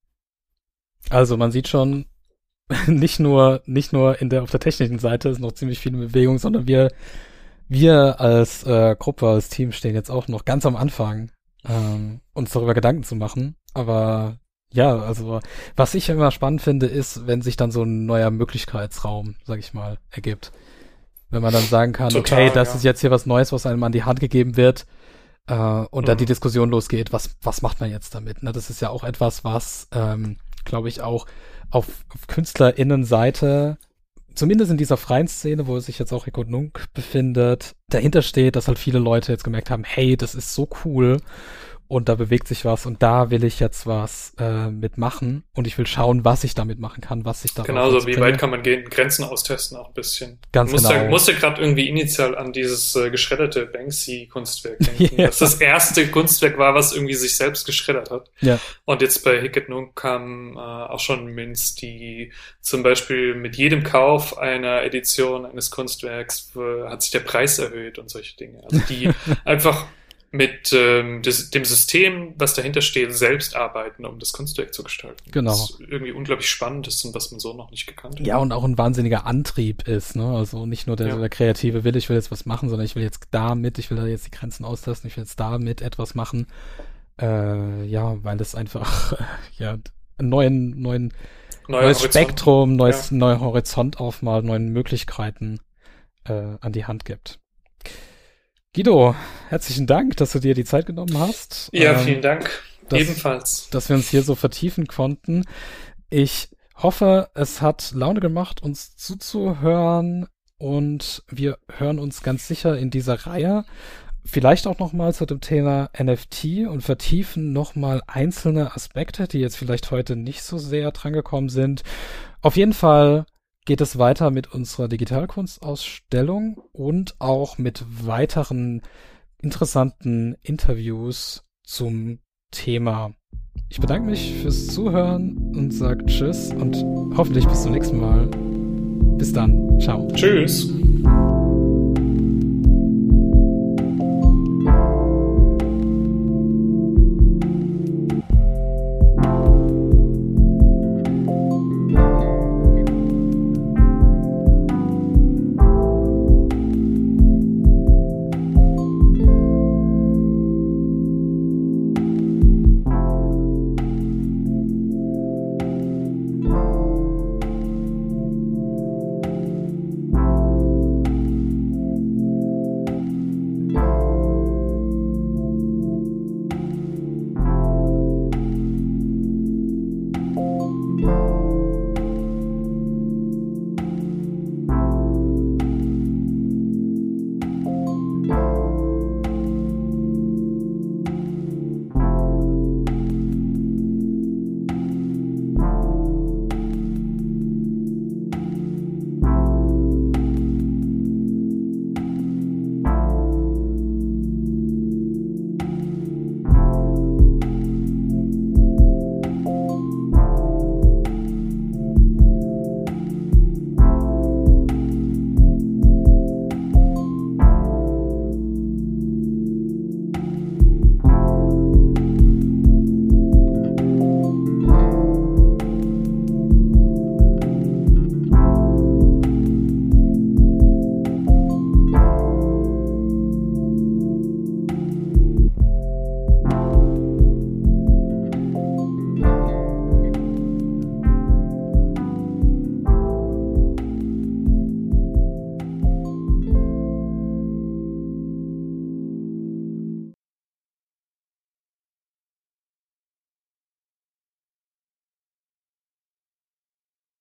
Also man sieht schon, nicht nur auf der technischen Seite ist noch ziemlich viel in Bewegung, sondern wir als Gruppe, als Team stehen jetzt auch noch ganz am Anfang, uns darüber Gedanken zu machen. Aber ja, also was ich immer spannend finde, ist, wenn sich dann so ein neuer Möglichkeitsraum, sag ich mal, ergibt. Wenn man dann sagen kann, total, okay, das ist jetzt hier was Neues, was einem an die Hand gegeben wird, und dann die Diskussion losgeht, was macht man jetzt damit? Ne? Das ist ja auch etwas, was, glaube ich, auch auf KünstlerInnenseite, zumindest in dieser freien Szene, wo sich jetzt auch Rico Nunk befindet, dahinter steht, dass halt viele Leute jetzt gemerkt haben, hey, das ist so cool und da bewegt sich was und da will ich jetzt was mitmachen und ich will schauen, was ich damit machen kann, was ich da genauso, wie weit kann man gehen, Grenzen austesten auch ein bisschen. Ganz genau. Musste gerade irgendwie initial an dieses geschredderte Banksy-Kunstwerk denken, dass das erste Kunstwerk war, was irgendwie sich selbst geschreddert hat. Ja. Und jetzt bei Hickett Nunk kamen auch schon Mints, die zum Beispiel mit jedem Kauf einer Edition eines Kunstwerks hat sich der Preis erhöht und solche Dinge. Also die einfach mit dem System, was dahinter steht, selbst arbeiten, um das Kunstwerk zu gestalten. Genau. Was irgendwie unglaublich spannend ist und was man so noch nicht gekannt hat. Ja, und auch ein wahnsinniger Antrieb ist, ne? Also nicht nur der kreative Wille, ich will jetzt was machen, sondern ich will jetzt ich will da jetzt die Grenzen austesten, ich will jetzt damit etwas machen. Weil das einfach ein neues Spektrum, neuer Horizont aufmalt, neuen Möglichkeiten an die Hand gibt. Guido, herzlichen Dank, dass du dir die Zeit genommen hast. Ja, vielen Dank. Ebenfalls. Dass wir uns hier so vertiefen konnten. Ich hoffe, es hat Laune gemacht, uns zuzuhören und wir hören uns ganz sicher in dieser Reihe vielleicht auch nochmal zu dem Thema NFT und vertiefen nochmal einzelne Aspekte, die jetzt vielleicht heute nicht so sehr drangekommen sind. Auf jeden Fall geht es weiter mit unserer Digitalkunstausstellung und auch mit weiteren interessanten Interviews zum Thema. Ich bedanke mich fürs Zuhören und sage Tschüss und hoffentlich bis zum nächsten Mal. Bis dann. Ciao. Tschüss.